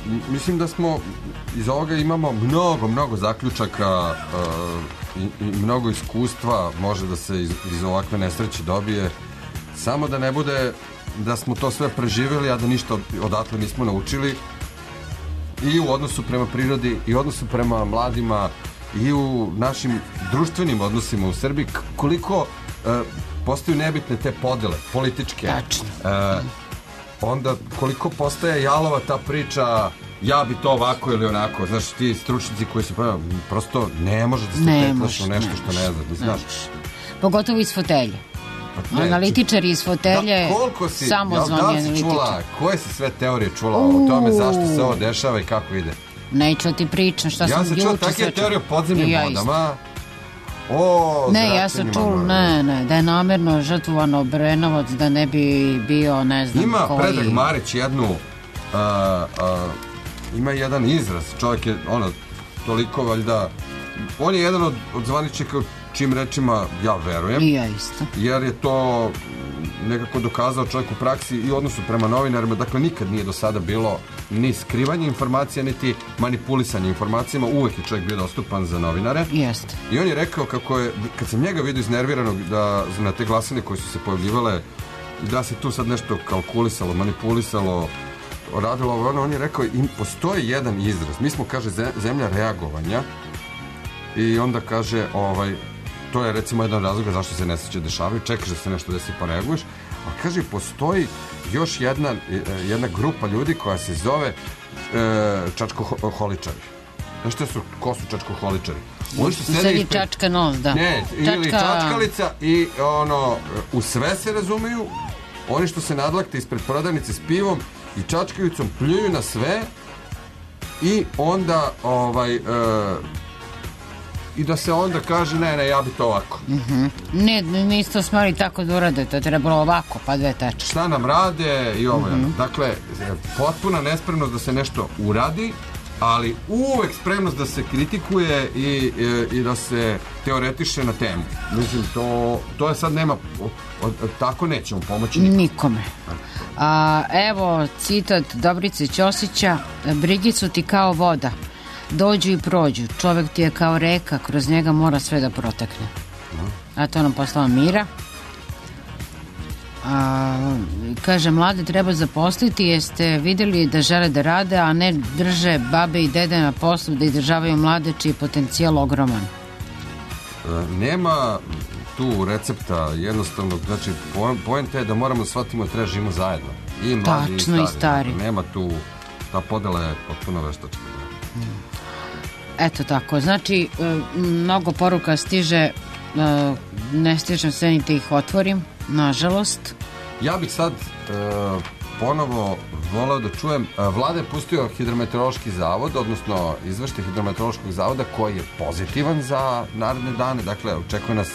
mislim da smo iz ovoga imamo mnogo zaključaka i mnogo iskustva može da se iz ovakve nesreće dobije, samo da ne bude da smo to sve preživjeli, a da ništa odatle nismo naučili i u odnosu prema prirodi i u odnosu prema mladima i u našim društvenim odnosima u Srbiji, koliko postaju nebitne te podele političke. Onda koliko postaje jalova ta priča, ja bi to ovako ili onako. Znaš, ti stručnici koji su prosto ne može da se petlaš u nešto što ne znaš. Pogotovo iz fotelje. Analitičari iz fotelje, samozvani analitičari. Koje si sve teorije čula o tome zašto se ovo dešava i kako ide? Neću ti pričam šta sam juče sve čula. Ja sam čuo takve teorije o podzemnim vodama. Ja sam čula, da je namerno žrtvovano Obrenovac, da ne bi bio, ne znam ima koji. Predrag Marić ima jedan izraz, čovjek je toliko valjda, on je jedan od zvaničnika čim rečima ja verujem. I ja isto. Jer je to nekako dokazao čovjek u praksi i odnosu prema novinarima, dakle nikad nije do sada bilo ni skrivanje informacija, niti manipulisanje informacijama, uvek je čovjek bio dostupan za novinare. Jeste. I on je rekao kako je, kad sam njega vidio iznerviranog da na te glasine koje su se pojavljivale, da se tu sad nešto kalkulisalo, manipulisalo, radilo, on je rekao, im postoji jedan izraz, mi smo, kaže, zemlja reagovanja i onda kaže, to je recimo jedan razlog zašto se nesreće dešavaju, čekaš da se nešto desi pa reaguješ, a kaže, postoji još jedna grupa ljudi koja se zove čačkoholičari. Znaš ko su čačkoholičari? Oni što sedi čačka nos, da. Ne, ili čačkalica i u sve se razumiju, oni što se nadlakte ispred prodavnice s pivom i čačkavicom pljuju na sve i onda i da se onda kaže ne, ja bi to ovako. Ne, nisto smeli tako da urade, to je trebalo ovako, pa dve tačke. Šta nam rade i ovo. Dakle, potpuna nespremnost da se nešto uradi, ali uvek spremnost da se kritikuje i da se teoretiše na temu. Mislim, to je sad nema, tako nećemo pomoći nikome. Evo citat Dobrice Ćosića: brigi su ti kao voda, dođu i prođu, čovek ti je kao reka, kroz njega mora sve da protekne. A to nam poslala Mira. Kaže, mlade treba zaposliti, jeste vidjeli da žele da rade, a ne drže babe i dede na poslu da izdržavaju mlade čiji je potencijal ogroman. Nema tu recepta jednostavnog, znači poenta je da moramo da shvatimo da treba živimo zajedno. I mladi i stari. Nema tu, ta podela je potpuno veštačka. Eto tako, znači mnogo poruka stiže, ne stižem sve ni te ih otvorim, nažalost. Ja bih sad ponovo voleo da čujem, Vlada je pustio hidrometeorološki zavod, odnosno izveštaj hidrometeorološkog zavoda koji je pozitivan za naredne dane, dakle očekuje nas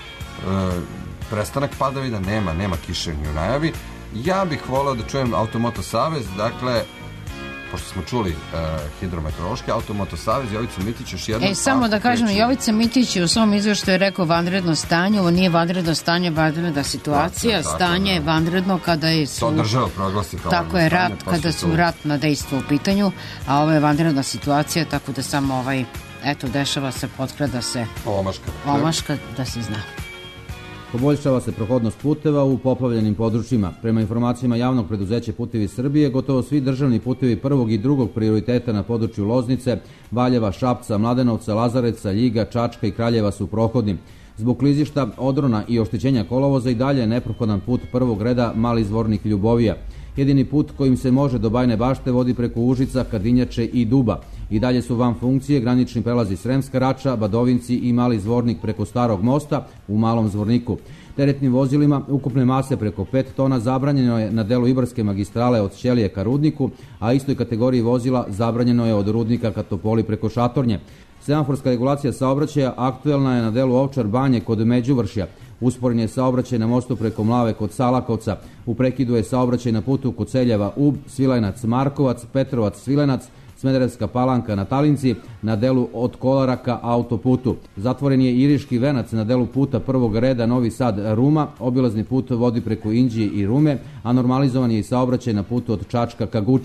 prestanak padavina, nema kiše ni u najavi. Ja bih voleo da čujem Automoto Savez, dakle pošto smo čuli hidrometeorološki, Automoto Savez, Jovica Mitić još jednom. Samo da kažem, Jovica Mitić je u svom izveštaju rekao vanredno stanje, ovo nije vanredno stanje, vanredna situacija, stanje je vanredno kada je to država proglasi kao tako je rat, kada su ratna dejstva u pitanju, a ovo je vanredna situacija, tako da samo dešava se, potkrada se omaška, da se zna. Poboljšava se prohodnost puteva u poplavljenim područjima. Prema informacijama javnog preduzeća Putevi Srbije, gotovo svi državni putevi prvog i drugog prioriteta na području Loznice, Valjeva, Šapca, Mladenovca, Lazareca, Ljiga, Čačka i Kraljeva su prohodni. Zbog klizišta, odrona i oštećenja kolovoza i dalje je neprohodan put prvog reda Mali Zvornik Ljubovija. Jedini put kojim se može do Bajne Bašte vodi preko Užica, Kadinjače i Duba. I dalje su van funkcije granični prelazi Sremska Rača, Badovinci i Mali Zvornik preko Starog mosta u Malom Zvorniku. Teretnim vozilima ukupne mase preko 5 tona zabranjeno je na delu Ibarske magistrale od Ćelije ka Rudniku, a istoj kategoriji vozila zabranjeno je od Rudnika ka Topoli preko Šatornje. Semaforska regulacija saobraćaja aktuelna je na delu Ovčar Banje kod Međuvršja. Usporen je saobraćaj na mostu preko Mlave kod Salakovca. U prekidu je saobraćaj na putu kod Seljeva Ub, Svilajnac Markovac, Petrovac Svilenac, Smederevska Palanka na Talinci, na delu od Kolara ka autoputu. Zatvoren je Iriški venac na delu puta prvog reda Novi Sad Ruma, obilazni put vodi preko Inđije i Rume, a normalizovan je i saobraćaj na putu od Čačka ka Guči.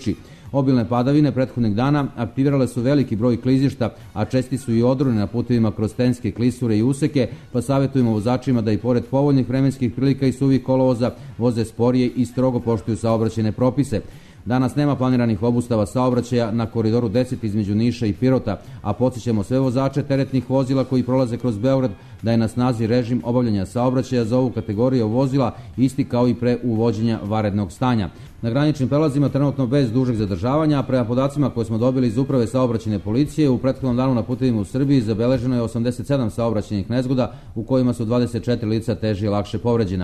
Obilne padavine prethodnih dana aktivirale su veliki broj klizišta, a česti su i odroni na putevima kroz stenske klisure i useke, pa savjetujemo vozačima da i pored povoljnih vremenskih prilika i suvih kolovoza voze sporije i strogo poštuju saobraćajne propise. Danas nema planiranih obustava saobraćaja na koridoru 10 između Niša i Pirota, a podsjećamo sve vozače teretnih vozila koji prolaze kroz Beograd da je na snazi režim obavljanja saobraćaja za ovu kategoriju vozila isti kao i pre uvođenja vanrednog stanja. Na graničnim prelazima trenutno bez dužeg zadržavanja, a prema podacima koje smo dobili iz Uprave saobraćajne policije, u prethodnom danu na putevima u Srbiji zabeleženo je 87 saobraćajnih nezgoda u kojima su 24 lica teže i lakše povređena.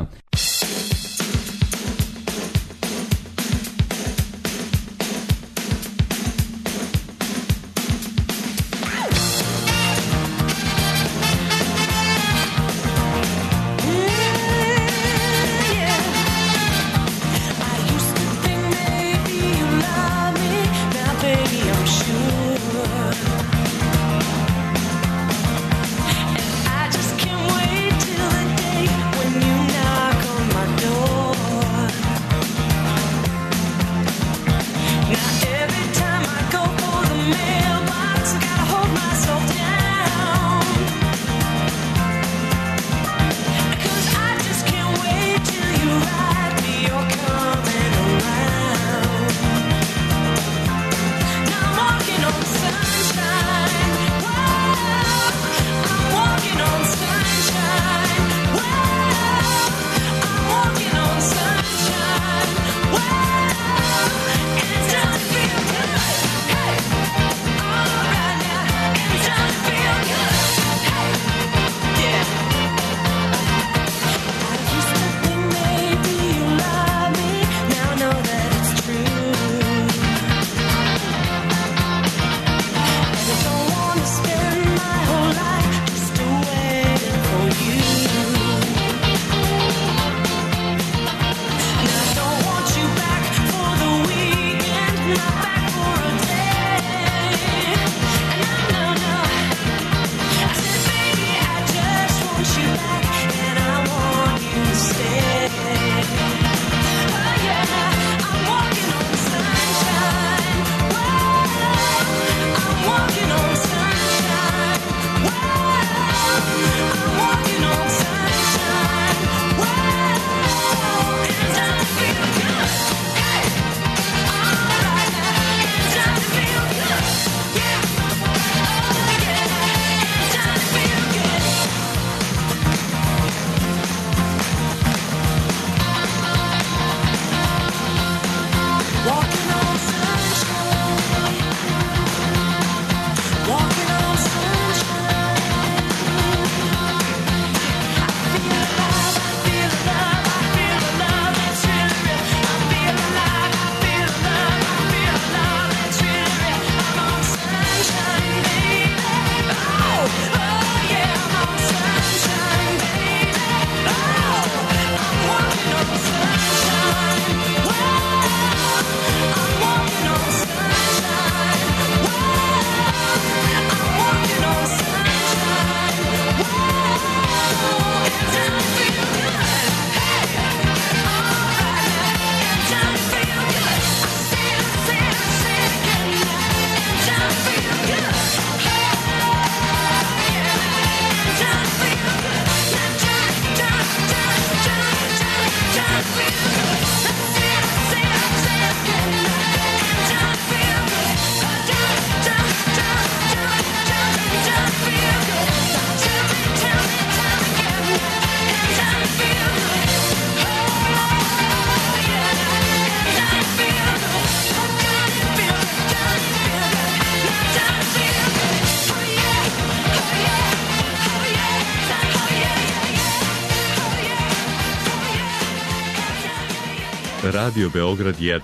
Radio Beograd 1.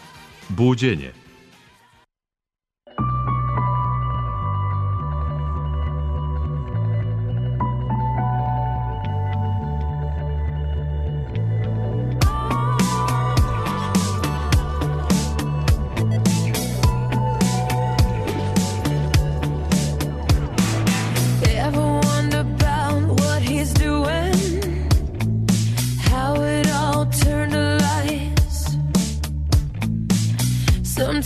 Buđenje. Sometimes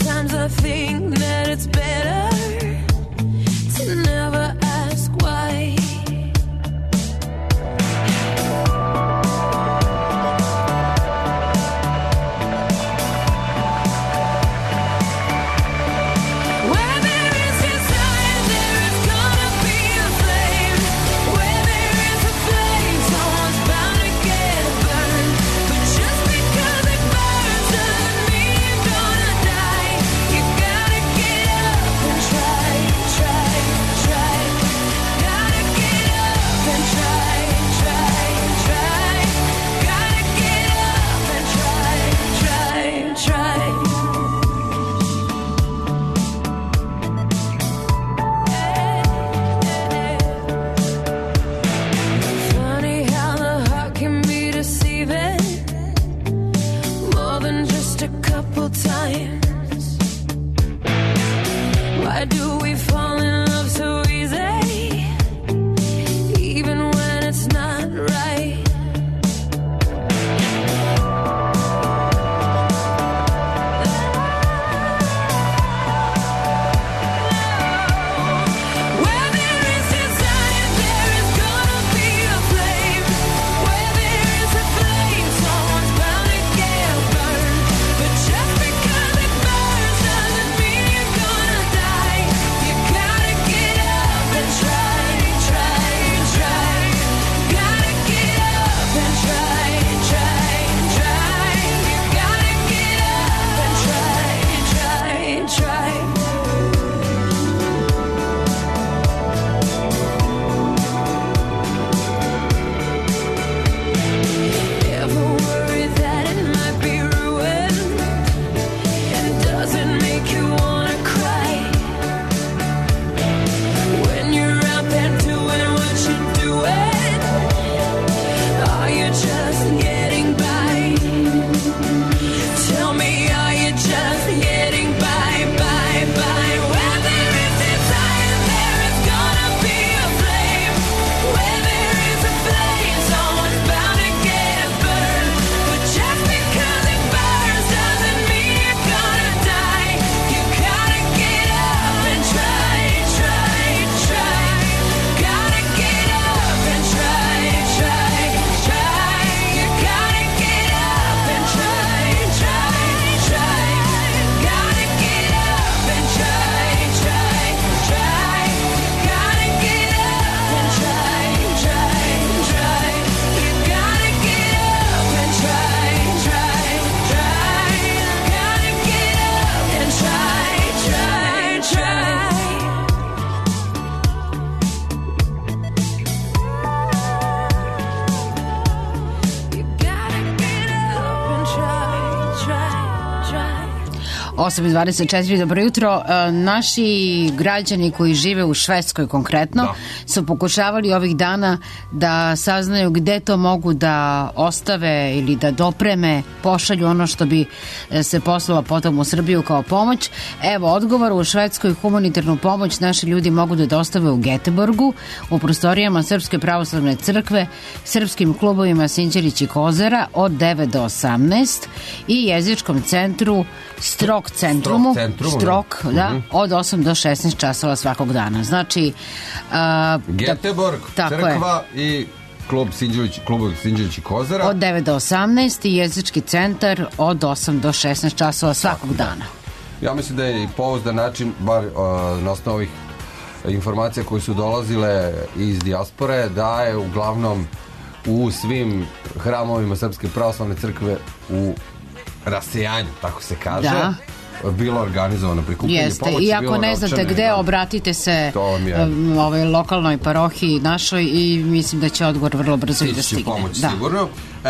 8:24, dobro jutro. Naši građani koji žive u Švedskoj konkretno su pokušavali ovih dana da saznaju gde to mogu da ostave ili da dopreme, pošalju ono što bi se poslalo potom u Srbiju kao pomoć. Evo odgovor, u Švedskoj humanitarnu pomoć naši ljudi mogu da dostave u Göteborgu, u prostorijama Srpske pravoslavne crkve, srpskim klubovima Sinđelić i Kozara od 9 do 18 i jezičkom centru Strok centrumu od 8 do 16 časova svakog dana. Znači Göteborg, crkva i klub Sinđelić i Kozara od 9 do 18 i jezički centar od 8 do 16 časova svakog dana. Ja mislim da je i pouzdan način, bar na osnovu ovih informacija koje su dolazile iz dijaspore, da je uglavnom u svim hramovima Srpske pravoslavne crkve u rasejanju, tako se kaže, bilo organizovano prikupljanje pomoći. I ako ne znate gde, obratite se lokalnoj parohiji našoj i mislim da će odgovor vrlo brzo i da stigne. Pomoć, sigurno.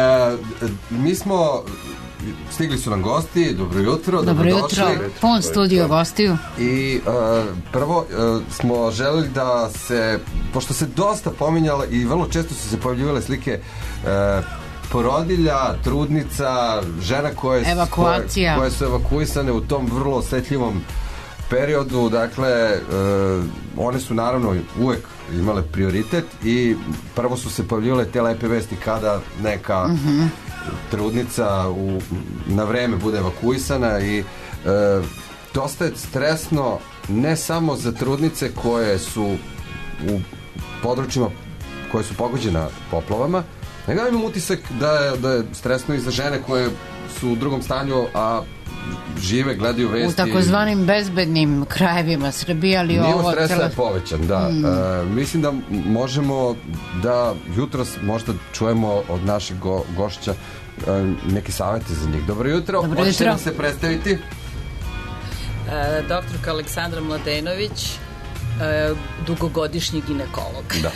Stigli su nam gosti, dobro jutro. Dobro jutro, pun studio gostiju. I prvo smo želeli da se, pošto se dosta pominjala i vrlo često su se pojavljivale slike porodilja, trudnica, žena koje su evakuisane u tom vrlo osetljivom periodu, dakle one su naravno uvek imale prioritet i prvo su se pojavljivale te lepe vesti kada neka trudnica na vreme bude evakuisana i dosta je stresno ne samo za trudnice koje su u područjima koje su pogođena poplavama, nego imam utisak da je stresno i za žene koje su u drugom stanju, a žive, gledaju vesti. U takozvanim bezbednim krajevima Srbije, ali nivo stresa je povećan, da. Mislim da možemo da jutros možda čujemo od našeg gošća neke savete za njih. Dobro jutro. Hoćete nam se predstaviti? Doktorka Aleksandra Mladenović, dugogodišnji ginekolog. Da.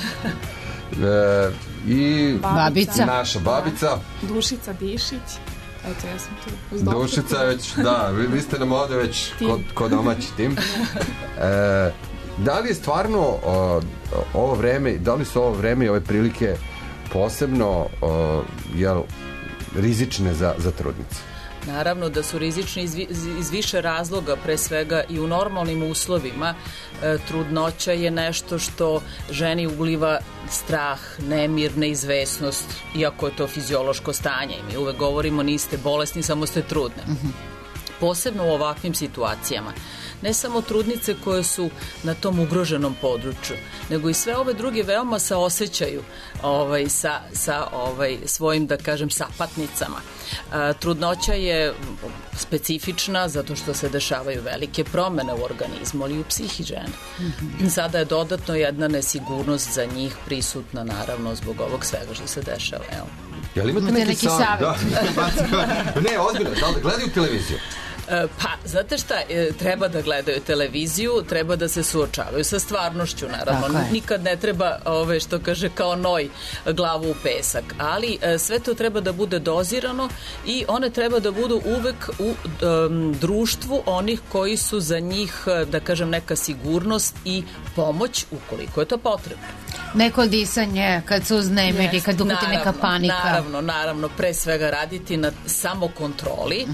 I babica. Naša babica. Dušica Dišić. Eto, ja sam tu uz Dušica već, da, vi ste nam ovde već kod domaći tim. Da li je stvarno ovo vreme, da li su ovo vreme i ove prilike posebno rizične za trudnice? Naravno da su rizični iz više razloga, pre svega i u normalnim uslovima. Trudnoća je nešto što ženi uliva strah, nemir, neizvesnost, iako je to fiziološko stanje. I mi uvek govorimo niste bolesni, samo ste trudne. Posebno u ovakvim situacijama. Ne samo trudnice koje su na tom ugroženom području, nego i sve ove druge veoma se osjećaju sa svojim, da kažem, sapatnicama. Trudnoća je specifična zato što se dešavaju velike promene u organizmu, ali i u psihi žene. Sada je dodatno jedna nesigurnost za njih prisutna, naravno, zbog ovog svega što se dešava. Jel imate neki savjet? Ne, ozbiljno, da gledaju televiziju? Pa, znate šta, treba da gledaju televiziju, treba da se suočavaju sa stvarnošću, naravno. Nikad ne treba, što kaže, kao noj glavu u pesak, ali sve to treba da bude dozirano i one treba da budu uvek u društvu onih koji su za njih, da kažem, neka sigurnost i pomoć ukoliko je to potrebno. Neko disanje, kad se uznemiri, kad uhvati neka panika. Naravno, pre svega raditi na samokontroli.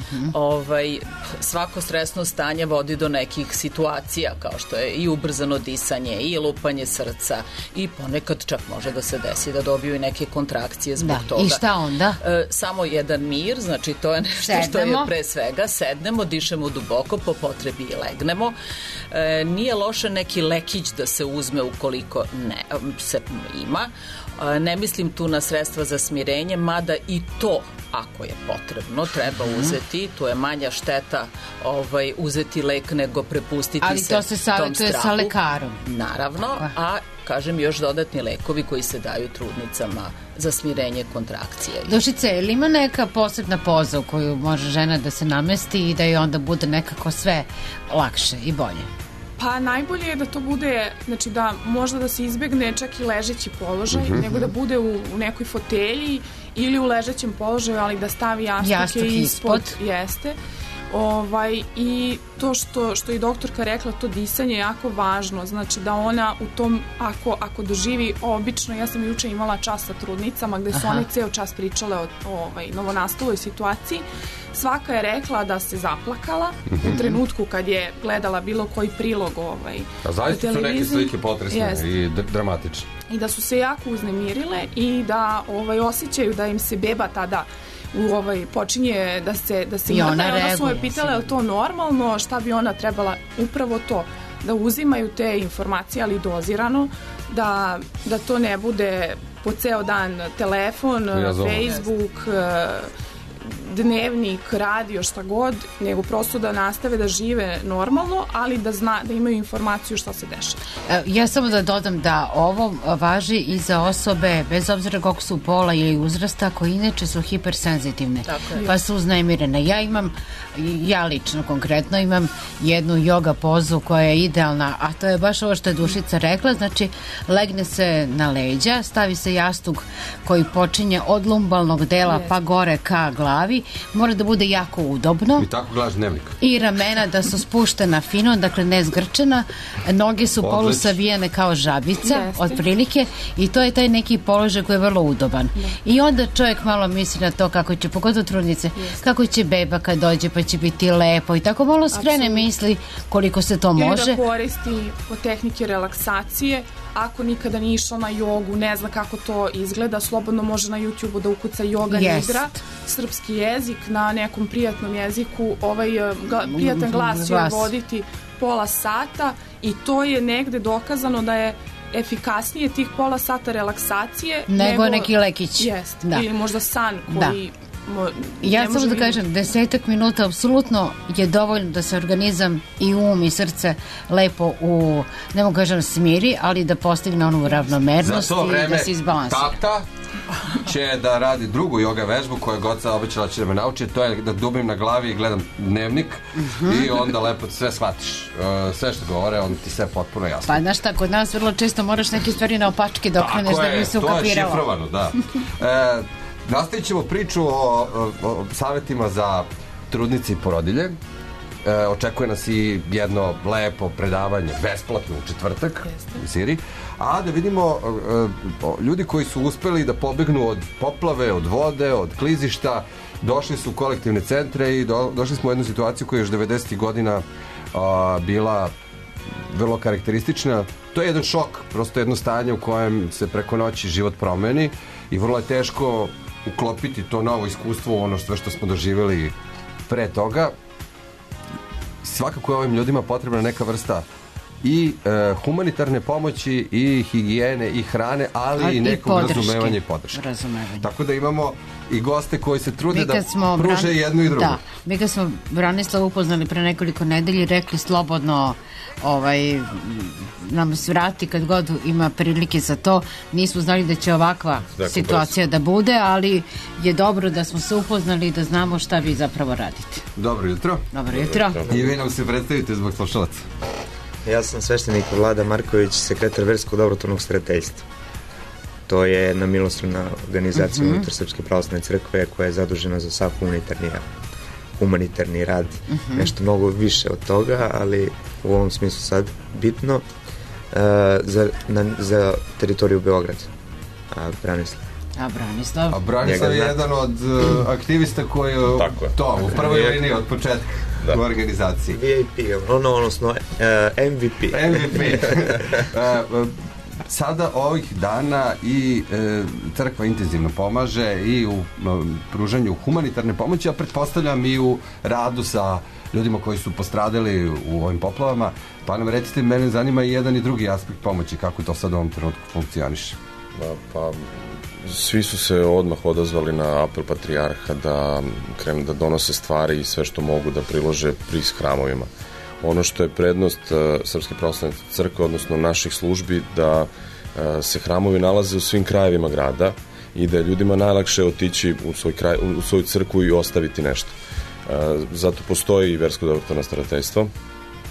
Svako stresno stanje vodi do nekih situacija, kao što je i ubrzano disanje, i lupanje srca, i ponekad čak može da se desi da dobiju i neke kontrakcije zbog toga. I šta onda? Samo jedan mir, znači to je nešto što je pre svega. Sednemo, dišemo duboko, po potrebi i legnemo. Nije loše neki lekić da se uzme ukoliko se ima. Ne mislim tu na sredstva za smirenje, mada i to, ako je potrebno, treba uzeti. Tu je manja šteta uzeti lek nego prepustiti se tom strahu. Ali to se savjetuje sa lekarom. Naravno, a kažem još dodatni lekovi koji se daju trudnicama za smirenje kontrakcije. Dušice, ili ima neka posebna poza u koju može žena da se namesti i da joj onda bude nekako sve lakše i bolje? Pa najbolje je da to bude, znači da možda da se izbegne čak i ležeći položaj, nego da bude u nekoj fotelji ili u ležećem položaju, ali da stavi jastuke ispod. Jeste. I to što je doktorka rekla, to disanje je jako važno, znači da ona u tom, ako doživi obično, ja sam juče imala čas sa trudnicama gde su one ceo čas pričale o novonastaloj situaciji, svaka je rekla da se zaplakala u trenutku kad je gledala bilo koji prilog a zaista su neke slike potresne i dramatične i da su se jako uznemirile i da osjećaju da im se beba tada počinje da se i ona su je pitala je li to normalno, šta bi ona trebala, upravo to, da uzimaju te informacije, ali dozirano, da to ne bude po ceo dan telefon, Facebook, dnevnik, radio, šta god, nego prosto da nastave da žive normalno, ali da imaju informaciju šta se dešava. Ja samo da dodam da ovo važi i za osobe, bez obzira koliko su pola ili uzrasta, koji inače su hipersenzitivne, pa su uznemirene. Ja lično konkretno imam jednu yoga pozu koja je idealna, a to je baš ovo što je Dušica rekla, znači legne se na leđa, stavi se jastuk koji počinje od lumbalnog dela pa gore ka glavi, mora da bude jako udobno. I tako gledaš dnevnik. I ramena da su spuštena fino, dakle ne zgrčena, noge su polusavijene kao žabica, otprilike, i to je taj neki položaj koji je vrlo udoban. I onda čovjek malo misli na to kako će, pogotovo trudnice, kako će beba kad dođe pa će biti lepo i tako malo skrene misli koliko se to može. Ili da koristi tehnike relaksacije, ako nikada nije išla na jogu, ne zna kako to izgleda, slobodno može na YouTube-u da ukuca yoga nigra, srpski jezik, na nekom prijatnom jeziku, prijatan glas će voditi pola sata i to je negde dokazano da je efikasnije tih pola sata relaksacije nego neki lekić. Ili možda san koji... Ja samo da kažem, 10 minuta apsolutno je dovoljno da se organizam i um i srce lepo ne mogu kažem smiri, ali da postigne onu ravnomernost i da se izbalansira. Tata će da radi drugu yoga vežbu koju je Goca obećala će da me nauči, to je da dubim na glavi i gledam dnevnik i onda lepo sve shvatiš. Sve što govore, onda ti sve potpuno jasno. Pa znaš šta, kod nas vrlo često moraš neke stvari na opačke dok kreneš da bi se ukapirao. To je šifrovano, da. Nastavit ćemo priču o savjetima za trudnice i porodilje. Očekuje nas i jedno lepo predavanje, besplatno u četvrtak u Siriji. A da vidimo ljudi koji su uspeli da pobegnu od poplave, od vode, od klizišta, došli su u kolektivne centre i došli smo u jednu situaciju koja je još 90. godina bila vrlo karakteristična. To je jedan šok, prosto jedno stanje u kojem se preko noći život promeni i vrlo je teško uklopiti to novo iskustvo u ono sve što smo doživjeli pre toga. Svakako je ovim ljudima potrebna neka vrsta i humanitarne pomoći i higijene i hrane, ali i nekog razumevanja i podrške. Tako da imamo i goste koji se trude da pruže jednu i drugu. Da, mi kad smo Branislav upoznali pre nekoliko nedelji, rekli slobodno nam svrati kad god ima prilike za to. Nismo znali da će ovakva situacija da bude, ali je dobro da smo se upoznali i da znamo šta vi zapravo radite. Dobro jutro. Dobro jutro. I vi nam se predstavite zbog slušalaca. Ja sam sveštenik Vlada Marković, sekretar Verskog dobrotvornog starateljstva. To je jedna milosrdna organizacija unutar Srpske pravoslavne crkve koja je zadužena za sav humanitarni rad. Nešto mnogo više od toga, ali u ovom smislu sad bitno za teritoriju Beograda. Branislav. Branislav je jedan od aktivista koji u prvoj liniji od početka u organizaciji. VIP, odnosno MVP. Sada ovih dana i crkva intenzivno pomaže i u pružanju humanitarne pomoći, a pretpostavljam i u radu sa ljudima koji su postradali u ovim poplavama. Pa nam recite, mene zanima i jedan i drugi aspekt pomoći, kako to sad u ovom trenutku funkcioniše. Pa svi su se odmah odazvali na apel patrijarha da krenu da donose stvari i sve što mogu da prilože pri hramovima. Ono što je prednost Srpske pravoslavne crkve, odnosno naših službi, da se hramovi nalaze u svim krajevima grada i da je ljudima najlakše otići u svoju crkvu i ostaviti nešto. Zato postoji i Versko dobrotvorno starateljstvo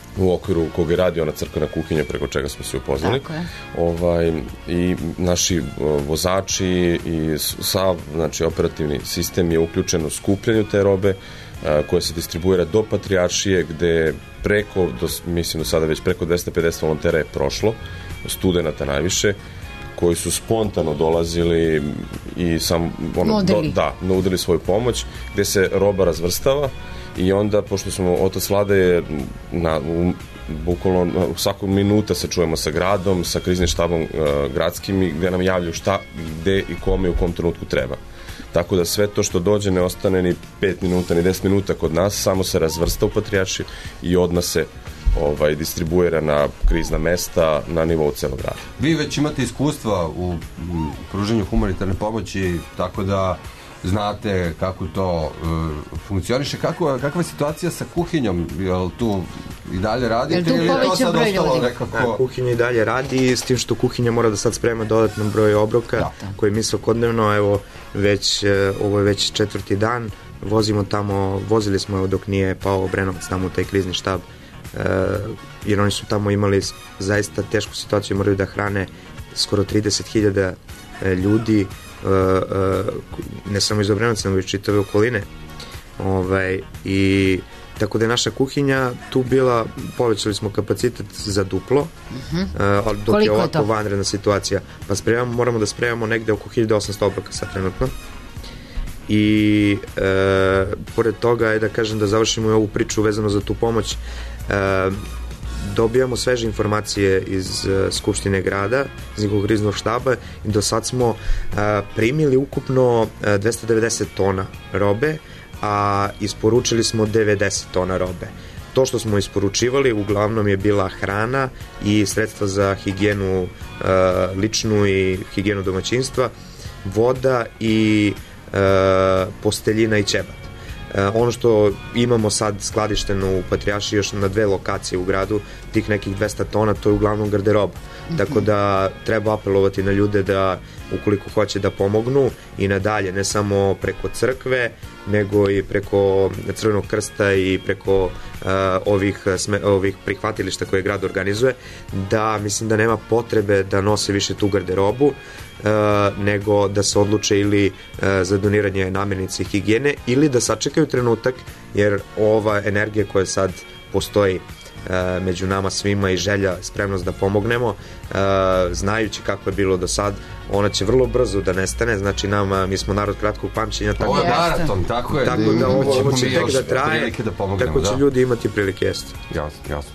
u okviru koga radi ona crkvena kuhinja preko čega smo se upoznali. I naši vozači i sav, znači, operativni sistem je uključen u skupljanju te robe koja se distribuira do Patrijaršije, gde mislim do sada već preko 250 volontera je prošlo, studenata najviše, koji su spontano dolazili i nudili svoju pomoć, gde se roba razvrstava i onda, pošto smo otac Vlada je bukvalno u svakog minuta se čujemo sa gradom, sa kriznim štabom gradskim, gde nam javljaju šta, gde i kome i u kom trenutku treba. Tako da sve to što dođe ne ostane ni 5 minuta, ni 10 minuta kod nas, samo se razvrsta u Patrijaršiji i odmah se distribuira na krizna mesta na nivou celog grada. Vi već imate iskustva u pruženju humanitarne pomoći, tako da znate kako to funkcioniše. Kakva je situacija sa kuhinjom? Jel tu i dalje radite ili je to sad ostalo nekako? Kuhinja i dalje radi, s tim što kuhinja mora da sad sprema dodatan broj obroka koji mi svakodnevno, evo ovo je već 4. dan, vozili smo dok nije pao Obrenovac tamo u taj krizni štab, jer oni su tamo imali zaista tešku situaciju, moraju da hrane skoro 30.000 ljudi, ne samo iz Obrenovca, nego iz čitave okoline. I tako da je naša kuhinja tu bila, povećali smo kapacitet za duplo, ali dok je ovako vanredna situacija. Pa moramo da spremamo negde oko 1800 obroka sad trenutno. I pored toga, da kažem da završimo i ovu priču vezano za tu pomoć, dobijamo sveže informacije iz Skupštine grada, iz njihovog kriznog štaba i do sad smo primili ukupno 290 tona robe, a isporučili smo 90 tona robe. To što smo isporučivali uglavnom je bila hrana i sredstva za higijenu ličnu i higijenu domaćinstva, voda i posteljina i ćebat. Ono što imamo sad skladišteno u Patrijaršiji još na 2 lokacije u gradu, tih nekih 200 tona, to je uglavnom garderoba. Tako da treba apelovati na ljude da ukoliko hoće da pomognu i nadalje, ne samo preko crkve, nego i preko Crvenog krsta i preko ovih prihvatilišta koje grad organizuje, da mislim da nema potrebe da nose više tu garderobu, nego da se odluče ili za doniranje namirnice i higijene ili da sačekaju trenutak, jer ova energija koja sad postoji među nama svima i želja, spremnost da pomognemo, znajući kako je bilo do sad, ona će vrlo brzo da nestane. Znači mi smo narod kratkog pamćenja, ovo je maraton, tako je, tako da ovo će tek da traje, tako će ljudi imati prilike jesti. Jasno.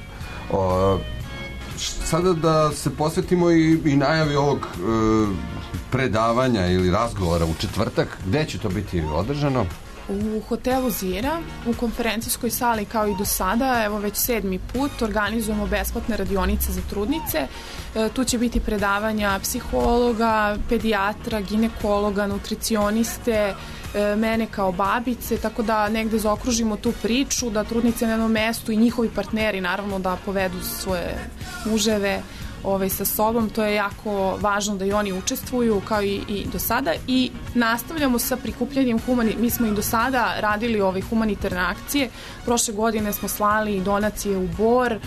Sada da se posvetimo i najavi ovog predavanja ili razgovora u četvrtak. Gde će to biti održano? U hotelu Zira, u konferencijskoj sali kao i do sada, evo već 7. put, organizujemo besplatne radionice za trudnice. Tu će biti predavanja psihologa, pedijatra, ginekologa, nutricioniste, mene kao babice, tako da negde zaokružimo tu priču, da trudnice na jednom mestu i njihovi partneri naravno da povedu svoje muževe sa sobom. To je jako važno da i oni učestvuju kao i do sada i nastavljamo sa prikupljanjem mi smo i do sada radili humanitarne akcije. Prošle godine smo slali donacije u Bor,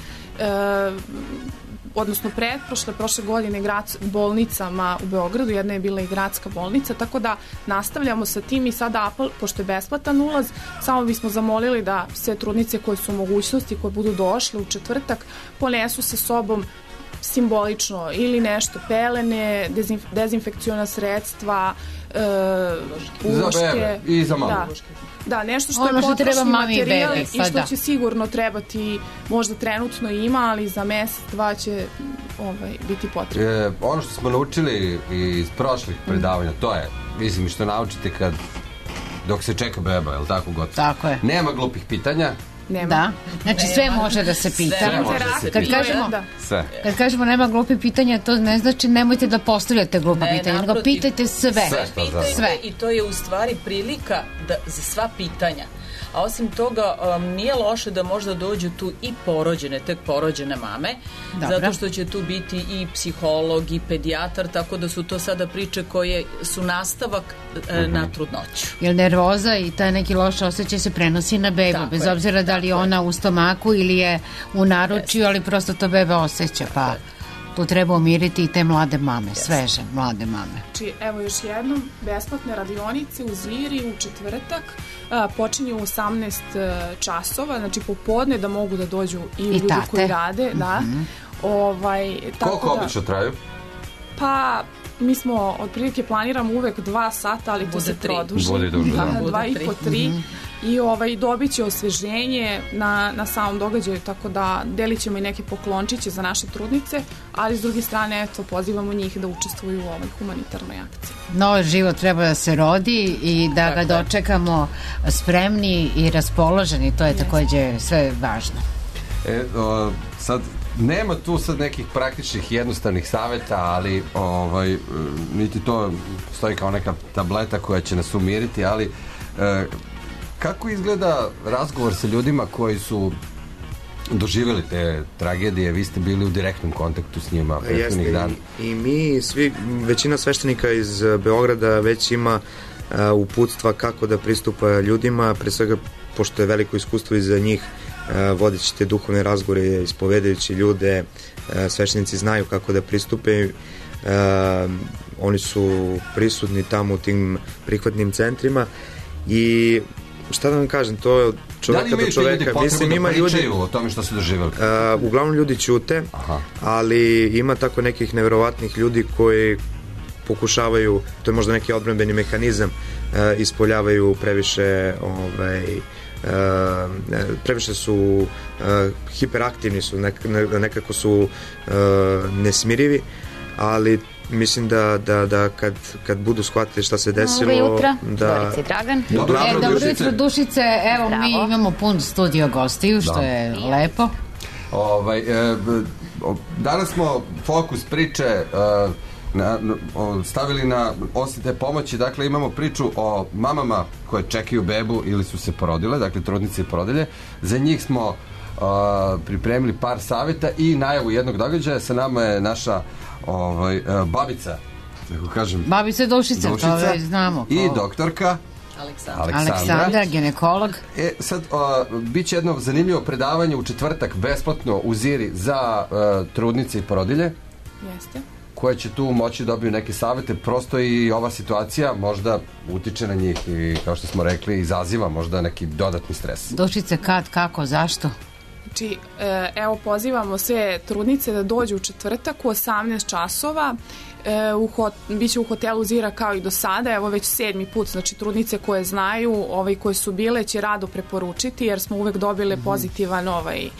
odnosno prošle godine bolnicama u Beogradu, jedna je bila i gradska bolnica, tako da nastavljamo sa tim i sada, pošto je besplatan ulaz, samo bismo zamolili da sve trudnice koje su u mogućnosti, koje budu došle u četvrtak, ponesu sa sobom simbolično ili nešto, pelene, dezinfekciona sredstva, uloške i za malo. Da, nešto što je potrošni materijal i što će sigurno trebati, možda trenutno ima, ali za mesec, 2 će biti potrebno. Ono što smo naučili iz prošlih predavanja, to je, mislim, što naučite dok se čeka beba, je li tako gotovo? Tako je. Nema glupih pitanja. Nema. Da, znači sve može da se pita. Kad kažemo nema glupih pitanja, to ne znači nemojte da postavljate glupa pitanja, nego pitajte sve. I to je u stvari prilika za sva pitanja. a osim toga nije loše da možda dođu tu i tek porođene mame, zato što će tu biti i psiholog i pedijatar, tako da su to sada priče koje su nastavak na trudnoću. Jer nervoza i taj neki loš osjećaj se prenosi na bebu, bez obzira da li je ona u stomaku ili je u naručju, ali prosto to beba osjeća, pa tu treba umiriti i te mlade mame, sveže mlade mame. Znači, evo još jednom, besplatne radionice u Ziri u četvrtak, počinju u 18 časova, znači popodne da mogu da dođu i ljudi koji rade. Da. Koliko obično traju? Pa, mi smo otprilike planiramo uvek 2 sata, ali to se produži. Bude duže, da. 2,5, 3. I dobit će osveženje na samom događaju, tako da delit ćemo i neke poklončiće za naše trudnice, ali s druge strane, eto, pozivamo njih da učestvuju u ovoj humanitarnoj akciji. Novi život treba da se rodi i da ga dočekamo spremni i raspoloženi, to je takođe sve važno. Sad, nema tu sad nekih praktičnih jednostavnih saveta, ali niti to stoji kao neka tableta koja će nas umiriti, ali kako izgleda razgovor sa ljudima koji su doživjeli te tragedije? Vi ste bili u direktnom kontaktu s njima prethodnih dana. I mi svi, većina sveštenika iz Beograda već ima uputstva kako da pristupa ljudima, pre svega pošto je veliko iskustvo iza njih, vodeći te duhovne razgovore, ispovedajući ljude, sveštenici znaju kako da pristupe, oni su prisutni tamo u tim prihvatnim centrima i šta da vam kažem, to je od čoveka do čoveka. Mislim, ima ljudi o tome što su doživjeli. Uglavnom ljudi ćute, ali ima tako nekih neverovatnih ljudi koji pokušavaju, to je možda neki odbrambeni mehanizam, ispoljavaju previše previše su hiperaktivni su, nekako su nesmirivi, ali mislim da kad budu shvatili šta se desilo... Dobro jutro, Gorica i Dragan. Dobro jutro, Dušice. Evo, mi imamo pun studio gostiju, što je lepo. Danas smo fokus priče stavili na osjete pomoći. Dakle, imamo priču o mamama koje čekaju bebu ili su se porodile, dakle trudnice i porodilje. Za njih smo pripremili par savjeta i najavu jednog događaja. Sa nama je naša babica, tako kažem, babica Dušica, to već znamo. I doktorka Aleksandra, ginekolog. Sad, bit će jedno zanimljivo predavanje u četvrtak, besplatno u Ziri za trudnice i porodilje. Jeste. Koje će tu moći dobiju neke savjete, prosto i ova situacija možda utiče na njih i, kao što smo rekli, izaziva možda neki dodatni stres. Dušice, kad, kako, zašto? Znači, evo, pozivamo sve trudnice da dođu u četvrtak u 18 časova. Biće u hotelu Zira kao i do sada, evo već 7. put, znači trudnice koje znaju, koje su bile će rado preporučiti, jer smo uvek dobile pozitivan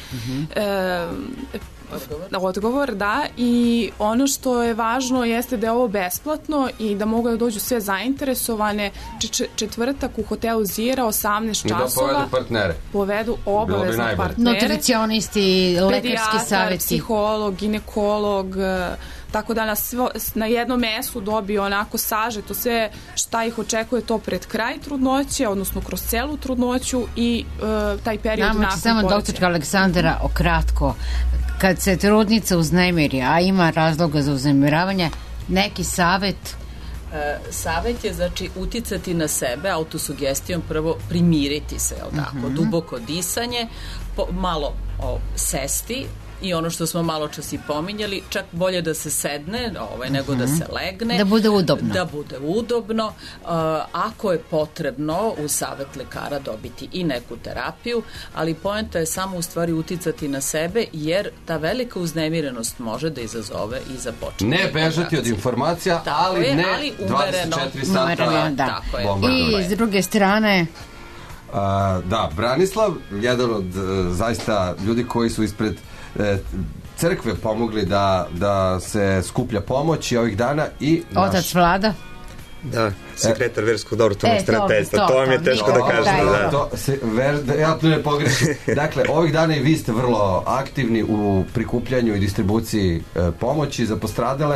odgovor, da, i ono što je važno jeste da je ovo besplatno i da mogu da dođu sve zainteresovane. Četvrtak u hotelu Zira 18 časova. I da povedu partnere. Povedu obavezno partnere. Nutricionisti, lekarski savjeti. Psiholog, ginekolog, tako da na jednom mestu dobiju onako sažeto sve šta ih očekuje to pred kraj trudnoće, odnosno kroz celu trudnoću i taj period nakon porođaja. Samo doktorka Aleksandra okratko, kad se trudnica uznemiri, a ima razloga za uznemiravanje, neki savjet? Savjet je, znači, uticati na sebe autosugestijom, prvo primiriti se, duboko disanje, malo sesti, i ono što smo malo čas i pominjali, čak bolje da se sedne nego da se legne. Da bude udobno. Da bude udobno. Ako je potrebno uz savjet lekara dobiti i neku terapiju, ali poenta je samo u stvari uticati na sebe, jer ta velika uznemirenost može da izazove i započne. Ne bežati od informacija, ali ne 24 sata bombardovanja. I s druge strane... Da, Branislav, jedan od zaista ljudi koji su ispred crkve pomogli da se skuplja pomoć i ovih dana i otac Vlada. Da, sekretar verskog dobrotvornog starateljstva, to vam je teško da kažem. Ja tu ne pogrešim. Dakle, ovih dana i vi ste vrlo aktivni u prikupljanju i distribuciji pomoći za postradale,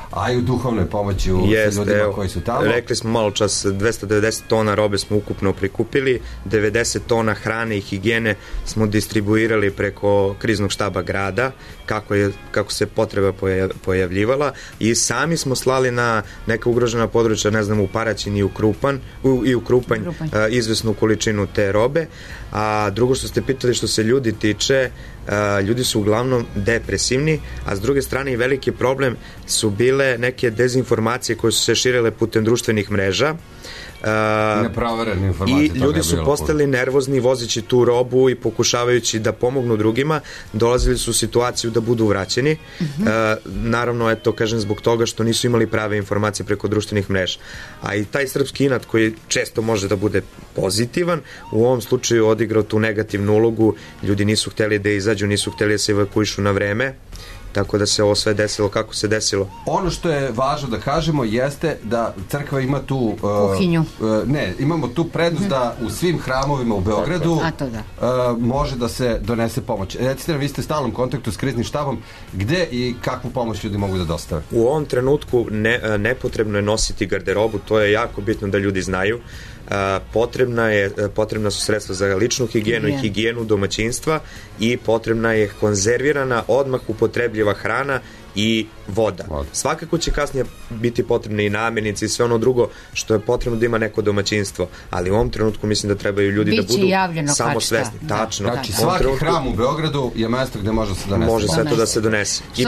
a i u duhovnoj pomoći u ljudima koji su tamo. Rekli smo malo čas, 290 tona robe smo ukupno prikupili, 90 tona hrane i higijene smo distribuirali preko kriznog štaba grada, kako se potreba pojavljivala, i sami smo slali na neka ugrožena područja, ne znam, u Paraćin i u Krupanj izvesnu količinu te robe. A drugo što ste pitali, što se ljudi tiče, ljudi su uglavnom depresivni, a s druge strane i veliki problem su bile neke dezinformacije koje su se širile putem društvenih mreža. Neproverene informacije. I ljudi su postali nervozni vozeći tu robu i pokušavajući da pomognu drugima, dolazili su u situaciju da budu vraćeni. Naravno, eto, kažem, zbog toga što nisu imali prave informacije preko društvenih mreža. A i taj srpski inat, koji često može da bude pozitivan, u ovom slučaju odigrao tu negativnu ulogu. Ljudi nisu hteli da izađu, nisu hteli da se evakuišu na vreme, tako da se ovo sve desilo kako se desilo. Ono što je važno da kažemo jeste da crkva ima tu kuhinju. Imamo tu prednost da u svim hramovima u Beogradu može da se donese pomoć. Recite nam, vi ste u stalnom kontaktu s kriznim štabom, gde i kakvu pomoć ljudi mogu da dostave? U ovom trenutku nepotrebno je nositi garderobu, to je jako bitno da ljudi znaju. Potrebna su sredstva za ličnu higijenu i higijenu domaćinstva, i potrebna je konzervirana, odmah upotrebljiva hrana i voda. Svakako će kasnije biti potrebne i namirnice i sve ono drugo što je potrebno da ima neko domaćinstvo, ali u ovom trenutku mislim da trebaju ljudi da budu samo svesni. Tačno. Znači, svaki hram u Beogradu je mesto gde može se donese. Može sve to da se donese. I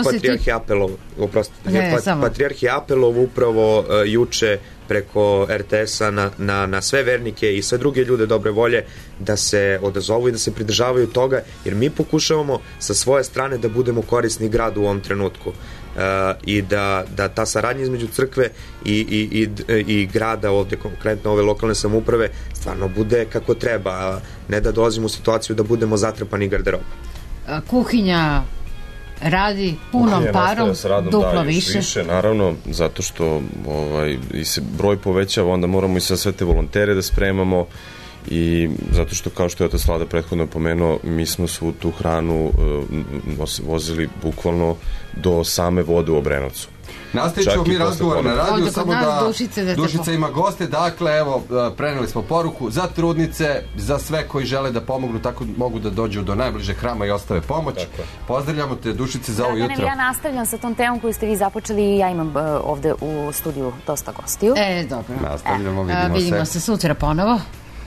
Patrijarh je apelovao upravo juče preko RTS-a na sve vernike i sve druge ljude dobre volje da se odazovu i da se pridržavaju toga, jer mi pokušavamo sa svoje strane da budemo korisni gradu u ovom trenutku. I da ta saradnja između crkve i grada, ovde konkretno ove lokalne samouprave, stvarno bude kako treba, a ne da dolazimo u situaciju da budemo zatrpani garderobom. Kuhinja radi punom parom, duplo više. Naravno, zato što i se broj povećava, onda moramo i sa sve te volontere da spremamo, i zato što, kao što je otac Vlada prethodno pomenuo, mi smo svu tu hranu vozili bukvalno do same vode u Obrenovcu. Nastavit ćemo mi razgovor na radiju, samo da Dušica ima goste. Dakle, evo, preneli smo poruku za trudnice, za sve koji žele da pomognu, tako mogu da dođu do najbližeg hrama i ostave pomoć. Pozdravljamo te, Dušice, za ovo jutro. Ja nastavljam sa tom temom koju ste vi započeli i ja imam ovde u studiju dosta gostiju. Dobro. Nastavljamo, vidimo se sutra ponovo.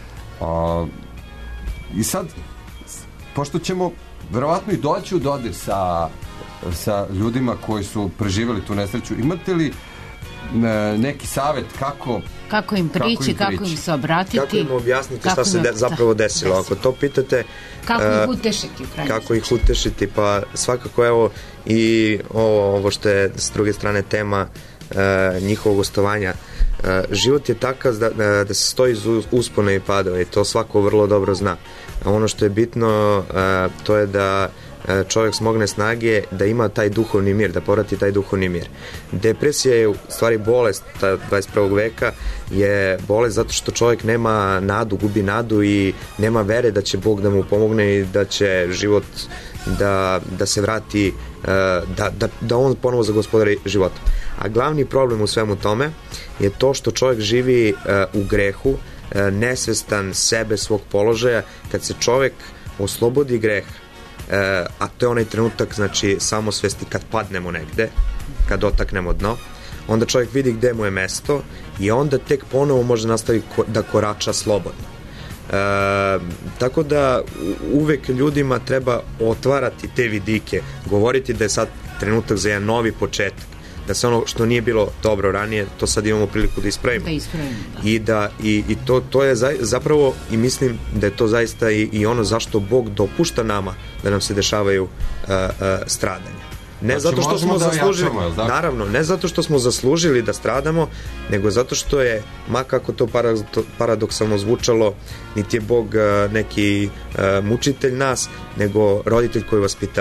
I sad, pošto ćemo verovatno i doći u dodir sa ljudima koji su preživjeli tu nesreću, imate li neki savjet kako im prići, kako im se obratiti, kako im objasniti šta se zapravo desilo? Ako to pitate, kako ih utešiti, pa svakako, evo, i ovo što je s druge strane tema njihovog gostovanja. Život je takav da se stoji iz uspona i padova, i to svako vrlo dobro zna. Ono što je bitno, to je da čovjek smogne snage, da ima taj duhovni mir, da povrati taj duhovni mir. Depresija je u stvari bolest 21. veka, je bolest zato što čovjek nema nadu, gubi nadu i nema vere da će Bog da mu pomogne i da će život da se vrati, da on ponovo zagospodari životom. A glavni problem u svemu tome je to što čovjek živi u grehu, nesvestan sebe, svog položaja. Kad se čovjek oslobodi greha, a to je onaj trenutak, znači, samosvesti, kad padnemo negde, kad dotaknemo dno, onda čovjek vidi gde mu je mesto i onda tek ponovo može nastaviti da korača slobodno. Tako da uvek ljudima treba otvarati te vidike, govoriti da je sad trenutak za jedan novi početak, da se ono što nije bilo dobro ranije, to sad imamo priliku da ispravimo. I to je zapravo, i mislim da je to zaista i ono zašto Bog dopušta nama da nam se dešavaju stradanja. Ne zato što smo zaslužili, naravno, ne zato što smo zaslužili da stradamo, nego zato što je, ma kako to paradoksalno zvučalo, niti je Bog neki mučitelj nas, nego roditelj koji vaspitava.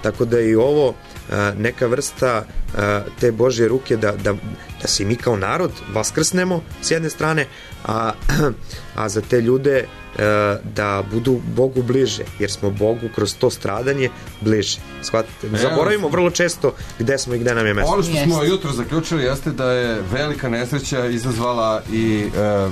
tako da je i ovo neka vrsta te Božje ruke da se mi kao narod vaskrsnemo s jedne strane, a za te ljude da budu Bogu bliže, jer smo Bogu kroz to stradanje bliže. Shvatite? Zaboravimo vrlo često gde smo i gde nam je mesto. Ono što smo jutro zaključili jeste da je velika nesreća izazvala i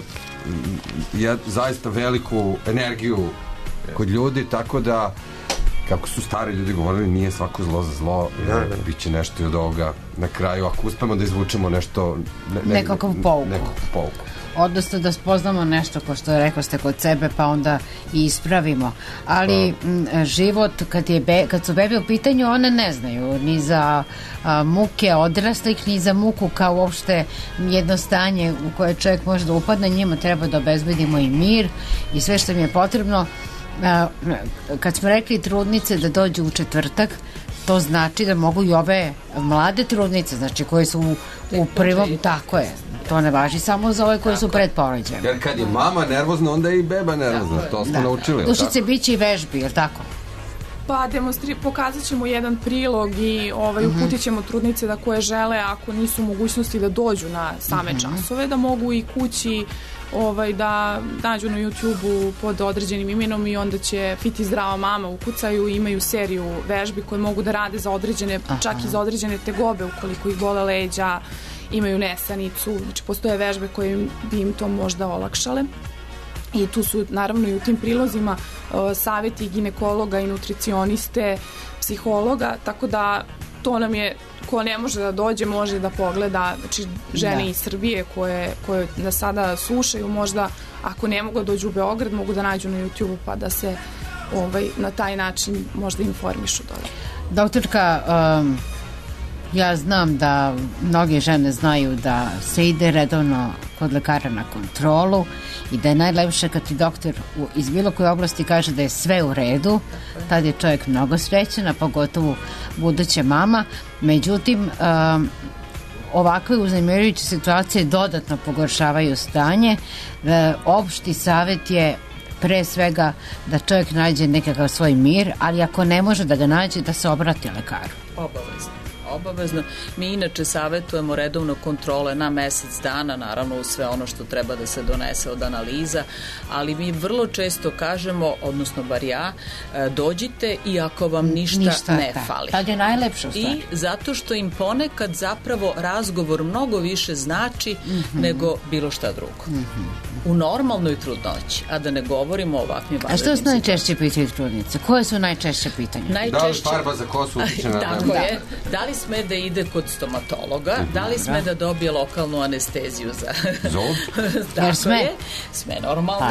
zaista veliku energiju kod ljudi, tako da, kako su stari ljudi govorili, nije svako zlo za zlo, biće nešto i od ovoga na kraju, ako uspemo da izvučemo nešto, nekakvu pouku. Odnosno da spoznamo nešto, ko što rekao ste, kod sebe, pa onda i ispravimo. Ali život, kad su bebe u pitanju, one ne znaju ni za muke odraslih, ni za muku kao uopšte jedno stanje u koje čovjek može da upadne. Njima treba da obezbedimo i mir i sve što im je potrebno. Kad smo rekli trudnice da dođu u četvrtak, to znači da mogu i ove mlade trudnice, znači koje su u prvom, tako je, to ne važi samo za ove koje su pred porođajem. Jer kad je mama nervozna, onda je i beba nervozna, to smo naučili. Dušice, bit će i vežbi, je li tako? Pa pokazat ćemo jedan prilog i uputit ćemo trudnice da koje žele, ako nisu u mogućnosti da dođu na same časove, da mogu i kući da nađu na YouTube-u pod određenim imenom i onda će Fit i zdrava mama ukucaju i imaju seriju vežbi koje mogu da rade za određene, čak i za određene tegobe ukoliko ih bole leđa, imaju nesanicu, znači postoje vežbe koje bi im to možda olakšale. I tu su naravno i u tim prilozima savjeti ginekologa i nutricioniste, psihologa, tako da to nam je, ko ne može da dođe, može da pogleda, znači žene iz Srbije koje da sada slušaju, možda ako ne mogu da dođu u Beograd, mogu da nađu na YouTube pa da se na taj način možda informišu dole. Doktorka, ja znam da mnoge žene znaju da se ide redovno kod lekara na kontrolu i da je najlepše kad ti doktor iz bilo koje oblasti kaže da je sve u redu, tad je čovjek mnogo srećan, a pogotovo buduća mama. Međutim, ovakve uznemirujuće situacije dodatno pogoršavaju stanje. Opšti savjet je pre svega da čovjek nađe nekakav svoj mir, ali ako ne može da ga nađe, da se obrati lekaru. Obavezno. Mi inače savjetujemo redovno kontrole na mesec dana, naravno uz sve ono što treba da se donese od analiza, ali mi vrlo često kažemo, odnosno bar ja, dođite i ako vam ništa ne fali. Tad je najlepše u stvari. I zato što im ponekad zapravo razgovor mnogo više znači nego bilo šta drugo. U normalnoj trudnoći, a da ne govorimo o ovakvim vanrednim. A što su najčešće pitaju trudnice? Koje su najčešće pitanja? Da li farba za kosu utiče na Tako je. Da li sme da ide kod stomatologa? Da li sme da dobije lokalnu anesteziju za zub? Tako je. Sme normalno.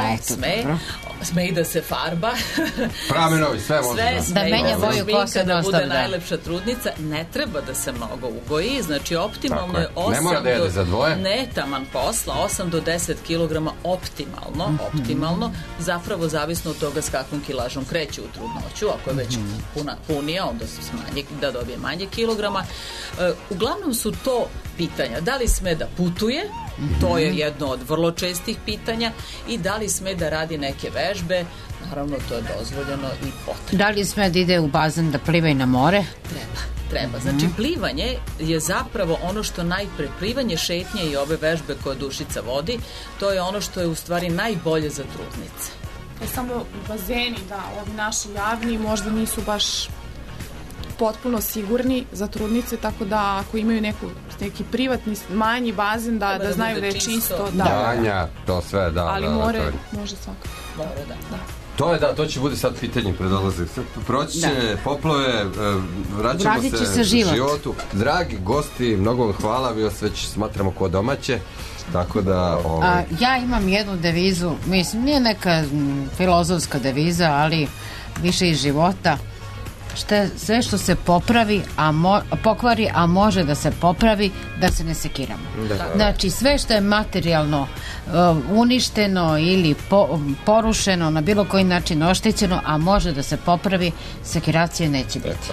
Sme i da se farba. Pramenovi, sve može. Da menja boju kose, da bude najlepša trudnica. Ne treba da se mnogo ugoji. Znači, optimalno je 8 ne mora da jede za dvoje. Ne, taman posla, 8 do 10 kg optimalno, zapravo zavisno od toga s kakvom kilažom kreće u trudnoću, ako je već punija, onda se smanji, da dobije manje kilograma. Uglavnom su to pitanja, da li sme da putuje, to je jedno od vrlo čestih pitanja, i da li sme da radi neke vežbe, naravno to je dozvoljeno i potrebno. Da li sme da ide u bazen da pliva i na more? Treba. Znači, plivanje je zapravo ono što plivanje, šetnje i ove vežbe koje Dušica vodi, to je ono što je u stvari najbolje za trudnice. Samo bazeni, ovi naši javni možda nisu baš potpuno sigurni za trudnice, tako da ako imaju neki privatni manji bazen, da znaju da je čisto. Banja, to sve, da. Ali more može svakako. More, da. To će bude sad pitanje pred odlazak. Proći će poplove, vraćamo se životu. Dragi gosti, mnogo vam hvala, vi vas već smatramo ko domaće, tako da... Ja imam jednu devizu, mislim, nije neka filozofska deviza, ali više iz života. Sve što se pokvari, a može da se popravi, da se ne sekiramo. Znači, sve što je materijalno uništeno ili porušeno, na bilo koji način oštećeno, a može da se popravi, sekiracije neće biti.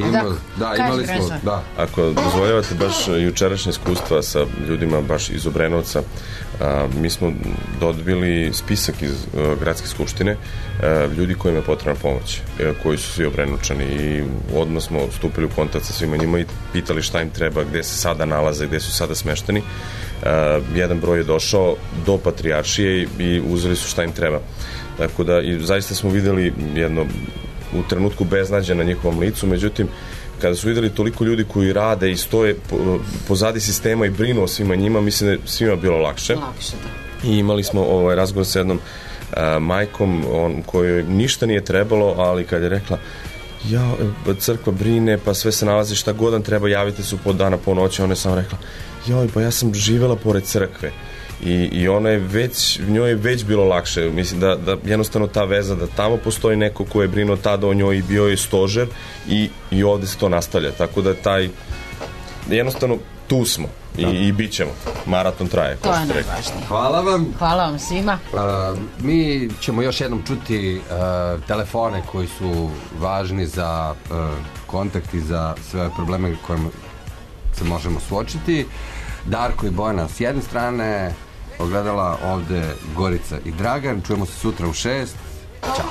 Imali smo. Ako dozvoljavate baš jučerašnje iskustva sa ljudima baš iz Obrenovca, mi smo dobili spisak iz Gradske skupštine ljudi kojima je potrebna pomoć, koji su svi Obrenovčani i odmah smo stupili u kontakt sa svima njima i pitali šta im treba, gde se sada nalaze, gde su sada smešteni. Jedan broj je došao do Patrijaršije i uzeli su šta im treba. Tako da i zaista smo videli jedno u trenutku beznađe na njihovom licu, međutim kada su videli toliko ljudi koji rade i stoje pozadi sistema i brinu o svima njima, mislim da je svima bilo lakše. I imali smo razgovor sa jednom majkom kojoj ništa nije trebalo, ali kad je rekla crkva brine, pa sve se nalazi, šta god nam treba, javite se po dana, po noći, ona je samo rekla pa ja sam živela pored crkve i ona je već, njoj je već bilo lakše. Mislim da jednostavno ta veza da tamo postoji neko ko je brinuo tada o njoj i bio je stožer i ovde se to nastavlja, tako da jednostavno tu smo i bit ćemo. Maraton traje. To je najvažnije. Hvala vam. Hvala vam svima. Mi ćemo još jednom čuti telefone koji su važni za kontakt i za sve probleme kojima se možemo suočiti. Darko i Bojana s jedne strane, ogledala ovde Gorica i Dragan. Čujemo se sutra u 6. Ćao.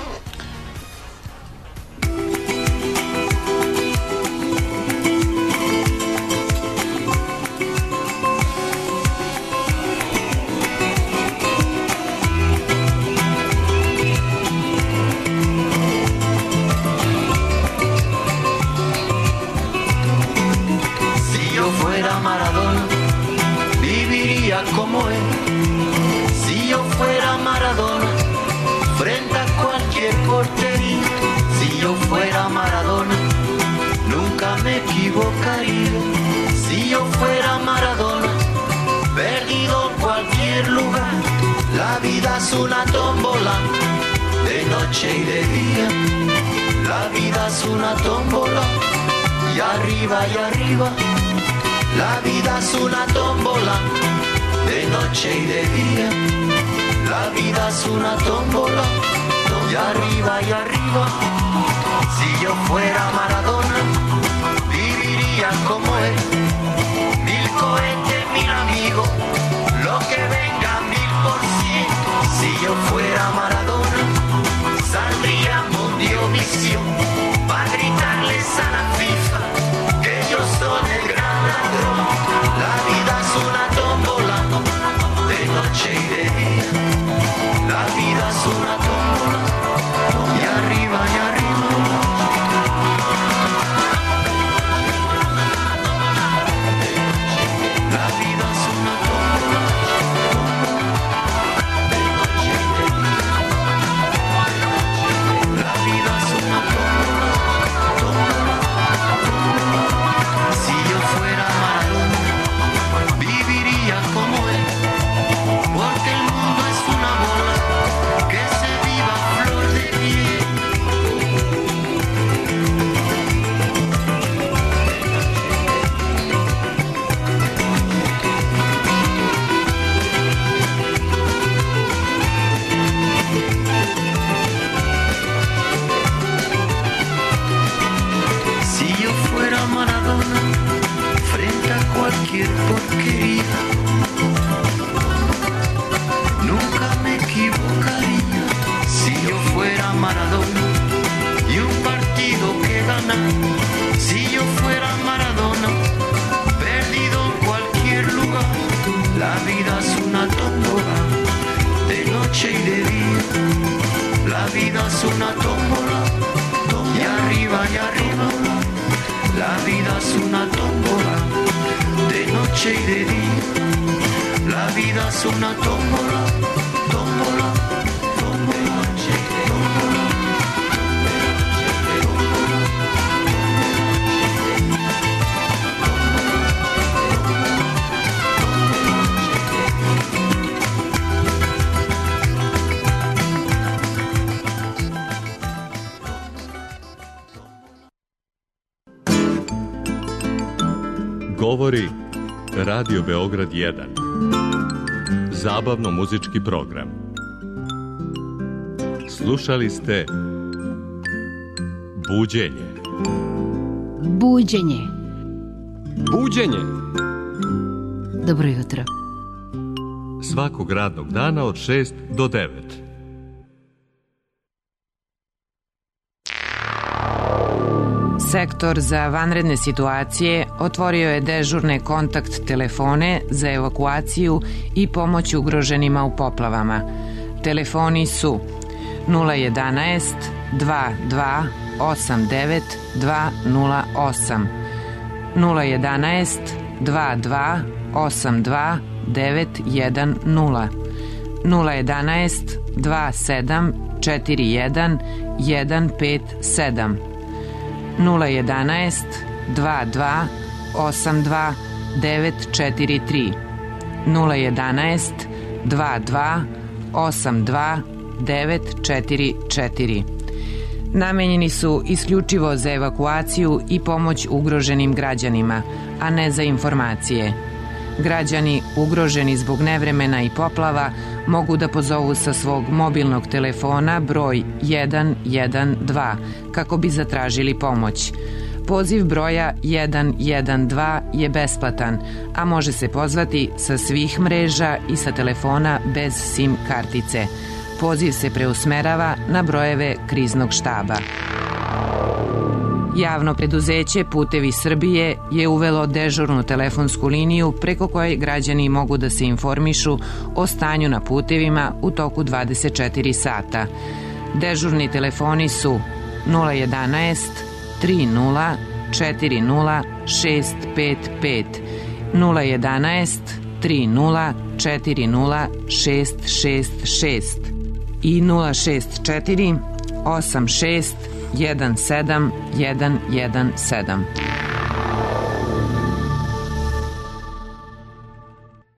Una tómbola de noche y de día, la vida es una tómbola y arriba, la vida es una tómbola de noche y de día, la vida es una tómbola y arriba, si yo fuera Maradona viviría como él, 1000 cohetes, 1000 amigos, lo que venga 1000%. Si yo fuera Maradona, saldría Mundiovisión para gritarles a la FIFA que ellos son el gran ladrón. La vida es una tómbola de noche y de día. La vida es una tómbola y arriba, La vida es una tómbola. Cualquier porquería, nunca me equivocaría. Si yo fuera Maradona y un partido que ganar, si yo fuera Maradona, perdido en cualquier lugar. La vida es una tómbola de noche y de día, la vida es una tómbola y arriba, la vida es una tómbola de noche y de día, la vida es una tómbola, tómbola, de noche y de día. Govori Radio Beograd 1. Zabavno-muzički program. Slušali ste Buđenje. Buđenje. Buđenje. Dobro jutro. Svakog radnog dana od 6 do 9. Sektor za vanredne situacije otvorio je dežurne kontakt telefone za evakuaciju i pomoć ugroženima u poplavama. Telefoni su 011 22 89 208, 011 22 82 910, 011 27 41 157, 011 22 82 943, 011 22 82 944. Namenjeni su isključivo za evakuaciju i pomoć ugroženim građanima, a ne za informacije. Građani ugroženi zbog nevremena i poplava mogu da pozovu sa svog mobilnog telefona broj 112 kako bi zatražili pomoć. Poziv broja 112 je besplatan, a može se pozvati sa svih mreža i sa telefona bez SIM kartice. Poziv se preusmerava na brojeve kriznog štaba. Javno preduzeće Putevi Srbije je uvelo dežurnu telefonsku liniju preko koje građani mogu da se informišu o stanju na putevima u toku 24 sata. Dežurni telefoni su 011 30 40 655, 011 30 40 666 i 064 86 17 117.